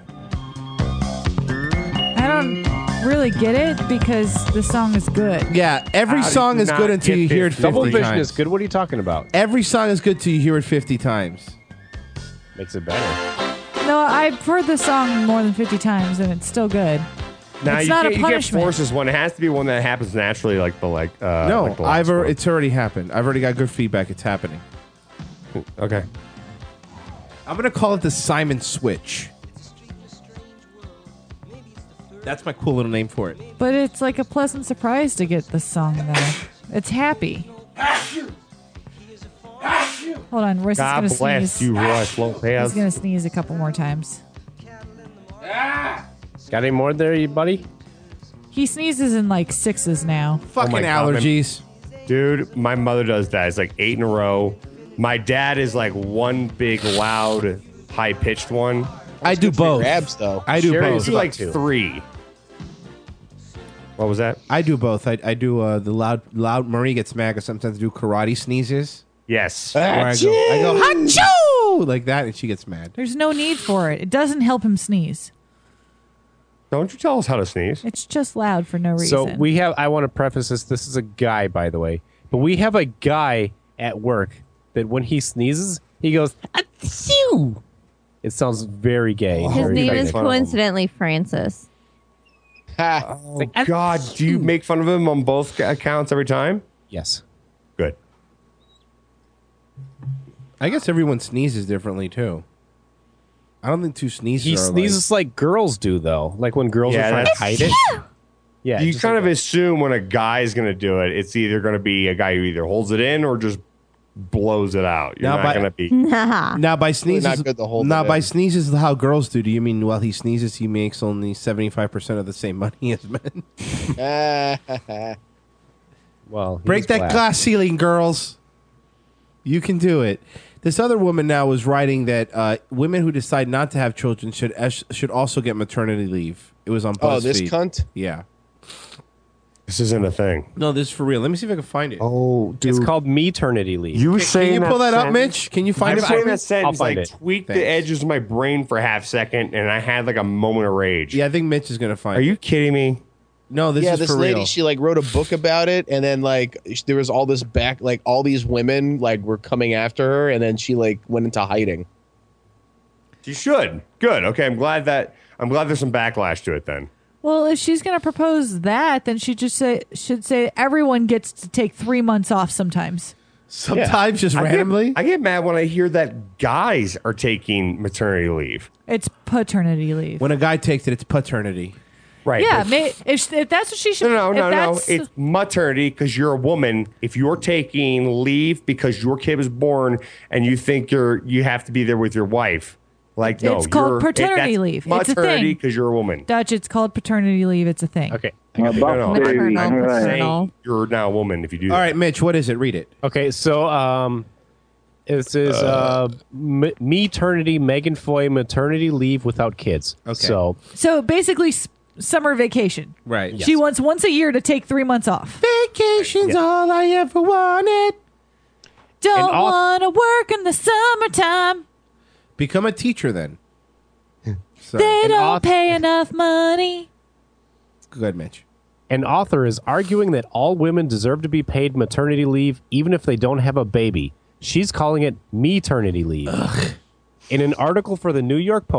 I don't really get it because the song is good. Yeah, every How did song you is not good until get you hear it this? fifty Double Vision times. is good. What are you talking about? Every song is good till you hear it fifty times. Makes it better. No, I've heard the song more than fifty times and it's still good. Now it's you not can't, a you can't punishment. force this one. It has to be one that happens naturally, like the like. Uh, no, like the last I've al- one. it's already happened. I've already got good feedback. It's happening. Okay. I'm gonna call it the Simon Switch. That's my cool little name for it. But it's like a pleasant surprise to get this song though. It's happy. Hold on, Royce God is gonna bless sneeze. you, Royce Lopez. He's gonna sneeze a couple more times. Got any more there, you buddy? He sneezes in like sixes now. Fucking my God, man. allergies. Dude, my mother does that. It's like eight in a row. My dad is like one big, loud, high pitched one. I do both. Abs though. I do Sherry's both. like Two. three. What was that? I do both. I, I do uh, the loud loud. Marie gets mad because sometimes I do karate sneezes. Yes. Where I go, I go Hachoo! Like that, and she gets mad. There's no need for it. It doesn't help him sneeze. Don't you tell us how to sneeze. It's just loud for no reason. So we have. I want to preface this. This is a guy, by the way, but we have a guy at work that when he sneezes, he goes Achoo! It sounds very gay. His very name is frightening. coincidentally Francis. Oh, God. Do you make fun of him on both accounts every time? Yes. Good. I guess everyone sneezes differently too. I don't think two sneezes. He are sneezes like, girls do, though. Like when girls Yeah, are trying to that's- hide it. Yeah, you just kind like of assume when a guy's going to do it, it's either going to be a guy who either holds it in or just blows it out. You're Now, not by- going to be. Nah. Now by sneezes, not good to hold now it by in. sneezes is how girls do. Do you mean while he sneezes, he makes only seventy five percent of the same money as men? Well, Break he's that black. glass ceiling, girls. You can do it. This other woman now was writing that uh, women who decide not to have children should esh- should also get maternity leave. It was on BuzzFeed. Oh, this cunt? Yeah. This isn't a thing. No, this is for real. Let me see if I can find it. Oh, dude. It's called maternity leave. You Can, saying can you pull that, up, sentence- Mitch? Can you find I'm it? saying for me? that sentence find like it. tweaked the Thanks. edges of my brain for a half second, and I had like a moment of rage. Yeah, I think Mitch is gonna find Are it. you kidding me? No, this yeah, is this for lady, real. she like wrote a book about it, and then like sh- there was all this back, like all these women like were coming after her, and then she like went into hiding. You should. Good. Okay, I'm glad that I'm glad there's some backlash to it then. well, if she's going to propose that, then she just say should say everyone gets to take three months off sometimes. Sometimes just I get- randomly. I get mad when I hear that guys are taking maternity leave. It's paternity leave. When a guy takes it, it's paternity. Right. yeah, but- may, if, if that's what she should. No, no, if no, no. that's- It's maternity because you're a woman. If you're taking leave because your kid was born and you think you're you have to be there with your wife, like no, It's called you're- paternity that's leave. It's a Maternity thing. because you're a woman. Dutch, it's called paternity leave. It's a thing. Okay. No, no, Maternal, I'm paternal. saying you're now a woman if you do that. All right, Mitch, what is it? Read it. Okay, so um, this is uh, m- maternity, Megan Foy maternity leave without kids. Okay. So So basically, s- summer vacation. Right. She wants once a year to take three months off. Vacation's all I ever wanted. Don't And all- want to work in the summertime. Become a teacher then. So, They an don't auth- pay enough money. go ahead, Mitch. an author is arguing that all women deserve to be paid maternity leave even if they don't have a baby. She's calling it maternity leave. In an article for the New York Post,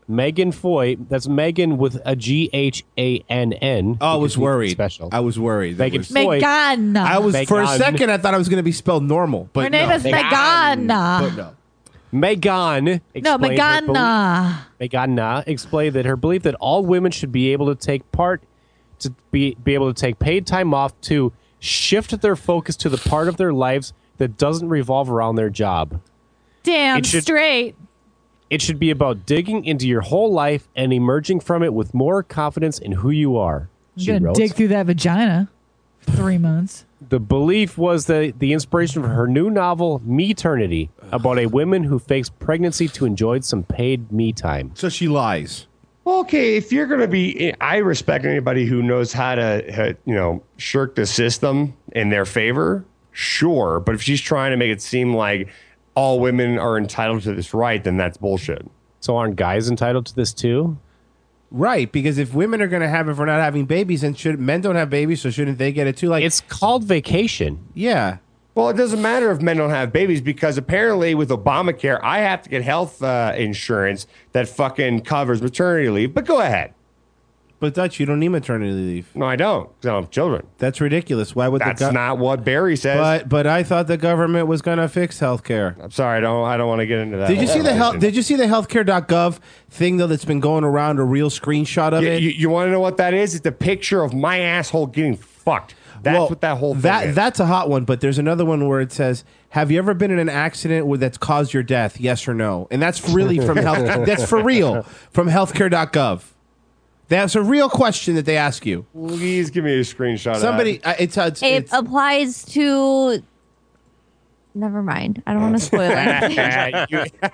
Megan Foy. That's Megan with a G H A N N. Oh, I was worried. Special. I was worried. That Megan was- Foy. Megan. I was for a Megan. second. I thought it was going to be spelled normal, but Her name no. is Megan. But no. Megan. No, explained her Megan. belief- Megan explained that her belief that all women should be able to take part, to be, be able to take paid time off to shift their focus to the part of their lives that doesn't revolve around their job. Damn It should- straight. It should be about digging into your whole life and emerging from it with more confidence in who you are. I'm She gonna wrote. dig through that vagina. for Three months. The belief was the, the inspiration for her new novel, Me-ternity, about a woman who fakes pregnancy to enjoy some paid me time. So she lies. Well, okay, if you're going to be, I respect anybody who knows how to, uh, you know, shirk the system in their favor, sure. But if she's trying to make it seem like all women are entitled to this right, then that's bullshit. So aren't guys entitled to this too? Right, because if women are going to have it for not having babies, then should men don't have babies, so shouldn't they get it too? Like it's called vacation. Yeah. Well, it doesn't matter if men don't have babies because apparently with Obamacare, I have to get health uh, insurance that fucking covers maternity leave. But go ahead. But Dutch, you don't need maternity leave. No, I don't. 'Cause I don't have children. That's ridiculous. Why would That's the gov- not what Barry says. But but I thought the government was going to fix healthcare. I'm sorry, I don't. I don't want to get into that. Did you see the health? conversation. Did you see the healthcare dot gov thing though? That's been going around, a real screenshot of You, it. you, you want to know what that is? It's a picture of my asshole getting fucked. That's Well, what that whole thing that is. that's a hot one. But there's another one where it says, "Have you ever been in an accident where that's caused your death? Yes or no?" And that's really from health. That's for real from healthcare dot gov. That's a real question that they ask you. Please give me a screenshot. Somebody, of that. uh, it's, uh, it's, It it's applies to. Never mind. I don't want to spoil it.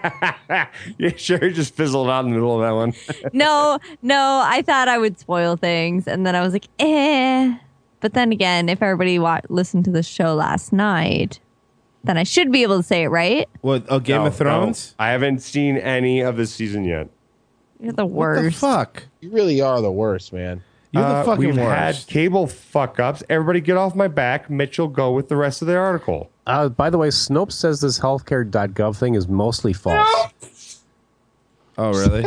you, you sure you just fizzled out in the middle of that one? no, no. I thought I would spoil things, and then I was like, eh. But then again, if everybody wa- listened to the show last night, then I should be able to say it right. what? Oh, Game No, of Thrones. no. I haven't seen any of this season yet. You're the What the worst. fuck? You really are the worst, man. You're the Uh, fucking we've worst. had cable fuck ups. Everybody get off my back. Mitchell, go with the rest of the article. Uh, by the way, Snopes says this healthcare dot gov thing is mostly false. Oh, really?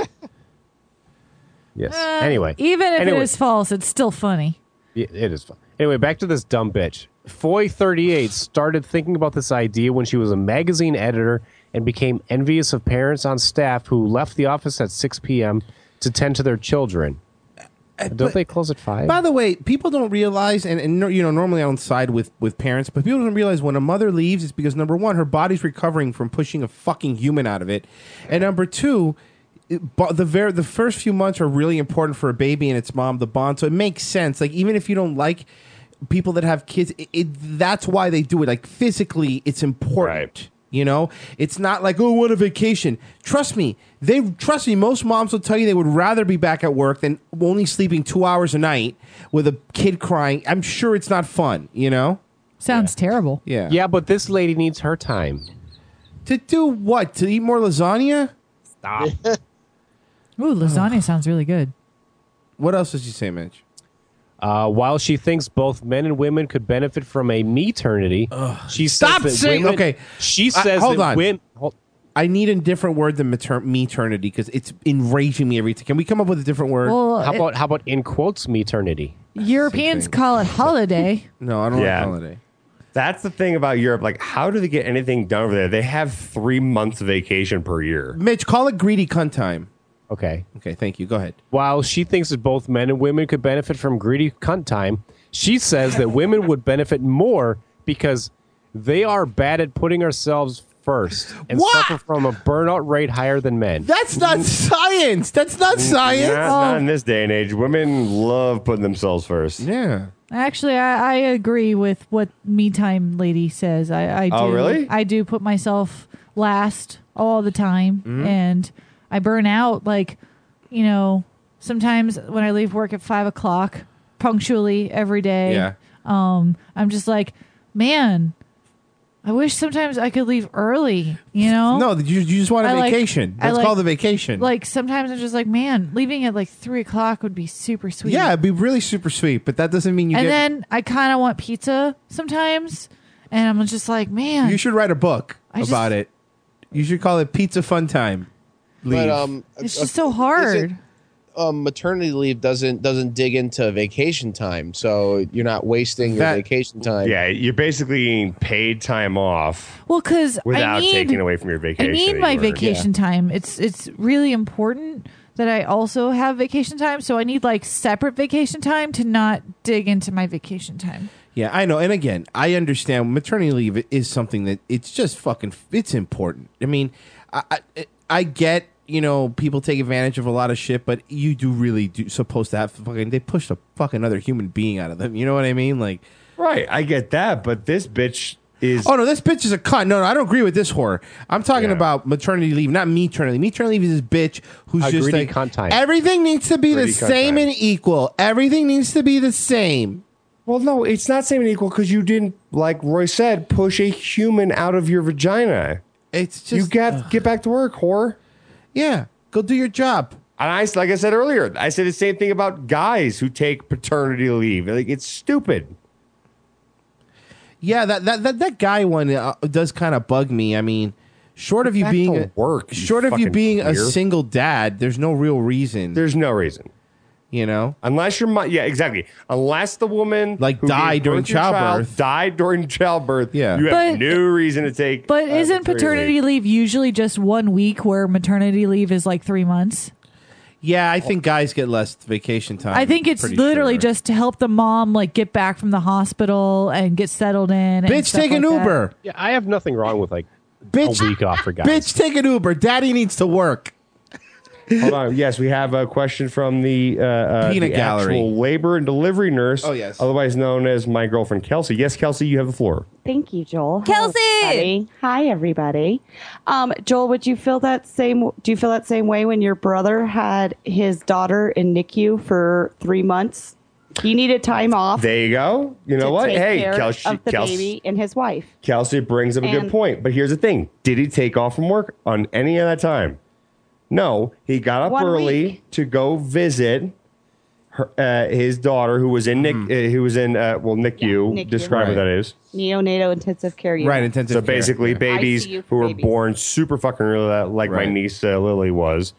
Yes. Uh, anyway. Even if Anyway. it is false, it's still funny. Yeah, it is fun. Anyway, back to this dumb bitch. Foy thirty-eight started thinking about this idea when she was a magazine editor and became envious of parents on staff who left the office at six p.m. to tend to their children. Don't but- they close at five? By the way, people don't realize, and, and no- you know, normally I don't side with, with parents, but people don't realize when a mother leaves, it's because number one, her body's recovering from pushing a fucking human out of it, and number two, it, bo- the ver- the first few months are really important for a baby and its mom, the bond. So it makes sense. Like even if you don't like people that have kids, it, it that's why they do it. Like physically, it's important. You know, it's not like, oh, what a vacation. Trust me, they trust me. Most moms will tell you they would rather be back at work than only sleeping two hours a night with a kid crying. I'm sure it's not fun. You know, Sounds terrible. yeah. Yeah, but this lady needs her time. To do what? To eat more lasagna? Stop. Ooh, lasagna sounds really good. What else did you say, Mitch? Uh, while she thinks both men and women could benefit from a me-ternity, she says Stop that saying. women- Okay, She Uh, says hold that on. women. hold- I need a different word than mater- maternity because it's enraging me every time. Can we come up with a different word? Well, How it- about how about in quotes me-ternity? Europeans call it holiday. no, I don't Yeah. like holiday. That's the thing about Europe. Like, how do they get anything done over there? They have three months of vacation per year. Mitch, call it greedy cunt time. Okay. Okay, thank you. Go ahead. While she thinks that both men and women could benefit from greedy cunt time, she says that women would benefit more because they are bad at putting ourselves first and What? suffer from a burnout rate higher than men. That's not science. That's not science. Not, not in this day and age. Women love putting themselves first. Yeah. Actually, I, I agree with what Me Time Lady says. I, I do. Oh, really? I do put myself last all the time, Mm-hmm. and I burn out. Like, you know, sometimes when I leave work at five o'clock punctually every day, Yeah. um, I'm just like, man, I wish sometimes I could leave early. You know? No, you, you just want a I like- vacation. I That's like- called a vacation. Like sometimes I'm just like, man, leaving at like three o'clock would be super sweet. yeah, it'd be really super sweet, but that doesn't mean you and get. then I kind of want pizza sometimes, and I'm just like, man, you should write a book I just- about it. You should call it Pizza Fun Time. But um, It's uh, just so is hard. it- um, maternity leave doesn't doesn't dig into vacation time, so you're not wasting your That- vacation time. Yeah, you're basically getting paid time off Well, because without I need, taking away from your I vacation. need that my you earned. vacation time. It's it's really important that I also have vacation time. So I need like separate vacation time to not dig into my vacation time. Yeah, I know. And again, I understand maternity leave is something that it's just fucking, it's important. I mean, I, I, I get, you know, people take advantage of a lot of shit, but you do really do supposed to have fucking, they pushed a fucking other human being out of them. You know what I mean? Like, Right, I get that, but this bitch is. oh no, this bitch is a cunt. No, no, I don't agree with this whore. I'm talking Yeah. about maternity leave, not maternity leave. Maternity leave is this bitch who's A just greedy like, cunt time. everything needs to be Greedy the cunt same time. and equal. Everything needs to be the same. Well, no, it's not same and equal because you didn't, like Roy said, push a human out of your vagina. It's just you got get back to work, whore. Yeah, go do your job. And I, like I said earlier, I said the same thing about guys who take paternity leave. Like it's stupid. Yeah, that that that, that guy one uh, does kind of bug me. I mean, short of you back being to a, work, you short of you fucking being a queer. single dad, there's no real reason. There's no reason. You know, unless your mo- yeah, exactly. Unless the woman like who died gave during birth to your child childbirth. died during childbirth. Yeah, you have But- no reason to take. But uh, isn't paternity leave usually just one week where maternity leave is like three months? Yeah, I think guys get less vacation time. I think it's pretty literally sure. just to help the mom like get back from the hospital and get settled in. And Bitch, stuff take an like that. Uber. Yeah, I have nothing wrong with like Bitch, a week off for guys. Bitch, take an Uber. Daddy needs to work. Hold on. Yes, we have a question from the, uh, uh, Peanut the gallery. actual labor and delivery nurse. Oh, yes. Otherwise known as my girlfriend, Kelsey. Yes, Kelsey, you have the floor. Thank you, Joel. Kelsey! Hello, everybody. Hi, everybody. Um, Joel, would you feel that same? Do you feel that same way when your brother had his daughter in N I C U for three months? He needed time off. There you go. You know to what? take Hey, care Kelsey, of the Kelsey, baby and his wife. Kelsey brings up a good And- point. But here's the thing. Did he take off from work on any of that time? No. He got up One early week. to go visit her, uh, his daughter who was in Nick, uh, who was in, uh, well, N I C U. N I C U. Describe what Right. that is. Neonatal intensive care unit. Right, intensive So care. basically, Yeah. babies I C U who for were babies. born super fucking early, like my Right. niece uh, Lily was.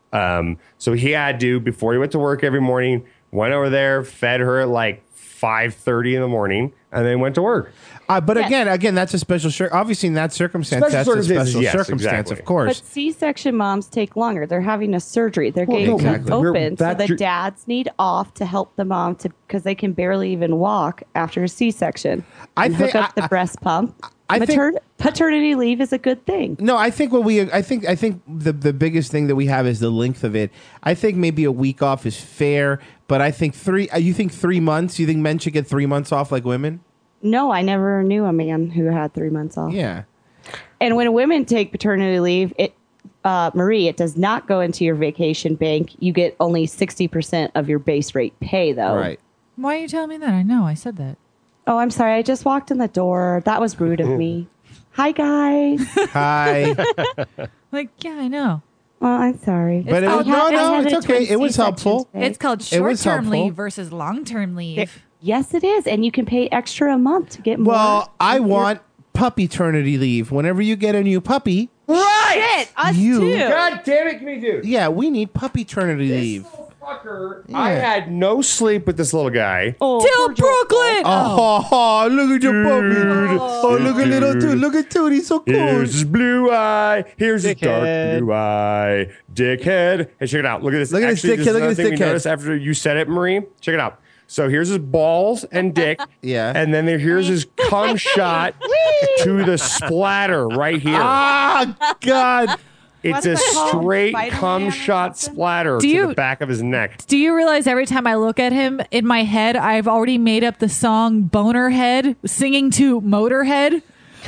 Um, so he had to before he went to work every morning. Went over there, fed her at like five thirty in the morning, and then went to work. Uh, but Yes. again, again, that's a special. Cir- obviously, in that circumstance, Special that's a circumstances, special yes, circumstance, exactly. of course. But C-section moms take longer. They're having a surgery. They're Well, getting no, cut exactly. open, We're- so that's the your- dads need off to help the mom to because they can barely even walk after a C-section. I You think- hook up I- the breast pump. I think- Matern- paternity leave is a good thing. No, I think what we, I think, I think the the biggest thing that we have is the length of it. I think maybe a week off is fair, but I think three. uh, You think three months? You think men should get three months off like women? No, I never knew a man who had three months off. Yeah. And when women take paternity leave, it uh, Marie, it does not go into your vacation bank. You get only sixty percent of your base rate pay, though. Right. Why are you telling me that? I know I said that. Oh, I'm sorry. I just walked in the door. That was rude of me. Hi, guys. Hi. Like, yeah, I know. Well, I'm sorry. But it I was, had- no, I no, had it's a okay. twin It was C-sections helpful. pay. It's called It was short-term helpful. leave versus long-term leave. Yes, it is, and you can pay extra a month to get more. Well, I want puppy paternity leave. Whenever you get a new puppy, Shit, us You- too. God damn it, me dude. yeah, we need puppy paternity leave. Fucker, I had no sleep with this little guy. Oh, Till poor Joel. Brooklyn. Oh, oh, look at your puppy. Oh, look at little dude. Look at dude. He's so cool. Here's his blue eye. Here's his dark Dickhead. blue eye. Dickhead. Hey, check it out. Look at this. Look at this Actually, dickhead. is Look at another this thing we dickhead. noticed after you said it, Marie. Check it out. So here's his balls and dick. Yeah. And then there, here's his cum shot to the splatter right here. Ah, God. It's a What's that called? straight Vitamin cum or shot something? splatter Do to you- the back of his neck. Do you realize every time I look at him in my head, I've already made up the song Bonerhead singing to Motorhead?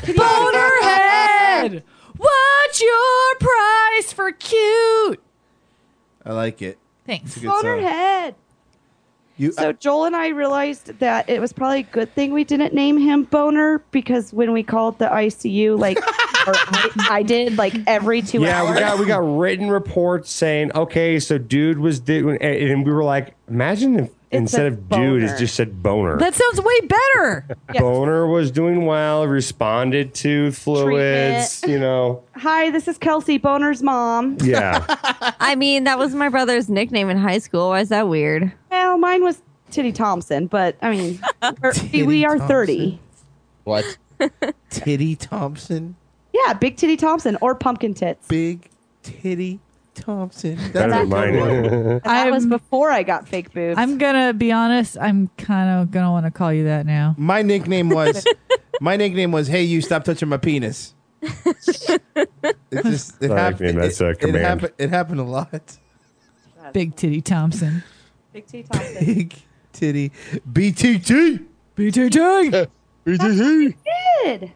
Bonerhead! What's your price for cute? I like it. Thanks. It's a good song. Bonerhead. You, So Joel and I realized that it was probably a good thing we didn't name him Boner because when we called the I C U, like, or I, I did, like every two Yeah, hours. we got we got written reports saying, okay, so dude was doing, and we were like, imagine if instead said of dude, boner. it just said boner. That sounds way better. Boner was doing well, responded to fluids, Treatment. you know. Hi, this is Kelsey, Boner's mom. Yeah. I mean, that was my brother's nickname in high school. Why is that weird? Well, mine was Titty Thompson, but I mean, we're, we are thirty. What? Titty Thompson? Yeah, Big Titty Thompson or Pumpkin Tits. Big Titty Thompson. Better than mine. And that was before I got fake boobs. I'm gonna be honest. I'm kind of gonna want to call you that now. My nickname was my nickname was Hey You Stop Touching My Penis. It just it Sorry, happened. man, that's a it, it, command. happened it happened a lot. Big Titty Thompson. Big Titty Thompson. Big Titty B T T. B T T. B T T. Did.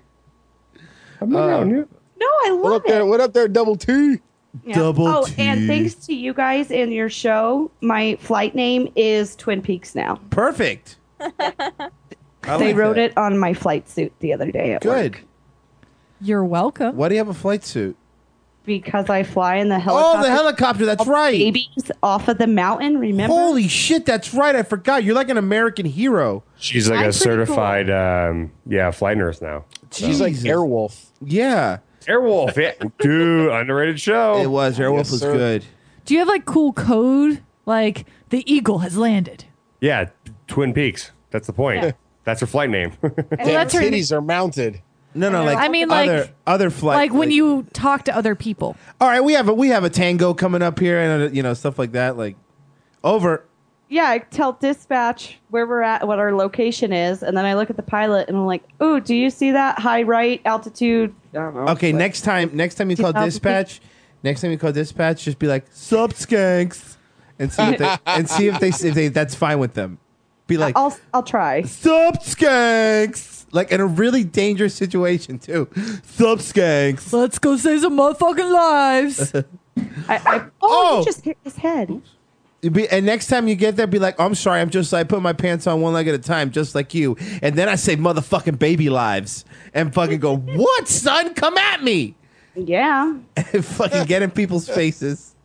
I'm around you. No, I love What up it. there? What up there? Double T. Yeah. Double oh, T. and thanks to you guys and your show, my flight name is Twin Peaks now. Perfect. I they like wrote that. it on my flight suit the other day at Good. work. You're welcome. Why do you have a flight suit? Because I fly in the helicopter. Oh, the helicopter. That's right. Babies off of the mountain, remember? Holy shit, that's right. I forgot. You're like an American hero. She's like I'm a pretty certified, um, yeah, flight nurse now. She's like Jesus. Airwolf. Yeah. Airwolf, yeah. Dude, underrated show. It was. Airwolf Yes, was sir. good. Do you have like cool code? Like the eagle has landed. Yeah, Twin Peaks. That's the point. Yeah. That's her flight name. Well, Damn, that's her. titties are mounted. No, no, like I mean, like- other other flight. Like when you talk to other people. All right, we have a we have a tango coming up here, and uh, you know stuff like that. Like over. Yeah, I tell dispatch where we're at, what our location is, and then I look at the pilot and I'm like, "Ooh, do you see that high right altitude?" I don't know. Okay, next time next time you call Altitude. dispatch, next time you call dispatch, just be like "sup skanks," and see if they, and see if they if they that's fine with them. Be like I'll I'll try. "sup skanks," like in a really dangerous situation too. "Sup skanks." Let's go save some motherfucking lives. I, I, oh, Oh! you just hit his head. Be, and next time you get there, be like, "I'm sorry, I'm just I put my pants on one leg at a time, just like you." And then I say, "Motherfucking baby lives," and fucking go, "What, son? Come at me!" Yeah. And fucking get in people's faces.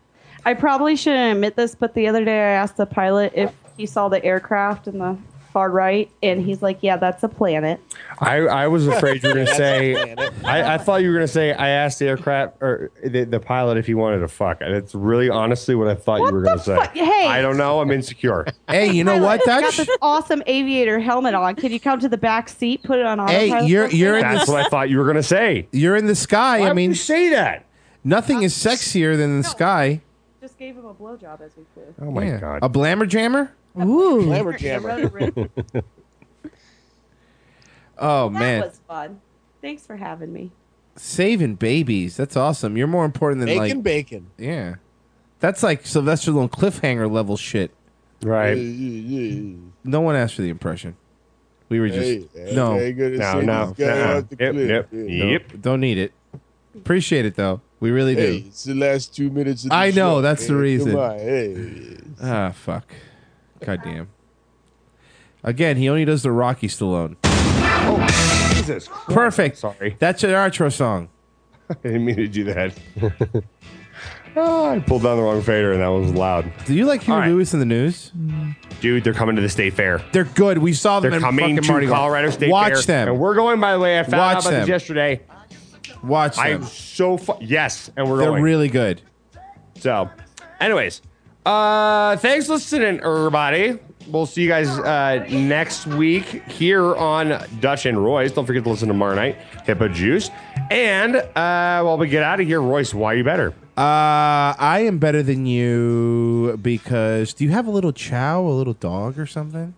I probably shouldn't admit this, but the other day I asked the pilot if he saw the aircraft in the far right, and he's like, "Yeah, that's a planet." I, I was afraid you were going to That's say, a planet. I, I thought you were going to say, I asked the aircraft or the, the pilot if he wanted to fuck. And it's really honestly what I thought What you were the going to say. fuck? Hey. I don't know. I'm insecure. Hey, you know what, Pilot, Dutch? got this awesome aviator helmet on. Can you come to the back seat, put it on autopilot? Hey, you're for a you're in minute? That's the what I thought you were going to say. you're in the sky. Why I would mean, you say that? nothing is sexier than the sky. Just gave him a blowjob as we flew. Oh my Yeah. God. A blammer jammer? Ooh. Glamour The jammer. rotor rib. Oh That man, was fun. Thanks for having me. saving babies. That's awesome. You're more important than Bacon, like bacon. yeah. That's like Sylvester Stallone cliffhanger level shit. Right. No one asked for the impression. We were just Hey, hey, no, hey, good to No, see no. this guy Uh-uh. off the Yep, cliff. yep, Yeah. yep. don't need it. Appreciate it though. We really Hey, do. it's the last two minutes of the I know, show, that's the man. reason. Come on, hey. Ah, fuck. God damn. Again, he only does the Rocky Stallone. Jesus Christ. Perfect. Sorry. That's an outro song. I didn't mean to do that. Oh, I pulled down the wrong fader and that was loud. Do you like Huey All right. Lewis in the news? Dude, they're coming to the state fair. They're good. We saw them They're in coming fucking to Mardi Gras. Colorado State Watch Fair. them. And we're going, by the way. I found Watch out about them. this yesterday. Watch them. I'm so fu- Yes, and we're They're going. really good. So, anyways, uh, thanks for listening, everybody. We'll see you guys uh, next week here on Dutch and Royce. Don't forget to listen tomorrow night, Hippo Juice. And uh, while we get out of here, Royce, why are you better? Uh, I am better than you because do you have a little chow, a little dog or something?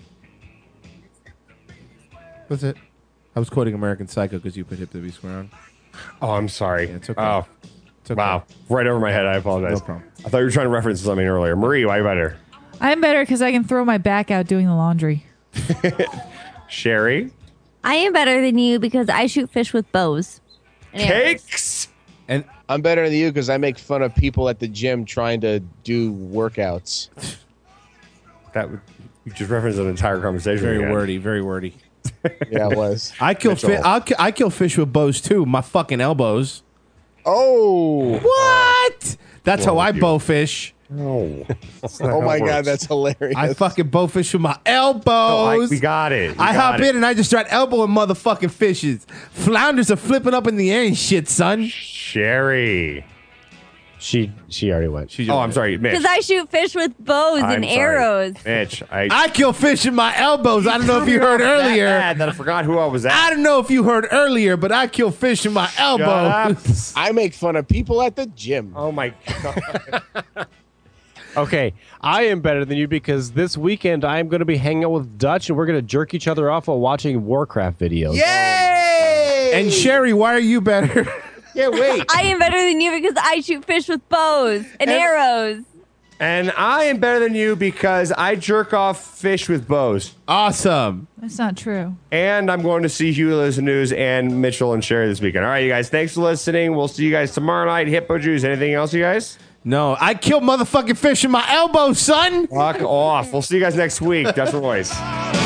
What's it? I was quoting American Psycho because you put Hip to Be Square on. Oh, I'm sorry. Yeah, it's okay. Oh, It's okay. wow. Right over my head. I apologize. No problem. I thought you were trying to reference something earlier. Marie, why are you better? I'm better because I can throw my back out doing the laundry. Sherry? I am better than you because I shoot fish with bows. Anyways. Cakes? And I'm better than you because I make fun of people at the gym trying to do workouts. That would, you just referenced an entire conversation. very again. wordy, very wordy. Yeah, it was. I kill Mitchell. fi- I'll ki- I kill fish with bows too. My fucking elbows. Oh, What? That's Wrong how I with you? bow fish. No. Oh my god, that's hilarious. I fucking bow fish with my elbows. Oh, I- we got it. We I got hop it. in and I just start elbowing motherfucking fishes. Flounders are flipping up in the air and shit, son. Sherry. She she already went. She Oh, I'm sorry, Mitch. Because I shoot fish with bows I'm and sorry. arrows. Mitch, I, I kill fish in my elbows. I don't know if you heard that earlier. bad that I forgot who I was at. I don't know if you heard earlier, but I kill fish in my elbows. I make fun of people at the gym. Oh my god. Okay, I am better than you because this weekend I am going to be hanging out with Dutch and we're going to jerk each other off while watching Warcraft videos. Yay! And Sherry, why are you better? Yeah, wait. I am better than you because I shoot fish with bows and, And- arrows. And I am better than you because I jerk off fish with bows. Awesome. That's not true. And I'm going to see Hugh Lewis News and Mitchell and Sherry this weekend. All right, you guys, thanks for listening. We'll see you guys tomorrow night. Hippo Juice. Anything else, you guys? No, I kill motherfucking fish in my elbows, son. Fuck off. We'll see you guys next week. Dutch Royce.